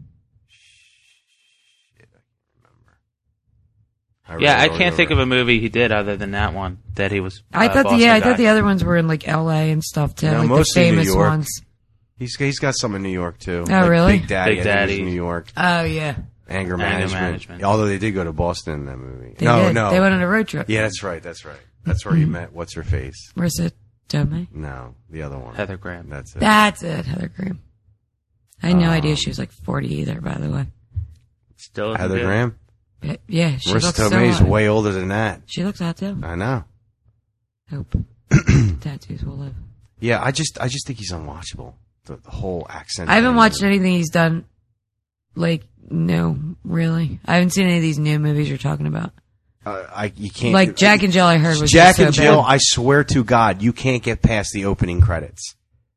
I really Yeah, I don't can't think of remember. a movie he did other than that one that he was. I uh, thought the Boston yeah, I guy. thought the other ones were in like L A and stuff too, No, like the mostly New famous York. ones. He's he's got some in New York too. Oh, Like really? Big Daddy. Big I think was Daddy. in New York. Oh yeah, Anger, Anger management. Management. Although they did go to Boston in that movie. they no, did. no. They went on a road trip. Yeah, that's right. That's right. That's where you met. What's her face? Marissa Tomei. No, the other one. Heather Graham. That's it. That's it, Heather Graham. I had no Um, idea she was like forty either. By the way, Still Heather good. Graham. But, yeah, she Marissa looks so Tomei's hot. way older than that. She looks hot too. I know. Hope tattoos will live. Yeah, I just I just think he's unwatchable. The, the whole accent. I haven't thing. watched anything he's done. Like no, really, I haven't seen any of these new movies you're talking about. Uh, I you can't Like Jack and Jill, I heard was Jack just so and Jill. bad. I swear to God, you can't get past the opening credits.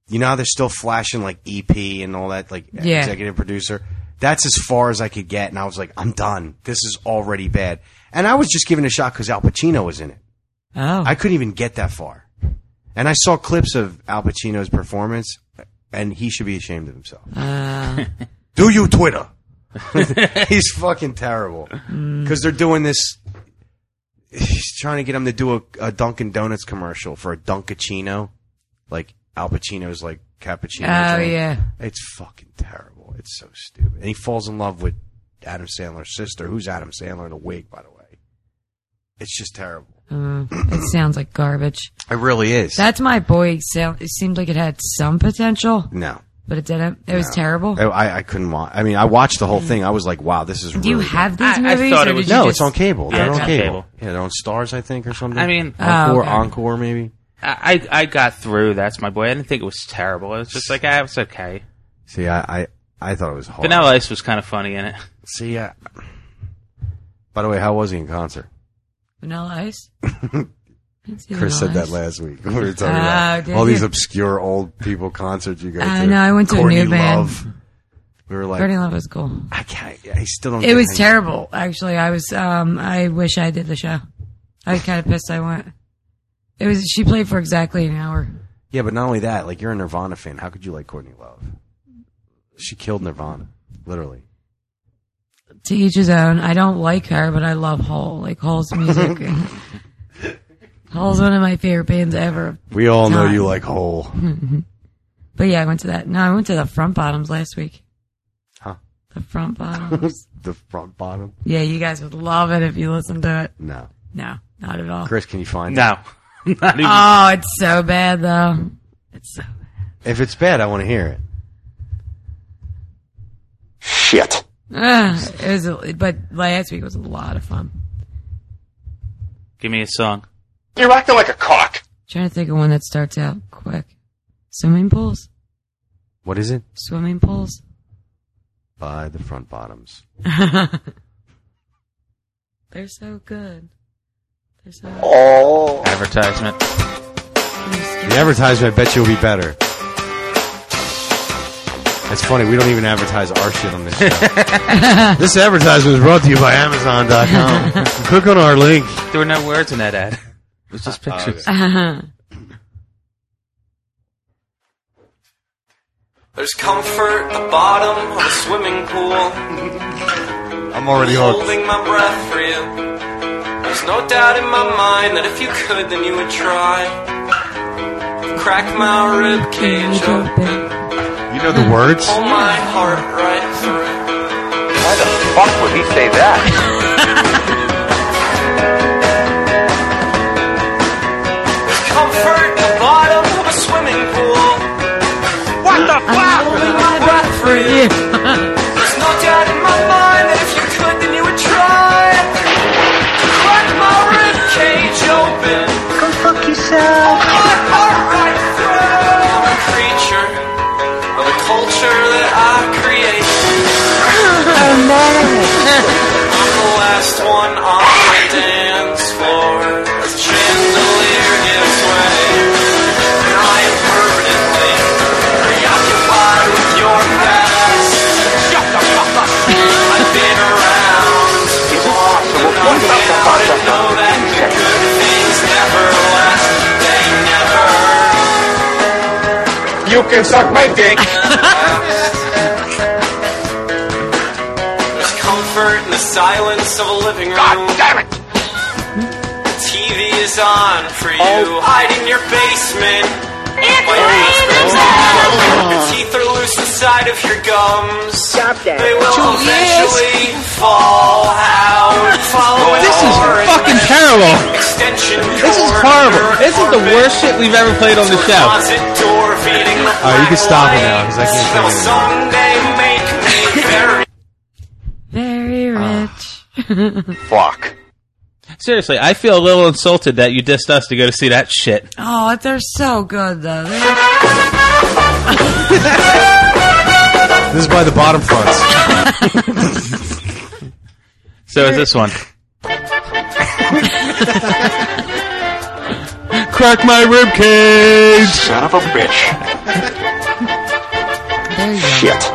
you know how they're still flashing like E P and all that, like Yeah. executive producer? That's as far as I could get, and I was like, I'm done. This is already bad. And I was just giving it a shot because Al Pacino was in it. Oh. I couldn't even get that far. And I saw clips of Al Pacino's performance, and he should be ashamed of himself. Uh. Do you Twitter? He's fucking terrible. Because they're doing this. He's trying to get him to do a, a Dunkin' Donuts commercial for a Dunkachino. Like Al Pacino's like cappuccino. Oh, drink. yeah. It's fucking terrible. It's so stupid. And he falls in love with Adam Sandler's sister, who's Adam Sandler in a wig, by the way. It's just terrible. Uh, it sounds like garbage. It really is. That's My Boy. It seemed like it had some potential. No. But it didn't. It was No. terrible. I, I couldn't watch. I mean, I watched the whole thing. I was like, wow, this is Do really you have bad. these I- I movies? thought or it was- did you No, just- it's on cable. Yeah, They're it's on on cable. cable. Yeah, they're on Stars, I think, or something. I mean- Encore, Oh, okay. Encore, maybe. I, I I got through. That's My Boy. I didn't think it was terrible. It was just like, ah, it was okay. See, I, I, I thought it was hard. Vanilla Ice was kind of funny in it. See, uh, by the way, how was he in concert? Vanilla Ice? Chris said that last week. We were talking Oh, about did all these you? obscure old people concerts you go Uh, to. no, I went to a Courtney new band. Love. We were like, Courtney Love was cool. I can't. I still don't. It get was any- terrible, actually. I was, um, I wish I did the show. I was kind of pissed I went. It was, she played for exactly an hour. Yeah, but not only that. Like, you're a Nirvana fan. How could you like Courtney Love? She killed Nirvana, literally. To each his own. I don't like her, but I love Hole. Like, Hole's music. Hole's one of my favorite bands ever. We all know Time. you like Hole. But yeah, I went to that. No, I went to the Front Bottoms last week. Huh? The Front Bottoms. The front bottom. Yeah, you guys would love it if you listened to it. No. No, not at all. Chris, can you find No. it? Not even. Oh, it's so bad, though. It's so bad. If it's bad, I want to hear it. Shit. Uh, it was, a, but last week was a lot of fun. Give me a song. You're acting like a cock. Trying to think of one that starts out quick. Swimming pools? What is it? Swimming pools? By the front bottoms. They're so good. They're so good. Oh. Advertisement. The advertisement, I bet you will be better. It's funny, we don't even advertise our shit on this show. This advertisement is brought to you by Amazon dot com. Click on our link. There were no words in that ad. It was just pictures. Uh-huh. There's comfort at the bottom of a swimming pool. I'm already hooked. Holding my breath for you. There's no doubt in my mind that if you could, then you would try. Crack my rib cage open. You know the words? Pull my heart right through. Why the fuck would he say that? There's comfort at the bottom of a swimming pool. What the fuck? Holding my breath for you. There's no doubt in my mind that if you could, then you would try to crack my rib cage open. Go fuck yourself. Pull my heart right through. I'm a creature of the culture that I create. I'm the last one on the dance floor. The chandelier gives way, and I am permanently preoccupied with your past. Shut the fuck up. I've been around long enough now to know that the good things never last. They never. You can suck my dick. There's comfort in the silence of a living room. God damn it! The T V is on for you. Oh. Hide in your basement. It's My raining The teeth are loose inside of your gums. Stop that. They will eventually fall out. Follow This is fucking terrible. Extension This is cord horrible. under a This is the carpet. worst shit we've ever played on the show. Closet door feeding the Alright, you can black stop it light. now, 'cause I can't They'll take it someday make me very Very rich. Fuck. Seriously, I feel a little insulted that you dissed us to go to see that shit. Oh, they're so good, though. They're... This is by the bottom fronts. So is this one. Crack my ribcage! Son of a bitch. There you go.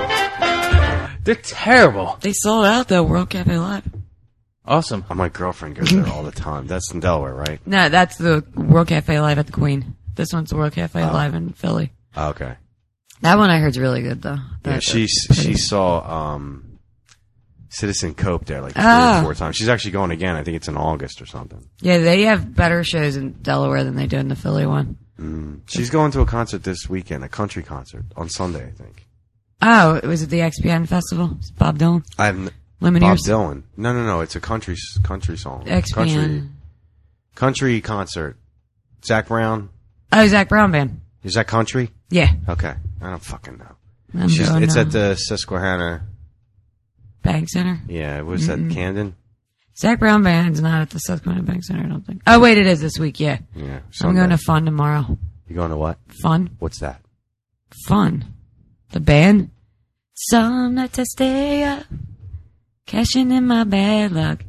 Shit. They're terrible. They sold out though. World Cafe Live. Awesome. Oh, my girlfriend goes there all the time. That's in Delaware, right? No, that's the World Cafe Live at the Queen. This one's the World Cafe Oh. Live in Philly. Oh, okay. That one I heard's really good though. Yeah, That- she that's pretty- she saw um, Citizen Cope there like three Ah. or four times. She's actually going again. I think it's in August or something. Yeah, they have better shows in Delaware than they do in the Philly one. Mm. She's going to a concert this weekend, a country concert on Sunday, I think. Oh, it was at the X P N Festival. It's Bob Dylan. I have n- Lumineers. Bob Dylan. No, no, no. It's a country country song. X P N. Country country concert. Zach Brown. Oh, Zach Brown Band. Is that country? Yeah. Okay. I don't fucking know. I'm She's, going it's now. at the Susquehanna. Bank Center. Yeah, was Mm-mm. that Camden? Zach Brown Band's not at the Susquehanna Bank Center, I don't think. Oh, wait, it is this week, yeah. Yeah. I'm Sunday. going to Fun tomorrow. You going to what? Fun. What's that? Fun. The band. Some nights I stay up, cashing in my bad luck.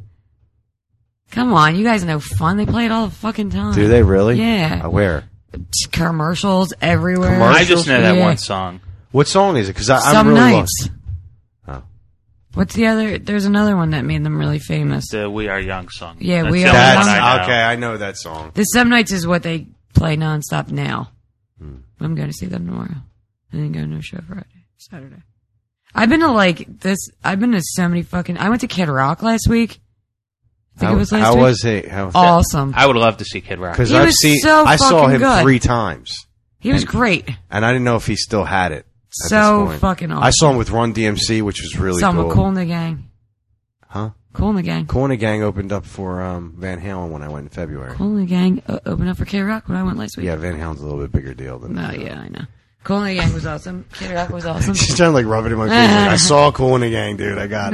Come on, you guys know Fun. They play it all the fucking time. Do they really? Yeah. Uh, where? Commercials everywhere. I just know that Yeah. one song. What song is it? Because I'm Some really nights. lost. Oh. What's the other? There's another one that made them really famous. The We Are Young song. Yeah, That's We the Are only Young. one I know. Okay, I know that song. The Some Nights is what they play nonstop now. Hmm. I'm going to see them tomorrow. And then go to a show Friday, Saturday. I've been to like this. I've been to so many fucking. I went to Kid Rock last week. I think How, it was last how week. was he? How, Awesome. I would love to see Kid Rock. Because He I've was seen, so I saw fucking him good. three times, He was great. and I didn't know if he still had it. at So this point. fucking awesome. I saw him with Run D M C, which was really Some cool. Cool in the Gang. Huh? Cool in the Gang. Cool in the Gang opened up for um, Van Halen when I went in February. Cool in the Gang uh, opened up for Kid Rock when I went last week. Yeah, Van Halen's a little bit bigger deal than. Oh yeah, I know. Cool in the Gang was awesome. Kid Rock was awesome. She's trying to like rub it in my face. Like, I saw Cool in the Gang, dude. I got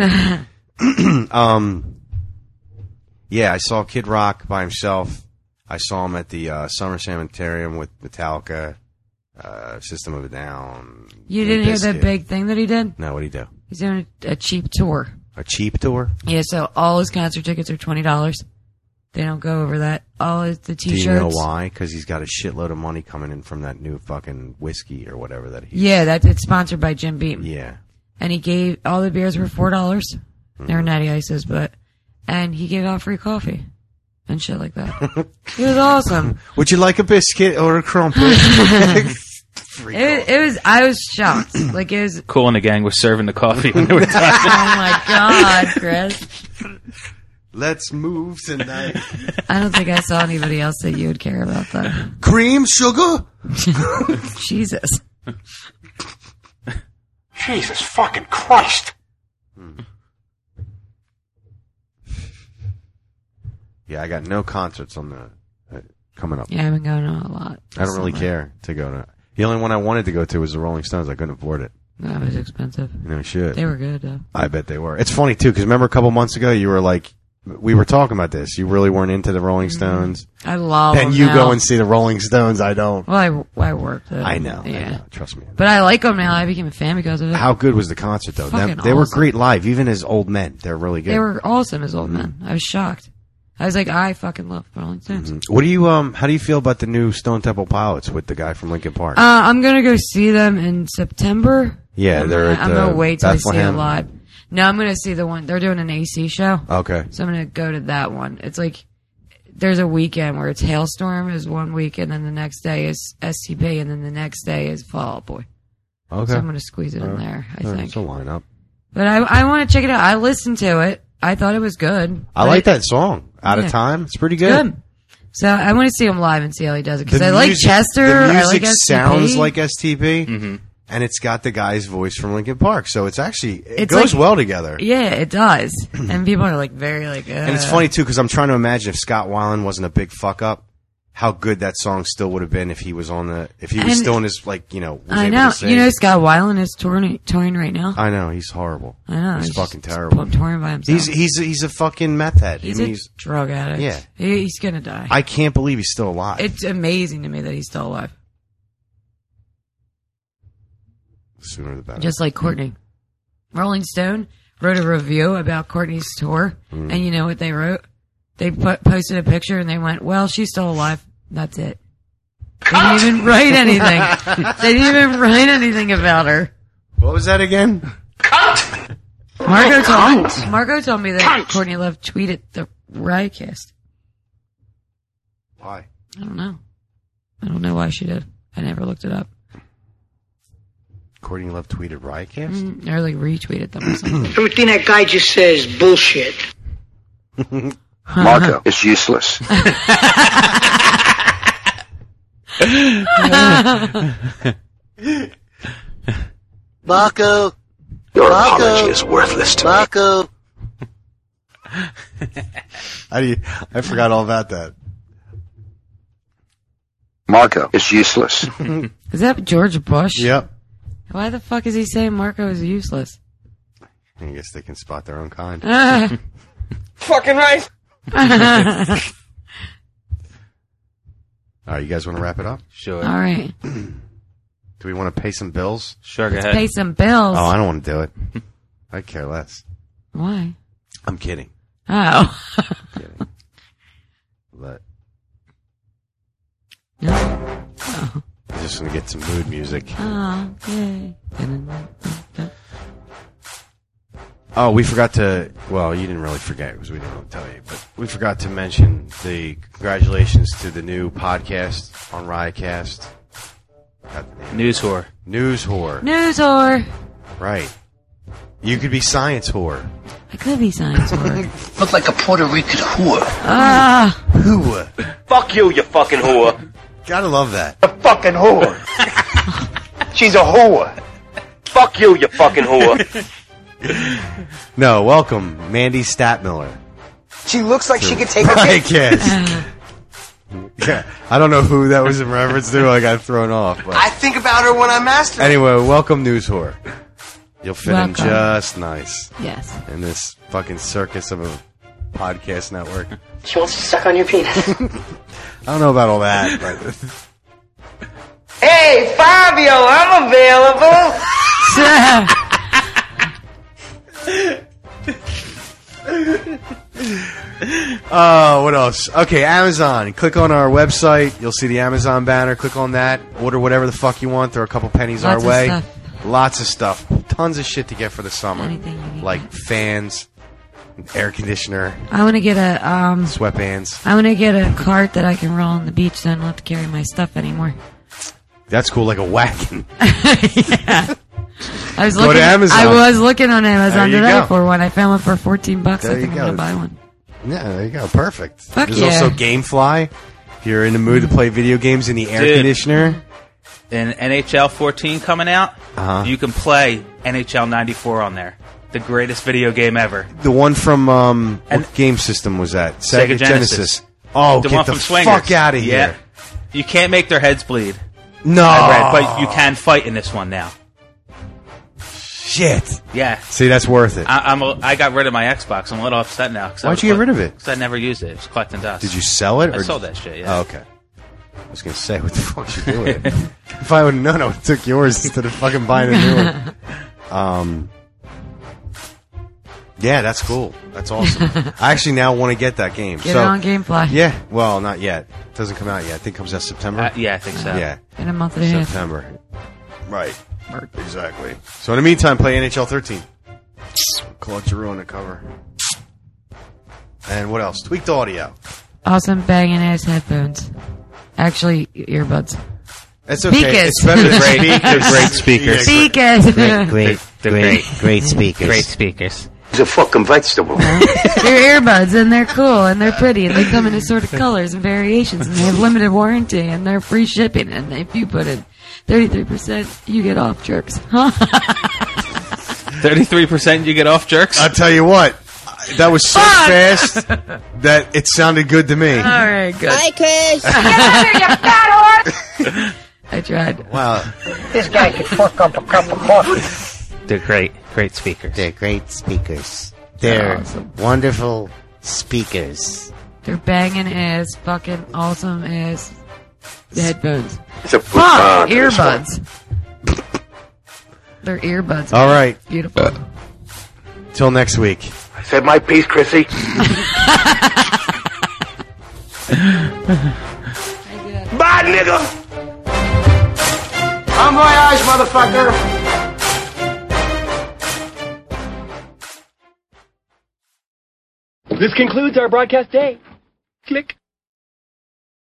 it. um, yeah, I saw Kid Rock by himself. I saw him at the uh, Summer Sanitarium with Metallica, uh, System of a Down. You Limp didn't hear that Bizkit. big thing that he did? No, what'd he do? He's doing a, a cheap tour. A cheap tour? Yeah, so all his concert tickets are twenty dollars. They don't go over that. All his, the Do t-shirts. you know why? Because he's got a shitload of money coming in from that new fucking whiskey or whatever that he. Yeah, that it's sponsored by Jim Beam. Yeah. And he gave all the beers were four dollars. Mm-hmm. They're natty ices, but and he gave out free coffee and shit like that. It was awesome. Would you like a biscuit or a crumpet? It, it was. I was shocked. Like it was. Cool in the Gang was serving the coffee when they were done. Oh my god, Chris! Let's move tonight. I don't think I saw anybody else that you would care about that. Cream, sugar. Jesus. Jesus fucking Christ. Yeah, I got no concerts on the uh, coming up. Yeah, I've been going to a lot. I don't really care to go to. The only one I wanted to go to was the Rolling Stones. I couldn't afford it. That was expensive. No shit. They were good though. I bet they were. It's funny too because remember a couple months ago you were like, we were talking about this. You really weren't into the Rolling Stones. I love Then them you now. go and see the Rolling Stones. I don't. Well, I, I worked it. I know. Yeah. I know. Trust me. But I like them now. I became a fan because of it. How good was the concert though? Fucking Them- they were awesome. great live, even as old men. They're really good. They were awesome as Mm-hmm. old men. I was shocked. I was like, I fucking love Rolling Stones. What do you um? How do you feel about the new Stone Temple Pilots with the guy from Linkin Park? Uh, I'm gonna go see them in September. Yeah, I'm they're gonna, at, I'm gonna uh, wait till I see it Bethlehem. live. No, I'm gonna see the one. They're doing an A C show. Okay. So I'm gonna go to that one. It's like there's a weekend where it's Hailstorm is one week, and then the next day is S T P, and then the next day is Fall Out Boy. Okay. So I'm gonna squeeze it in Uh, there. I uh, think. It's a lineup. But I I want to check it out. I listened to it. I thought it was good. I But like that song. Out Yeah. of Time. It's pretty It's good. good. So I want to see him live and see how he does it because The I like music- Chester. The I music like S T P. sounds like S T P, Mm-hmm. and it's got the guy's voice from Linkin Park. So it's actually it It's goes like- well together. Yeah, it does. And people are like very like. Uh, And it's funny too because I'm trying to imagine if Scott Weiland wasn't a big fuck up, how good that song still would have been if he was on the if he was And- still in his like you know. Was I able know. To sing. You know, Scott Weiland is touring touring right now. I know he's horrible. I know. he's, He's fucking just terrible. touring by himself. He's he's he's a fucking meth head. He's I mean, a he's, drug addict. Yeah. He- he's gonna die. I can't believe he's still alive. It's amazing to me that he's still alive. The sooner the better. Just like Courtney. Rolling Stone wrote a review about Courtney's tour, Mm. and you know what they wrote? They put, posted a picture and they went, "Well, she's still alive. That's it." They didn't even write anything. They didn't even write anything about her. What was that again? Margot told, Margot told me that Courtney Love tweeted the Riotcast. Why? I don't know. I don't know why she did. I never looked it up. Courtney Love tweeted Riotcast? Mm, or like retweeted them or something. Everything that guy just says is bullshit. Marco is useless. Marco. Your Marco. apology is worthless to Marco. me. I, I forgot all about that. Marco is useless. Is that George Bush? Yep. Why the fuck is he saying Marco is useless? I guess they can spot their own kind. Uh. Fucking right. All right, you guys want to wrap it up? Sure. All right. Do we want to pay some bills? Sure, go Let's ahead. pay some bills. Oh, I don't want to do it. I care less. Why? I'm kidding. Oh. kidding. But oh. I'm just going to get some mood music. Oh, yay. Oh, we forgot to, well, you didn't really forget because we didn't really tell you, but we forgot to mention the congratulations to the new podcast on Riotcast. News whore. News whore. News whore. Right. You could be science whore. I could be science whore. Look like a Puerto Rican whore. Ah. Whore. Fuck you, you fucking whore. Gotta love that. A fucking whore. She's a whore. Fuck you, you fucking whore. No, welcome, Mandy Statmiller. She looks like she could take a Riotcast. Yeah, I don't know who that was in reference to. I got thrown off. But. I think about her when I master. Anyway, welcome, News Whore. You'll fit Welcome. in just nice. Yes. In this fucking circus of a podcast network. She wants to suck on your penis. I don't know about all that, but Hey, Fabio, I'm available. Oh, what else? Okay, Amazon. Click on our website. You'll see the Amazon banner. Click on that. Order whatever the fuck you want. Throw a couple pennies Lots our of way. stuff. Lots of stuff. Tons of shit to get for the summer. Anything you need. Like fans, air conditioner, I want to get a um. sweatbands. I want to get a cart that I can roll on the beach, so I don't have to carry my stuff anymore. That's cool, like a wagon. Yeah. I was Go looking. to Amazon. I was looking on Amazon There you today go. for one. I found one for fourteen bucks. There I think you I'm go. gonna buy one. Yeah, there you go. Perfect. Fuck There's yeah. also GameFly. If you're in the mood to play video games in the air Dude. conditioner. And N H L fourteen coming out, Uh-huh. you can play N H L ninety-four on there. The greatest video game ever. The one from, um, And- what game system was that? Sega Genesis. Oh, The get one the from Swingers. fuck out of Yeah. here. You can't make their heads bleed. No. I read, but you can fight in this one now. Shit. Yeah. See, that's worth it. I, I'm a, I got rid of my Xbox. I'm a little upset now. Why'd you get rid of it? Because I never used it. It was collecting dust. Did you sell it? I or sold that shit, yeah. Oh, okay. I was going to say, what the fuck you do with it? If I would have known, I would have took yours instead of fucking buying a new one. Um, yeah, that's cool. That's awesome. I actually now want to get that game. Get so, it on GameFly. Yeah, well, not yet. It doesn't come out yet. I think it comes out September. Uh, yeah, I think so. Yeah. In a month and a half. September. Right. Exactly. So in the meantime, play N H L thirteen. Claude Giroux on the cover. And what else? Tweaked audio. Awesome banging ass headphones. Actually, earbuds. It's okay. Speakers. It's better than Great- speakers. they're great speakers. Speakers. Great, great, They're great, great. great speakers. Great speakers. He's a fucking vegetable. They're earbuds, and they're cool, and they're pretty, and they come in assorted colors and variations, and they have limited warranty, and they're free shipping, and if you put in thirty-three percent, you get off, jerks. thirty-three percent you get off, jerks? I'll tell you what. That was so Fuck. fast that it sounded good to me. All right, good. Hi, Chris. Get out here, you fat whore! I tried. Wow. This guy could fuck up a cup of coffee. They're great. Great speakers. They're great speakers. They're Awesome. wonderful speakers. They're banging ass, fucking awesome ass headphones. It's a Fuck, earbuds. They're earbuds. All right. Beautiful. Till next week. I said my piece, Chrissy. I did. Bye, nigga. Bon voyage, motherfucker. This concludes our broadcast day. Click.